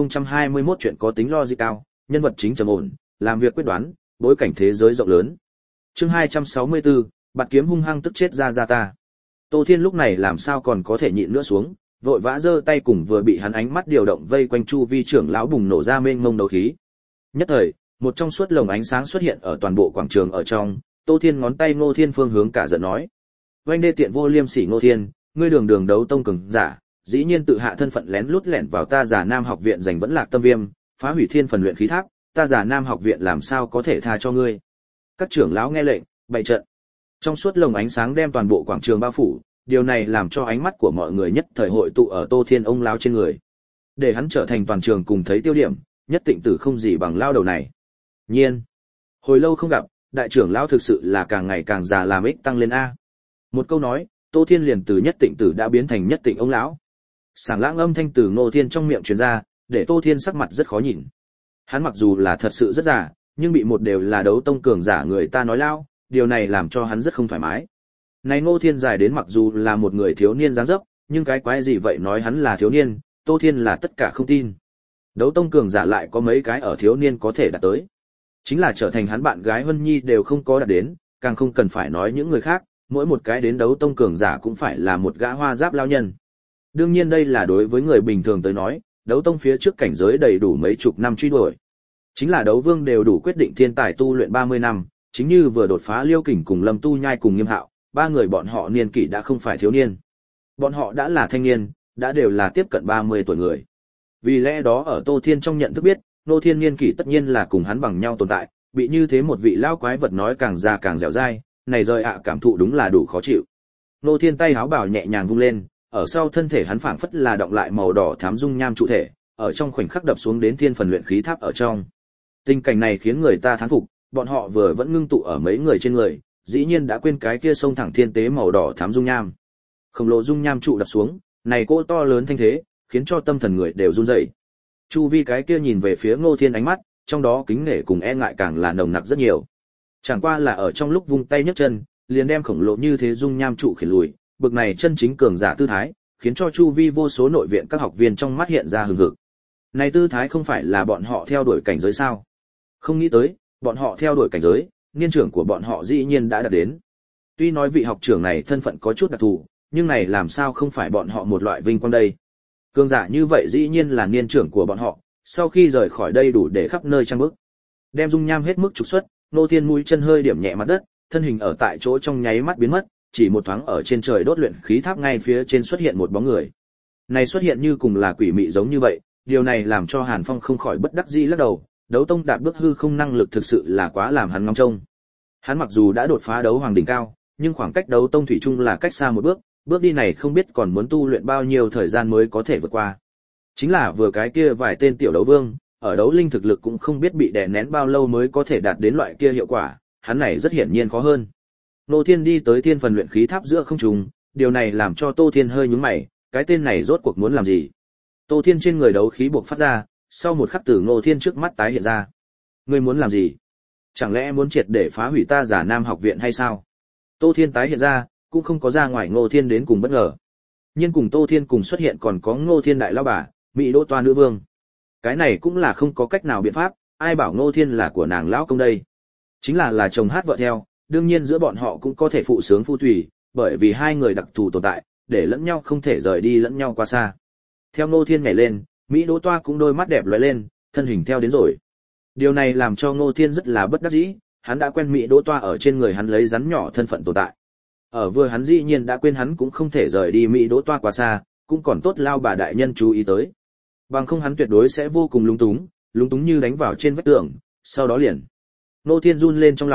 2021 chuyện có tính logic cao, nhân vật chính trầm ổn, làm việc quyết đoán, bối cảnh thế giới rộng lớn. Chương 264, bạt kiếm hung hăng tức chết ra ta. Tô Thiên lúc này làm sao còn có thể nhịn nữa xuống, vội vã giơ tay cùng vừa bị hắn ánh mắt điều động vây quanh chu vi trưởng lão bùng nổ ra mênh mông đấu khí. Nhất thời, một trong suốt lồng ánh sáng xuất hiện ở toàn bộ quảng trường ở trong, Tô Thiên ngón tay Ngô Thiên phương hướng cả giận nói: "Oanh đê tiện vô liêm sỉ Ngô Thiên, ngươi đường đường đấu tông cường giả, dĩ nhiên tự hạ thân phận lén lút lẻn vào ta Giả Nam học viện giành vẫn lạc tâm viêm, phá hủy thiên phần luyện khí tháp, ta Giả Nam học viện làm sao có thể tha cho ngươi?" Các trưởng lão nghe lệnh, bày trận. Trong suốt lồng ánh sáng đem toàn bộ quảng trường bao phủ, điều này làm cho ánh mắt của mọi người nhất thời hội tụ ở Tô Thiên ông lão trên người. Để hắn trở thành toàn trường cùng thấy tiêu điểm, nhất định tử không gì bằng lao đầu này. Nhiên, hồi lâu không gặp, đại trưởng lão thực sự là càng ngày càng già làm ích tăng lên a. Một câu nói, Tô Thiên liền từ nhất tịnh tử đã biến thành nhất tịnh ông lão. Sảng lãng âm thanh từ Ngô Thiên trong miệng truyền ra, để Tô Thiên sắc mặt rất khó nhìn. Hắn mặc dù là thật sự rất già, nhưng bị một đều là đấu tông cường giả người ta nói lao, điều này làm cho hắn rất không thoải mái. Này Ngô Thiên dài đến mặc dù là một người thiếu niên dáng dấp, nhưng cái quái gì vậy nói hắn là thiếu niên, Tô Thiên là tất cả không tin. Đấu tông cường giả lại có mấy cái ở thiếu niên có thể đạt tới. Chính là trở thành hắn bạn gái Vân Nhi đều không có đạt đến, càng không cần phải nói những người khác, mỗi một cái đến đấu tông cường giả cũng phải là một gã hoa giáp lao nhân. Đương nhiên đây là đối với người bình thường tới nói, đấu tông phía trước cảnh giới đầy đủ mấy chục năm truy đuổi. Chính là đấu vương đều đủ quyết định thiên tài tu luyện 30 năm, chính như vừa đột phá Liêu Kình cùng Lâm Tu Nhai cùng Nghiêm Hạo, ba người bọn họ niên kỷ đã không phải thiếu niên. Bọn họ đã là thanh niên, đã đều là tiếp cận 30 tuổi người. Vì lẽ đó ở Tô Thiên trong nhận thức biết, Ngô Thiên niên kỷ tất nhiên là cùng hắn bằng nhau tồn tại, bị như thế một vị lao quái vật nói càng già càng dẻo dai, này rời cảm thụ đúng là đủ khó chịu. Ngô Thiên tay áo bào nhẹ nhàng vung lên, ở sau thân thể hắn phảng phất là động lại màu đỏ thắm dung nham trụ thể, ở trong khoảnh khắc đập xuống đến thiên phần luyện khí tháp ở trong. Tình cảnh này khiến người ta thán phục, bọn họ vừa vẫn ngưng tụ ở mấy người trên người, dĩ nhiên đã quên cái kia sông thẳng thiên tế màu đỏ thắm dung nham. Khổng lồ dung nham trụ đập xuống, này cỗ to lớn thanh thế, khiến cho tâm thần người đều run rẩy. Chu vi cái kia nhìn về phía Ngô Thiên ánh mắt, trong đó kính nể cùng e ngại càng là nồng nặc rất nhiều. Chẳng qua là ở trong lúc vung tay nhấc chân, liền đem khổng lồ như thế dung nham trụ khiển lùi, bực này chân chính cường giả tư thái, khiến cho chu vi vô số nội viện các học viên trong mắt hiện ra hừng hực. Này tư thái không phải là bọn họ theo đuổi cảnh giới sao? Không nghĩ tới, bọn họ theo đuổi cảnh giới, niên trưởng của bọn họ dĩ nhiên đã đạt đến. Tuy nói vị học trưởng này thân phận có chút đặc thù, nhưng này làm sao không phải bọn họ một loại vinh quang đây? Cường giả như vậy dĩ nhiên là niên trưởng của bọn họ, sau khi rời khỏi đây đủ để khắp nơi trang bức. Đem dung nham hết mức trục xuất, Ngô Thiên mũi chân hơi điểm nhẹ mặt đất, thân hình ở tại chỗ trong nháy mắt biến mất, chỉ một thoáng ở trên trời đốt luyện khí tháp ngay phía trên xuất hiện một bóng người. Này xuất hiện như cùng là quỷ mị giống như vậy, điều này làm cho Hàn Phong không khỏi bất đắc dĩ lắc đầu, đấu tông đạp bước hư không năng lực thực sự là quá làm hắn ngóng trông. Hắn mặc dù đã đột phá đấu hoàng đỉnh cao, nhưng khoảng cách đấu tông thủy chung là cách xa một bước, bước đi này không biết còn muốn tu luyện bao nhiêu thời gian mới có thể vượt qua. Chính là vừa cái kia vài tên tiểu đấu vương, ở đấu linh thực lực cũng không biết bị đè nén bao lâu mới có thể đạt đến loại kia hiệu quả, hắn này rất hiển nhiên khó hơn. Ngô Thiên đi tới thiên phần luyện khí tháp giữa không trung, điều này làm cho Tô Thiên hơi nhướng mày, cái tên này rốt cuộc muốn làm gì? Tô Thiên trên người đấu khí bộc phát ra, sau một khắc từ Ngô Thiên trước mắt tái hiện ra. Ngươi muốn làm gì? Chẳng lẽ muốn triệt để phá hủy ta Giả Nam học viện hay sao? Tô Thiên tái hiện ra, cũng không có ra ngoài Ngô Thiên đến cùng bất ngờ. Nhưng cùng Tô Thiên cùng xuất hiện còn có Ngô Thiên đại lão bà, Mỹ Đỗ Toa nữ vương. Cái này cũng là không có cách nào biện pháp, ai bảo Ngô Thiên là của nàng lão công đây? Chính là chồng hát vợ theo, đương nhiên giữa bọn họ cũng có thể phụ sướng phu thủy, bởi vì hai người đặc thù tồn tại, để lẫn nhau không thể rời đi lẫn nhau quá xa. Theo Ngô Thiên nhảy lên, Mỹ Đỗ Toa cũng đôi mắt đẹp lóe lên, thân hình theo đến rồi. Điều này làm cho Ngô Thiên rất là bất đắc dĩ, hắn đã quen Mỹ Đỗ Toa ở trên người hắn lấy rắn nhỏ thân phận tồn tại. Ở vừa hắn dĩ nhiên đã quên hắn cũng không thể rời đi Mỹ Đỗ Toa quá xa, cũng còn tốt lao bà đại nhân chú ý tới. Bằng không hắn tuyệt đối sẽ vô cùng lúng túng như đánh vào trên vách tường, sau đó liền. Ngô Thiên run lên trong lòng,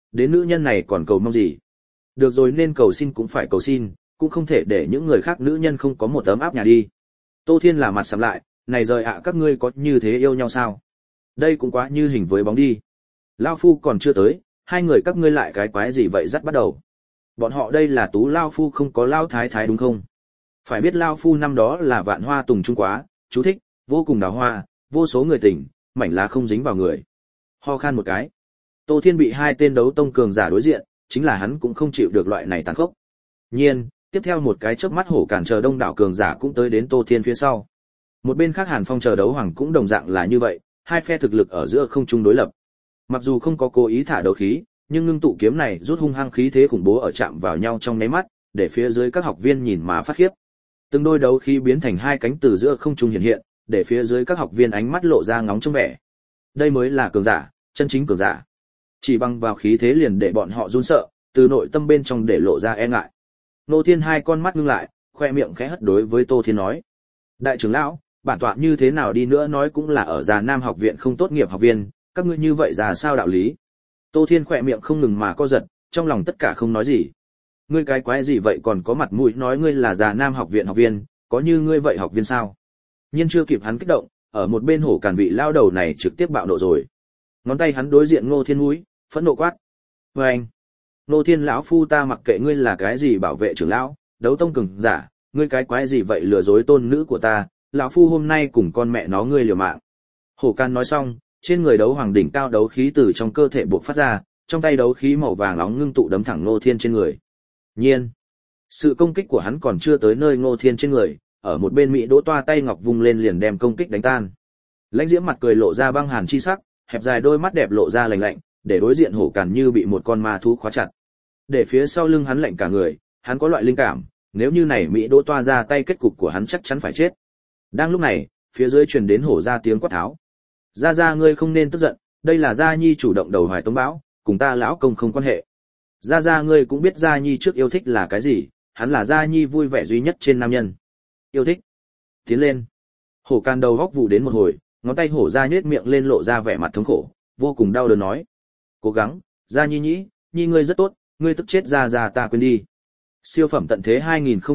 đến nữ nhân này còn cầu mong gì? Được rồi, nên cầu xin cũng phải cầu xin, cũng không thể để những người khác nữ nhân không có một tấm áp nhà đi. Tô Thiên là mặt sầm lại, này rời ạ, các ngươi có như thế yêu nhau sao? Đây cũng quá như hình với bóng đi. Lao phu còn chưa tới, hai người các ngươi lại cái quái gì vậy dắt bắt đầu. Bọn họ đây là tú Lao phu không có Lao thái thái đúng không? Phải biết Lao phu năm đó là vạn hoa tùng trung quá, chú thích, vô cùng đào hoa, vô số người tỉnh, mảnh lá không dính vào người. Ho khan một cái. Tô Thiên bị hai tên đấu tông cường giả đối diện, chính là hắn cũng không chịu được loại này tàn khốc. Nhiên, tiếp theo một cái chớp mắt hổ cản chờ đông đảo cường giả cũng tới đến Tô Thiên phía sau. Một bên khác Hàn Phong chờ đấu hoàng cũng đồng dạng là như vậy, hai phe thực lực ở giữa không chung đối lập. Mặc dù không có cố ý thả đấu khí, nhưng ngưng tụ kiếm này rút hung hăng khí thế khủng bố ở chạm vào nhau trong nháy mắt, để phía dưới các học viên nhìn mà phát khiếp. Từng đôi đấu khí biến thành hai cánh từ giữa không trung hiện hiện, để phía dưới các học viên ánh mắt lộ ra ngóng trông vẻ. Đây mới là cường giả, chân chính cường giả. Chỉ bằng vào khí thế liền để bọn họ run sợ, từ nội tâm bên trong để lộ ra e ngại. Nô Thiên hai con mắt ngưng lại, khoe miệng khẽ hất đối với Tô Thiên nói: "Đại trưởng lão, bản tọa như thế nào đi nữa nói cũng là ở Già Nam học viện không tốt nghiệp học viên, các ngươi như vậy ra sao đạo lý?" Tô Thiên khoe miệng không ngừng mà co giật, trong lòng tất cả không nói gì. Ngươi cái quái gì vậy còn có mặt mũi nói ngươi là Già Nam học viện học viên, có như ngươi vậy học viên sao? Nhưng chưa kịp hắn kích động, ở một bên hổ càn vị lao đầu này trực tiếp bạo nộ rồi. Ngón tay hắn đối diện Ngô Thiên mũi, phẫn nộ quát: "Và anh, Ngô Thiên lão phu ta mặc kệ ngươi là cái gì bảo vệ trưởng lão, đấu tông cường giả, ngươi cái quái gì vậy lừa dối tôn nữ của ta, lão phu hôm nay cùng con mẹ nó ngươi liều mạng." Hổ Càn nói xong, trên người đấu hoàng đỉnh cao đấu khí từ trong cơ thể bộc phát ra, trong tay đấu khí màu vàng nóng ngưng tụ đấm thẳng Ngô Thiên trên người. Nhiên, sự công kích của hắn còn chưa tới nơi Ngô Thiên trên người, ở một bên Mỹ Đỗ toa tay ngọc vung lên liền đem công kích đánh tan. Lãnh Diễm mặt cười lộ ra băng hàn chi sắc, hẹp dài đôi mắt đẹp lộ ra lạnh lạnh, để đối diện Hổ Càn như bị một con ma thú khóa chặt. Để phía sau lưng hắn lạnh cả người, hắn có loại linh cảm, nếu như này Mỹ Đỗ toa ra tay kết cục của hắn chắc chắn phải chết. Đang lúc này, phía dưới truyền đến hổ ra tiếng quát tháo: "Gia gia ngươi không nên tức giận, đây là Gia Nhi chủ động đầu hoài tống bão, cùng ta lão công không quan hệ. Gia gia ngươi cũng biết Gia Nhi trước yêu thích là cái gì, hắn là Gia Nhi vui vẻ duy nhất trên nam nhân. Yêu thích." Tiến lên. Hổ Càn đầu góc vụ đến một hồi, ngón tay hổ ra nhếch miệng lên lộ ra vẻ mặt thống khổ, vô cùng đau đớn nói: "Cố gắng, Gia Nhi nhĩ, Nhi ngươi rất tốt, ngươi tức chết Gia gia ta quên đi." Siêu phẩm tận thế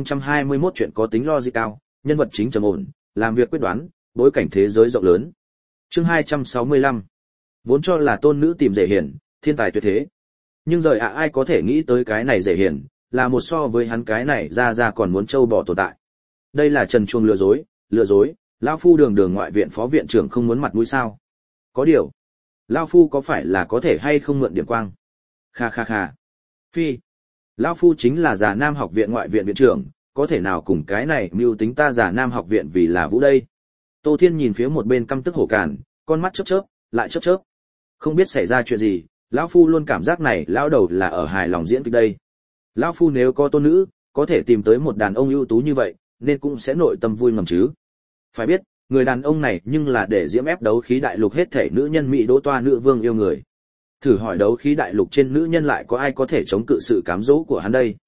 2021 chuyện có tính logic cao, nhân vật chính trầm ổn, làm việc quyết đoán, bối cảnh thế giới rộng lớn. Chương 265. Vốn cho là tôn nữ tìm dễ hiền, thiên tài tuyệt thế. Nhưng rời ai có thể nghĩ tới cái này dễ hiền, là một so với hắn cái này ra còn muốn trâu bò tồn tại. Đây là trần chuông lừa dối, lão phu đường ngoại viện phó viện trưởng không muốn mặt mũi sao? Có điều, lão phu có phải là có thể hay không mượn điểm quang? Kha kha kha. Phi, lão phu chính là Già Nam học viện ngoại viện viện trưởng, có thể nào cùng cái này mưu tính ta Già Nam học viện vì là vũ đây? Tô Thiên nhìn phía một bên căm tức Hổ Càn, con mắt chớp chớp, lại chớp chớp. Không biết xảy ra chuyện gì, lão phu luôn cảm giác này lão đầu là ở hài lòng diễn kịch đây. Lão phu nếu có tôn nữ, có thể tìm tới một đàn ông ưu tú như vậy, nên cũng sẽ nội tâm vui mừng chứ. Phải biết, người đàn ông này nhưng là để diễm ép đấu khí đại lục hết thể nữ nhân Mỹ Đỗ toa nữ vương yêu người. Thử hỏi đấu khí đại lục trên nữ nhân lại có ai có thể chống cự sự cám dỗ của hắn đây?